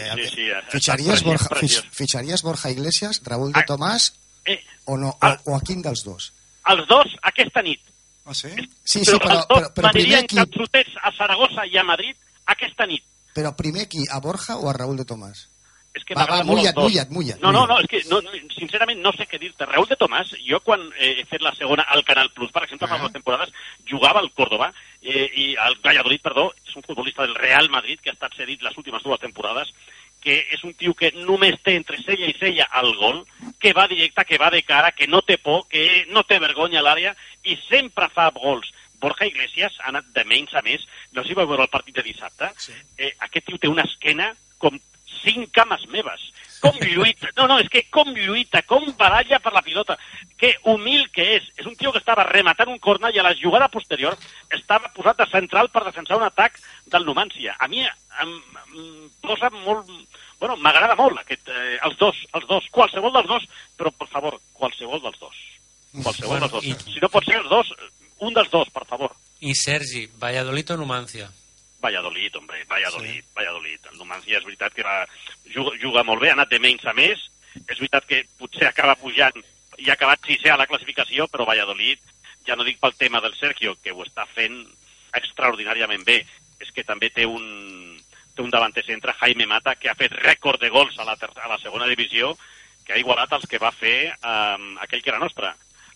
Fitxaries Borja Iglesias, Raúl de Tomàs o no? O a quin dels dos? Els dos aquesta nit. Ah, sí? Sí, però els dos primer anirien qui... capçotets a Saragossa i a Madrid aquesta nit. Però primer qui? A Borja o a Raúl de Tomàs? És que m'agrada molt els dos. Mulla't. No, és que sincerament no sé què dir-te. Raúl de Tomàs, jo quan he fet la segona al Canal Plus, per exemple, fa 2 temporades, jugava al Córdoba, i al Valladolid, perdó, és un futbolista del Real Madrid que ha estat cedit les últimes 2 temporades, que és un tio que només té entre cella i cella el gol, que va directe, que va de cara, que no té por, que no té vergonya a l'àrea, i sempre fa gols. Borja Iglesias ha anat de menys a més. No sé si va veure el partit de dissabte. Sí. Aquest tio té una esquena com 5 cames meves. Com lluita. No, és que com lluita, com baralla per la pilota. Que humil que és. És un tio que estava rematant un corner i a la jugada posterior estava posat de central per defensar un atac del Numancia. A mi em posa molt... Bueno, m'agrada molt els dos. Qualsevol dels dos, però, per favor, qualsevol dels dos. Qualsevol dels dos. Si no pot ser els dos, un dels dos, per favor. I Sergi, Valladolid o Numancia? Valladolid, hombre, Valladolid. El Numancia és veritat que juga molt bé, ha anat de menys a més, és veritat que potser acaba pujant i ha acabat 6è a la classificació, però Valladolid, ja no dic pel tema del Sergio, que ho està fent extraordinàriament bé, és que també té un davanter centre, Jaime Mata, que ha fet rècord de gols a la segona divisió, que ha igualat els que va fer aquell que era nostre.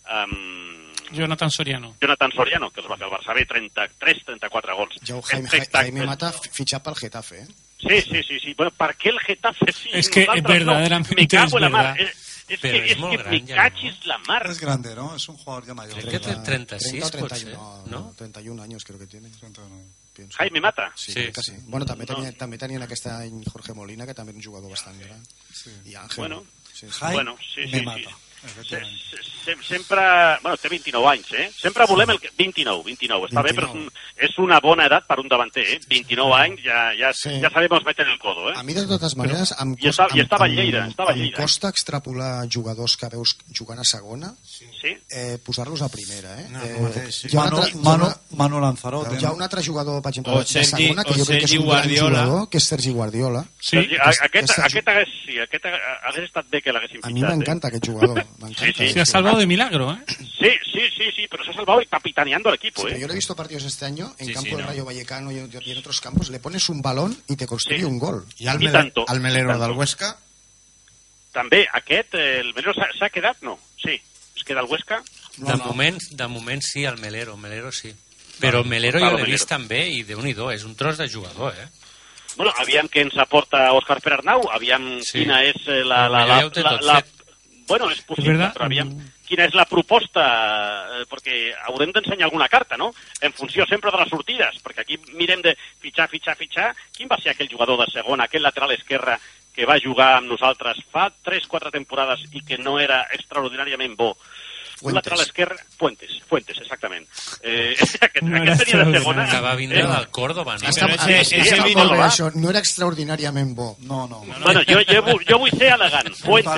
Jonathan Soriano, que els va fer el Barça B, 33-34 gols. Jaime Mata fitxat pel Getafe, Sí. Bueno, ¿para qué el Getafe? Sí, es que verdaderamente me cago en la mar. Es que me cachis la mar. Es grande, ¿no? Es un jugador ya mayor. Creo que tiene 36, 31 años creo que tiene. 31, pienso. Jaime Mata? Sí. Bueno, també tenien aquest any Jorge Molina, que també és un jugador bastant gran. Sí. I Ángel. Jaime Mata. Sempre... Bueno, té 29 anys, Sempre volem el... 29. Està bé, però és una bona edat per un davanter, 29 anys, ja sabem meter el codo, A mi, de totes maneres, em estava a Lleida. Em costa extrapolar jugadors que veus jugant a segona, posar-los a primera, Manu Lanzarote. Hi ha un altre jugador, per exemple, de segona, que jo crec que és un gran jugador, que és Sergi Guardiola. Aquest hagués estat bé que l'haguessin fitxat. A mi m'encanta aquest jugador. Se ha salvado de milagro, Sí, pero se ha salvado y capitaneando al equipo, Pero yo lo he visto partidos este año en campo del Rayo Vallecano y en otros campos, le pones un balón y te construye un gol. I el Melero del Huesca? També, el Melero s'ha quedat, no? Sí, es queda el Huesca? De moment sí, el Melero sí. Però el Melero jo l'he vist també i Déu-n'hi-do, és un tros de jugador, Bueno, aviam què ens aporta Òscar Perarnau, aviam quina és la bueno, és possible, però aviam quina és la proposta, perquè haurem d'ensenyar alguna carta, no? En funció sempre de les sortides, perquè aquí mirem de fitxar. Quin va ser aquell jugador de segona, aquell lateral esquerre que va jugar amb nosaltres fa 3-4 temporades i que no era extraordinàriament bo? Un lateral esquerre... Fuentes, exactament. Aquest tenia de segona... Que va vindre del Córdoba, no? No era extraordinàriament bo. No. Bueno, jo vull ser elegant.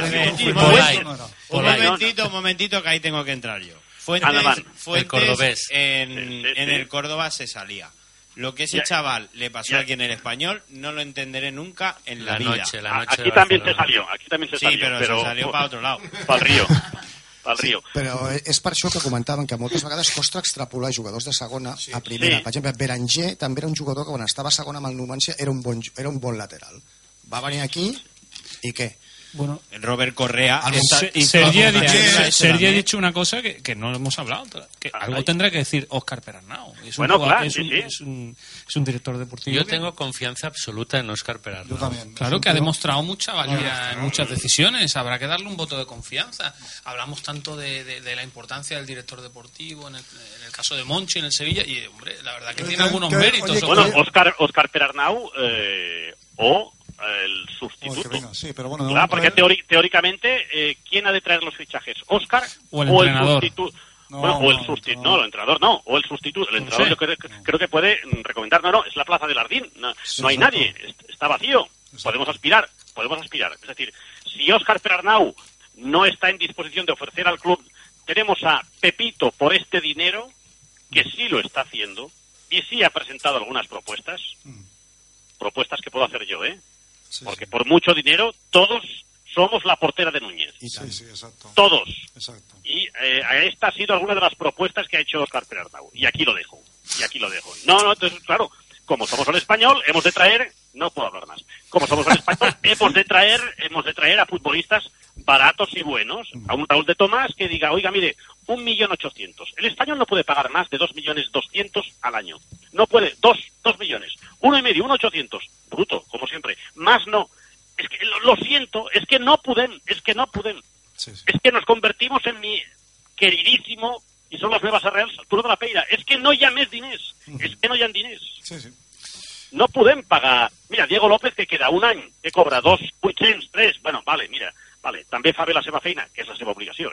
Un momentito, que ahí tengo que entrar yo. Fuentes el cordobés. En el Córdoba se salía. Lo que ese chaval le pasó aquí en el Español no lo entenderé nunca en la vida. Aquí también se salió. Sí, pero se salió para otro lado. Para el Río. Però és per això que comentaven que moltes vegades costa extrapolar jugadors de segona a primera. Per exemple, Beranger també era un jugador que quan estava a segona amb el Numancia era un bon lateral. Va venir aquí i què? Bueno, Robert Correa. Sergi ha dicho una cosa que no hemos hablado, que algo tendrá que decir Óscar Perarnau. Es un director deportivo. Yo tengo confianza absoluta en Óscar Perarnau. Yo también. Claro, que ha demostrado mucha valía en muchas decisiones. Habrá que darle un voto de confianza. Hablamos tanto de la importancia del director deportivo en el caso de Monchi en el Sevilla y, hombre, la verdad que tiene algunos méritos. Bueno, Óscar Perarnau o el sustituto. Sí, pero bueno, claro, porque teóricamente, ¿quién ha de traer los fichajes? ¿Óscar o el sustituto? O el sustituto. No, el entrenador no. O el sustituto. El entrenador yo creo que puede recomendar. No, es la plaza del Ardín. No hay nadie. Está vacío. Podemos aspirar. Es decir, si Óscar Perarnau no está en disposición de ofrecer al club tenemos a Pepito por este dinero, que sí lo está haciendo, y sí ha presentado algunas propuestas, propuestas que puedo hacer yo, porque por mucho dinero todos somos la portera de Núñez. Sí, exacto. Todos. Exacto. Y esta ha sido alguna de las propuestas que ha hecho Óscar Perarnau. Y aquí lo dejo. No, entonces, claro, como somos el Español, hemos de traer... No puedo hablar más. Como somos el Español, hemos de traer a futbolistas baratos y buenos. A un Raúl de Tomás que diga, oiga, mire, 1.800.000. El Español no puede pagar más de 2.200.000 al año. No puede. 2 millones. 1,5, 1.800.000. Bruto, como siempre. Más no. Es que lo siento, es que no pueden. Es que nos convertimos en mi queridísimo, y son las nuevas arreals, Arturo de la Peira. És que no hi ha més diners. És que no hi ha diners. No podem pagar... Mira, Diego López, que queda un any, que cobra 2.800, 3... Bueno, vale, vale, també fa bé la seva feina, que és la seva obligació,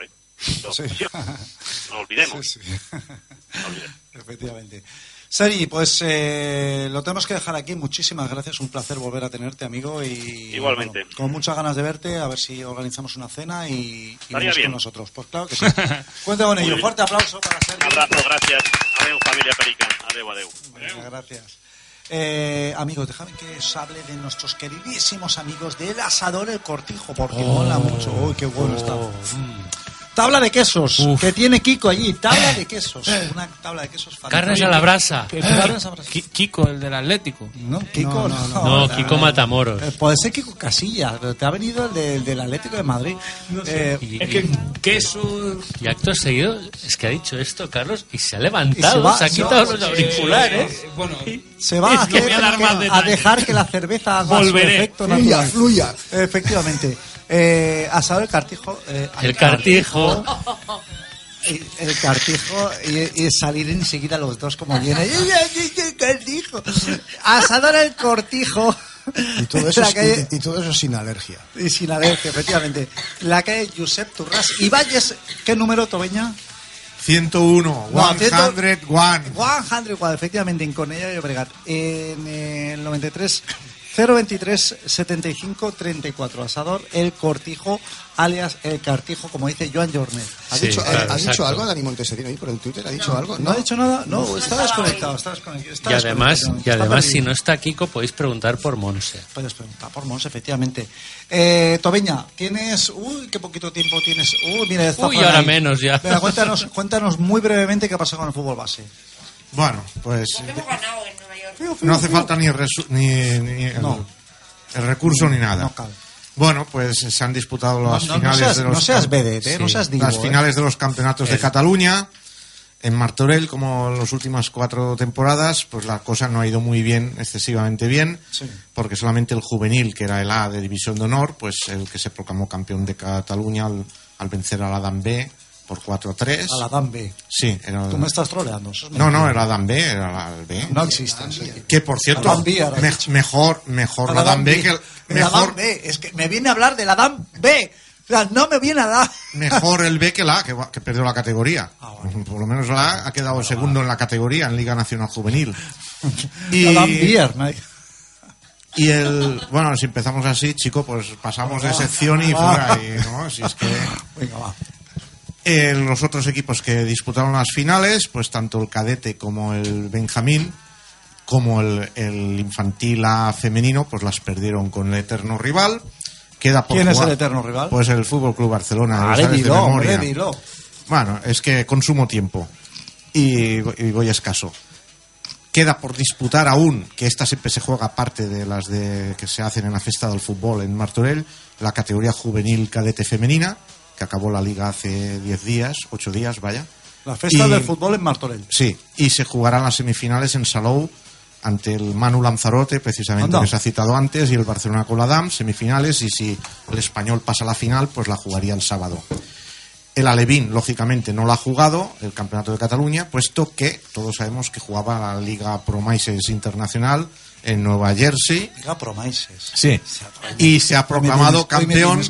No olvidemos. No olvidemos. Efectivamente. Sari, pues lo tenemos que dejar aquí. Muchísimas gracias, un placer volver a tenerte, amigo. Y igualmente. Bueno, con muchas ganas de verte, a ver si organizamos una cena y vienes con nosotros. Pues claro que sí. Cuenta con ello. Fuerte aplauso para Sari. Un abrazo, gracias. Adeu, familia Perica. Adeu. Venga, gracias. Amigos, déjame que os hable de nuestros queridísimos amigos del Asador El Cortijo, porque mola mucho. Uy, qué bueno está. Tabla de quesos, que tiene Kiko allí. Tabla de quesos. Una tabla de quesos fantástica. Carnes a la brasa. Kiko, el del Atlético. No, Kiko no, Kiko Matamoros. Puede ser Kiko Casillas, pero te ha venido el del Atlético de Madrid. No sé. Es que queso... Y acto seguido, es que ha dicho esto, Carlos, y se ha levantado, se ha quitado los auriculares. Se va a dejar que la cerveza haga su efecto natural. Fluya. Efectivamente. Asador El Cartijo. El Cartijo. El Cartijo y salir enseguida los dos como viene. El Cartijo. Asador El Cortijo. Y todo eso, y todo eso sin alergia. Y sin alergia, efectivamente. La calle Josep Turras. Y Valles, ¿qué número, Tobeña? 101. 101, efectivamente, en Cornellà de Llobregat. En el 93... 023 75 34. Asador El Cortijo, alias El Cartijo, como dice Joan Jornet. ¿Has dicho algo, Dani Montesino, ahí por el Twitter? ¿Ha dicho algo? ¿No ha dicho nada? No, está desconectado. Y además si no está Kiko, podéis preguntar por Monse. Puedes preguntar por Monse, efectivamente. Tobeña, tienes... Uy, qué poquito tiempo tienes. Mira, está ahora menos ya. Venga, cuéntanos muy brevemente qué ha pasado con el fútbol base. Bueno, pues... Hemos ganado en Nueva York. No hace falta ni el recurso ni nada. No cabe. Bueno, pues se han disputado las finales de los... No seas vedette, no seas divo. Las finales de los campeonatos de Cataluña. En Martorell, como en las últimas 4 temporadas, pues la cosa no ha ido muy bien, excesivamente bien, porque solamente el juvenil, que era el A de División de Honor, pues el que se proclamó campeón de Cataluña al vencer al Adam B por 4-3. Al Adam B. Sí. Tú me estás troleando. No, era Adam B, era el B. No existe. Que, por cierto, mejor la Adam B que el Adam B. Es que me viene a hablar del Adam B. O sea, no me viene a dar. Mejor el B que el A, que perdió la categoría. Bueno. Por lo menos el A ha quedado segundo en la categoría, en Liga Nacional Juvenil. Y bueno, si empezamos así, chico, pues pasamos de sección y fuera. ¿No? Si es que... Venga, va. Los otros equipos que disputaron las finales, pues tanto el cadete como el Benjamín, como el infantil A femenino, pues las perdieron con el eterno rival. Queda por ¿Quién jugar, es el eterno rival? Pues el Fútbol Club Barcelona. Dilo. Bueno, es que consumo tiempo y voy escaso. Queda por disputar aún, que esta siempre se juega aparte de las que se hacen en la Festa del Fútbol en Martorell, la categoría juvenil cadete femenina, que acabó la liga hace 8 días, vaya. La Festa del Fútbol en Martorell. Sí, y se jugarán las semifinales en Salou ante el Manu Lanzarote, precisamente, que se ha citado antes, y el Barcelona con la DAM, semifinales, y si el Español pasa a la final, pues la jugaría el sábado. El Alevín, lógicamente, no la ha jugado, el Campeonato de Cataluña, puesto que todos sabemos que jugaba la Liga Promaises Internacional en Nueva Jersey. Liga Promaises. Sí. Y se ha proclamado campeón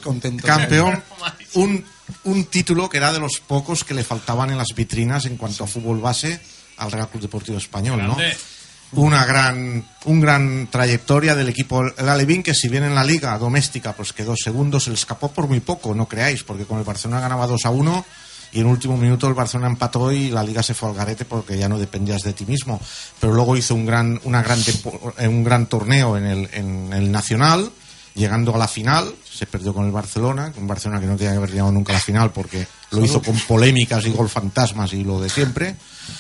un título que era de los pocos que le faltaban en las vitrinas en cuanto a fútbol base al Real Club Deportivo Español, ¿no? Una gran trayectoria del equipo el Alevín, que si bien en la liga doméstica pues quedó segundo, se le escapó por muy poco, no creáis, porque con el Barcelona ganaba 2-1 y en último minuto el Barcelona empató y la Liga se fue al garete porque ya no dependías de ti mismo. Pero luego hizo un gran torneo en el Nacional, llegando a la final. Se perdió con el Barcelona, un Barcelona que no tenía que haber llegado nunca a la final porque lo hizo con polémicas y gol fantasmas y lo de siempre.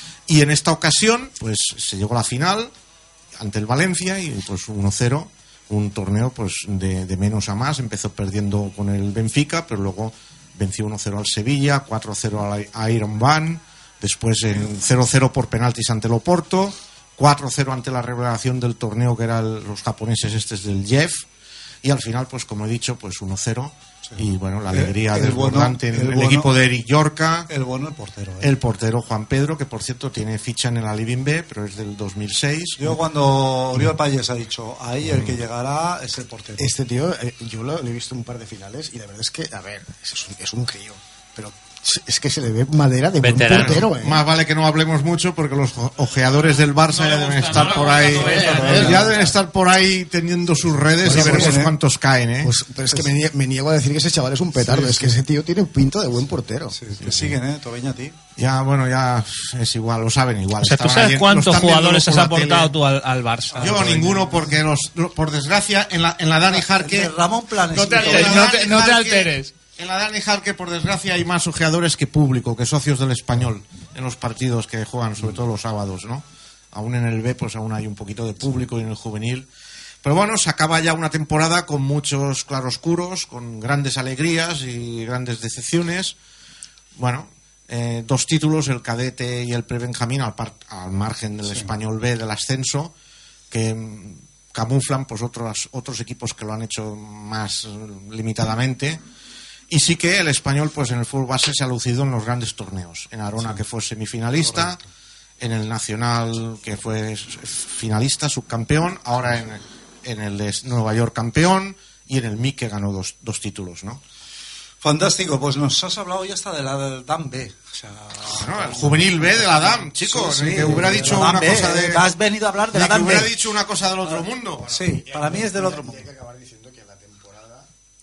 Y en esta ocasión pues se llegó a la final ante el Valencia y pues 1-0, un torneo pues de menos a más. Empezó perdiendo con el Benfica, pero luego venció 1-0 al Sevilla, 4-0 a Iron Van, después en 0-0 por penaltis ante el Oporto, 4-0 ante la revelación del torneo que eran los japoneses del Jeff, y al final pues como he dicho pues 1-0. Y bueno, la alegría desbordante en el equipo de Eric Llorca. El portero. El portero Juan Pedro, que por cierto tiene ficha en el Alibin B, pero es del 2006. Yo cuando Oriol Payés ha dicho, ahí el que llegará es el portero. Este tío, yo lo he visto en un par de finales y la verdad es que, a ver, es un crío, pero es que se le ve madera de buen portero. Más vale que no hablemos mucho porque los ojeadores del Barça ya deben estar por ahí. Ya deben estar por ahí teniendo sus redes y veremos cuántos caen, Pues, pero es que me niego a decir que ese chaval es un petardo. Es que ese tío tiene un pinto de buen portero. Te siguen, Tobeña, a ti. Ya, bueno, ya es igual, lo saben igual. O sea, ¿tú sabes cuántos jugadores has aportado tú al Barça? Yo ninguno, porque por desgracia en la Dani Jarque... Ramón Planes. No te alteres. En la Dani Jarque, por desgracia, hay más ojeadores que público, que socios del Español en los partidos que juegan, sobre todo los sábados, ¿no? Aún en el B, pues aún hay un poquito de público y en el juvenil. Pero bueno, se acaba ya una temporada con muchos claroscuros, con grandes alegrías y grandes decepciones. Bueno, 2 títulos, el cadete y el prebenjamín, al margen del Español B, del ascenso, que camuflan pues otros equipos que lo han hecho más limitadamente. Y sí que el Español pues en el fútbol base se ha lucido en los grandes torneos. En Arona, que fue semifinalista, en el Nacional, que fue finalista, subcampeón, ahora en el de Nueva York campeón, y en el MIC, que ganó dos títulos, ¿no? Fantástico, pues nos has hablado ya hasta de la DAM B. O sea, bueno, el juvenil B de la DAM, chicos. Sí, que hubiera dicho una cosa de... Has venido a hablar de la DAM B. Que hubiera dicho una cosa del otro mundo. Sí, para mí es del otro mundo. Hay que acabar diciendo que la temporada,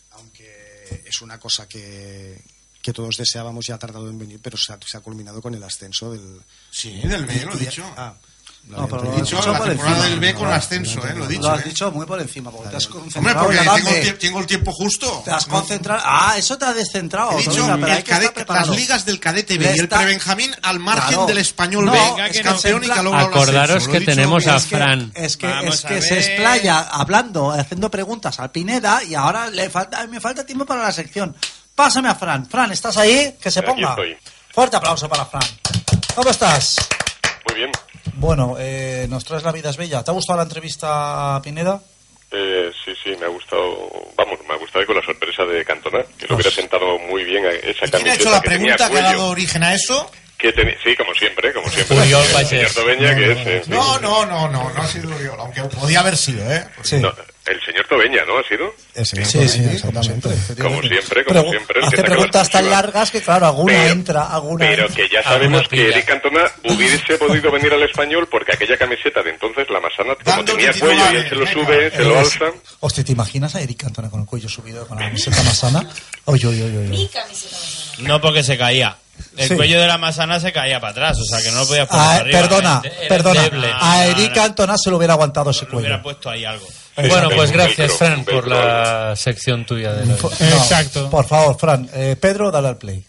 aunque es una cosa que todos deseábamos, ya ha tardado en venir, pero se ha culminado con el ascenso del... Sí, del B, lo he dicho. No, pero lo he dicho la temporada del B con ascenso, lo he dicho. Lo has dicho muy por encima, porque te has concentrado. Hombre, porque tengo el tiempo justo. Te has concentrado. Eso te ha descentrado. He dicho las ligas del cadete B y el prebenjamín al margen del Español B, es campeón y que luego acordaros que tenemos a Fran. Es que se explaya hablando, haciendo preguntas al Pineda y ahora me falta tiempo para la sección. Pásame a Fran. Fran, ¿estás ahí? Que se ponga. Aquí estoy. Fuerte aplauso para Fran. ¿Cómo estás? Muy bien. Bueno, nos traes La vida es bella. ¿Te ha gustado la entrevista, Pineda? Sí, me ha gustado. Vamos, me ha gustado con la sorpresa de Cantona, que lo hubiera sentado muy bien a esa camiseta. ¿Quién ha hecho la pregunta que ha dado cuello? origen a eso? Sí, como siempre. Oriol el señor Tobeña, que es... No ha sido Oriol, aunque podía haber sido, ¿eh? Sí. No, el señor Tobeña, ¿no? ¿Ha sido? Sí, exactamente. Como siempre. El hace preguntas tan largas que, claro, alguna entra. Pero que ya sabemos que Eric Cantona hubiese podido venir al Español porque aquella camiseta de entonces, la Masana, como tenía cuello y él se lo sube, se lo alza... Hostia, ¿te imaginas a Eric Cantona con el cuello subido con la camiseta Masana? Oye. Mi camiseta Masana. No, porque se caía. El cuello de la Masana se caía para atrás, o sea que no lo podías poner arriba. Perdona. A Eric Cantona se lo hubiera aguantado ese cuello. Hubiera puesto ahí algo. Bueno, pues gracias, Fran, por la sección tuya de hoy. Exacto. Por favor, Fran. Pedro, dale al play.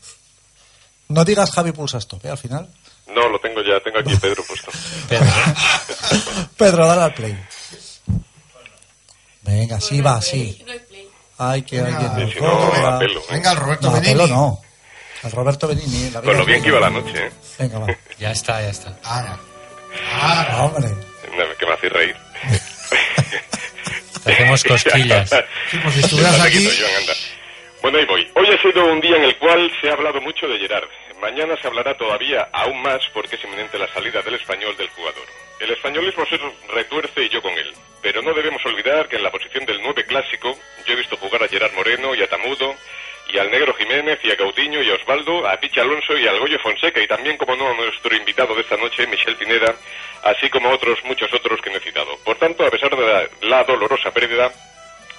No digas Javi pulsa stop, al final. No, lo tengo ya, tengo aquí Pedro puesto. Pedro, dale al play. Venga, sí va, sí. Ay, que alguien... Venga, el Roberto Benigni. No. Al Roberto Benigni. Con lo bien que iba la noche, ¿eh? Venga, va. Ya está. Hombre. Que me hacéis reír. Te hacemos cosquillas. Como si estuvieras aquí. Bueno, ahí voy. Hoy ha sido un día en el cual se ha hablado mucho de Gerard. Mañana se hablará todavía aún más porque es inminente la salida del Español del jugador. El españolismo se retuerce y yo con él. Pero no debemos olvidar que en la posición del 9 clásico yo he visto jugar a Gerard Moreno y a Tamudo, y al Negro Jiménez, y a Coutinho, y a Osvaldo, a Pichi Alonso y al Goyo Fonseca, y también, como no, a nuestro invitado de esta noche, Michel Pineda, así como a muchos otros que no he citado. Por tanto, a pesar de la dolorosa pérdida,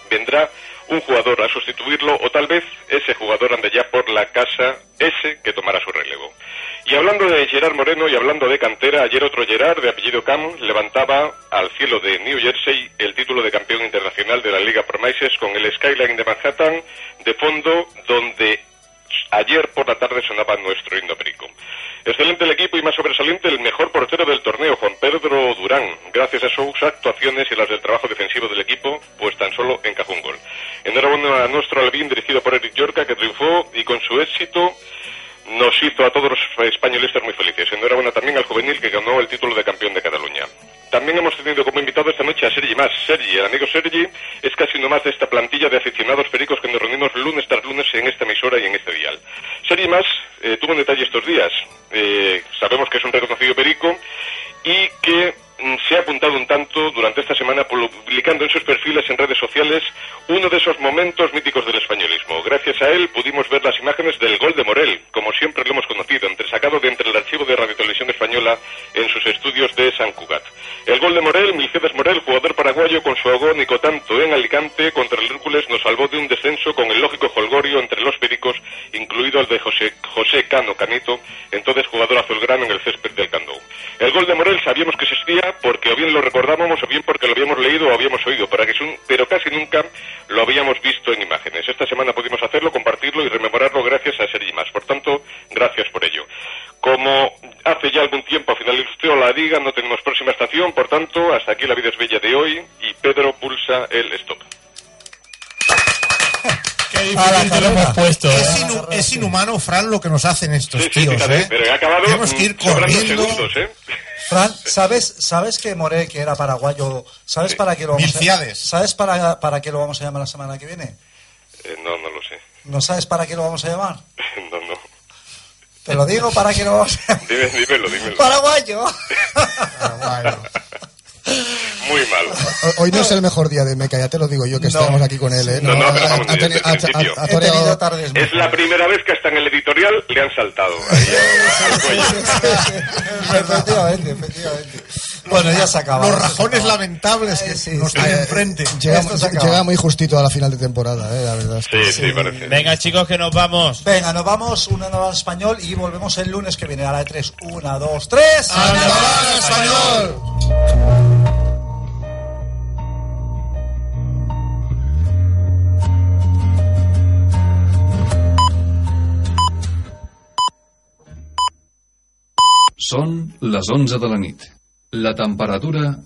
vendrá un jugador a sustituirlo, o tal vez ese jugador ande ya por la casa, ese que tomará su relevo. Y hablando de Gerard Moreno y hablando de cantera, ayer otro Gerard, de apellido Cam, levantaba al cielo de New Jersey el título de campeón internacional de la Liga Promises con el Skyline de Manhattan de fondo, donde ayer por la tarde sonaba nuestro himno perico. Excelente el equipo y más sobresaliente el mejor portero del torneo, Juan Pedro Durán. Gracias a sus actuaciones y las del trabajo defensivo del equipo, pues tan solo encajó un gol. Enhorabuena a nuestro Albion, dirigido por Eric Yorca, que triunfó y con su éxito nos hizo a todos los españolistas muy felices. Enhorabuena también al juvenil que ganó el título de campeón de Cataluña. También hemos tenido como invitado esta noche a Sergi Mas. Sergi, el amigo Sergi, es casi uno más de esta plantilla de aficionados pericos que nos reunimos lunes tras lunes en esta emisora y en este dial. Sergi Mas tuvo un detalle estos días. Sabemos que es un reconocido perico y que se ha apuntado un tanto durante esta semana publicando en sus perfiles en redes sociales uno de esos momentos míticos del españolismo. Gracias a él pudimos ver las imágenes del gol de Morel, como siempre lo hemos conocido, sacado de entre el archivo de Radio Televisión Española en sus estudios de Sant Cugat. El gol de Morel, Milcedes Morel, jugador paraguayo, con su agónico tanto en Alicante contra el Hércules, nos salvó de un descenso con el lógico jolgorio entre los pericos, incluido el de José Cano Canito, entonces jugador azulgrano en el césped del Camp Nou. El gol de Morel sabíamos que existía porque o bien lo recordábamos o bien porque lo habíamos leído o habíamos oído, pero casi nunca lo habíamos visto en imágenes. Esta semana pudimos hacerlo, compartirlo y rememorarlo gracias a Sergi Mas. Por tanto, gracias por ello. Como hace ya algún tiempo finalizó la liga, no tenemos próxima estación, por tanto, hasta aquí La Vida es Bella de hoy y Pedro pulsa el stop. Qué difícil lo hemos puesto. Es inhumano, Fran, lo que nos hacen estos tíos. Fíjate, pero he acabado tenemos que ir corriendo. Segundos, Fran, ¿sabes que Morel, que era paraguayo, ¿sabes para qué lo vamos ¿sabes para qué lo vamos a llamar la semana que viene? No lo sé. ¿No sabes para qué lo vamos a llamar? No. Te lo digo para que lo vamos a llamar. Dímelo. Paraguayo. Muy mal. Hoy no es el mejor día de Meca, ya te lo digo yo, que estamos aquí con él, ¿eh? No, pero vamos, desde el principio. Es la primera vez que hasta en el editorial le han saltado ahí al cuello. Efectivamente. Bueno, ya se acaba. Los rajones lamentables que nos tienen enfrente. Llega muy justito a la final de temporada, la verdad. Sí, parece. Venga, chicos, que nos vamos. Venga, nos vamos, una nueva español y volvemos el lunes que viene a la de 3. 1, 2, 3. ¡Anda, español! Són les 11 de la nit. La temperatura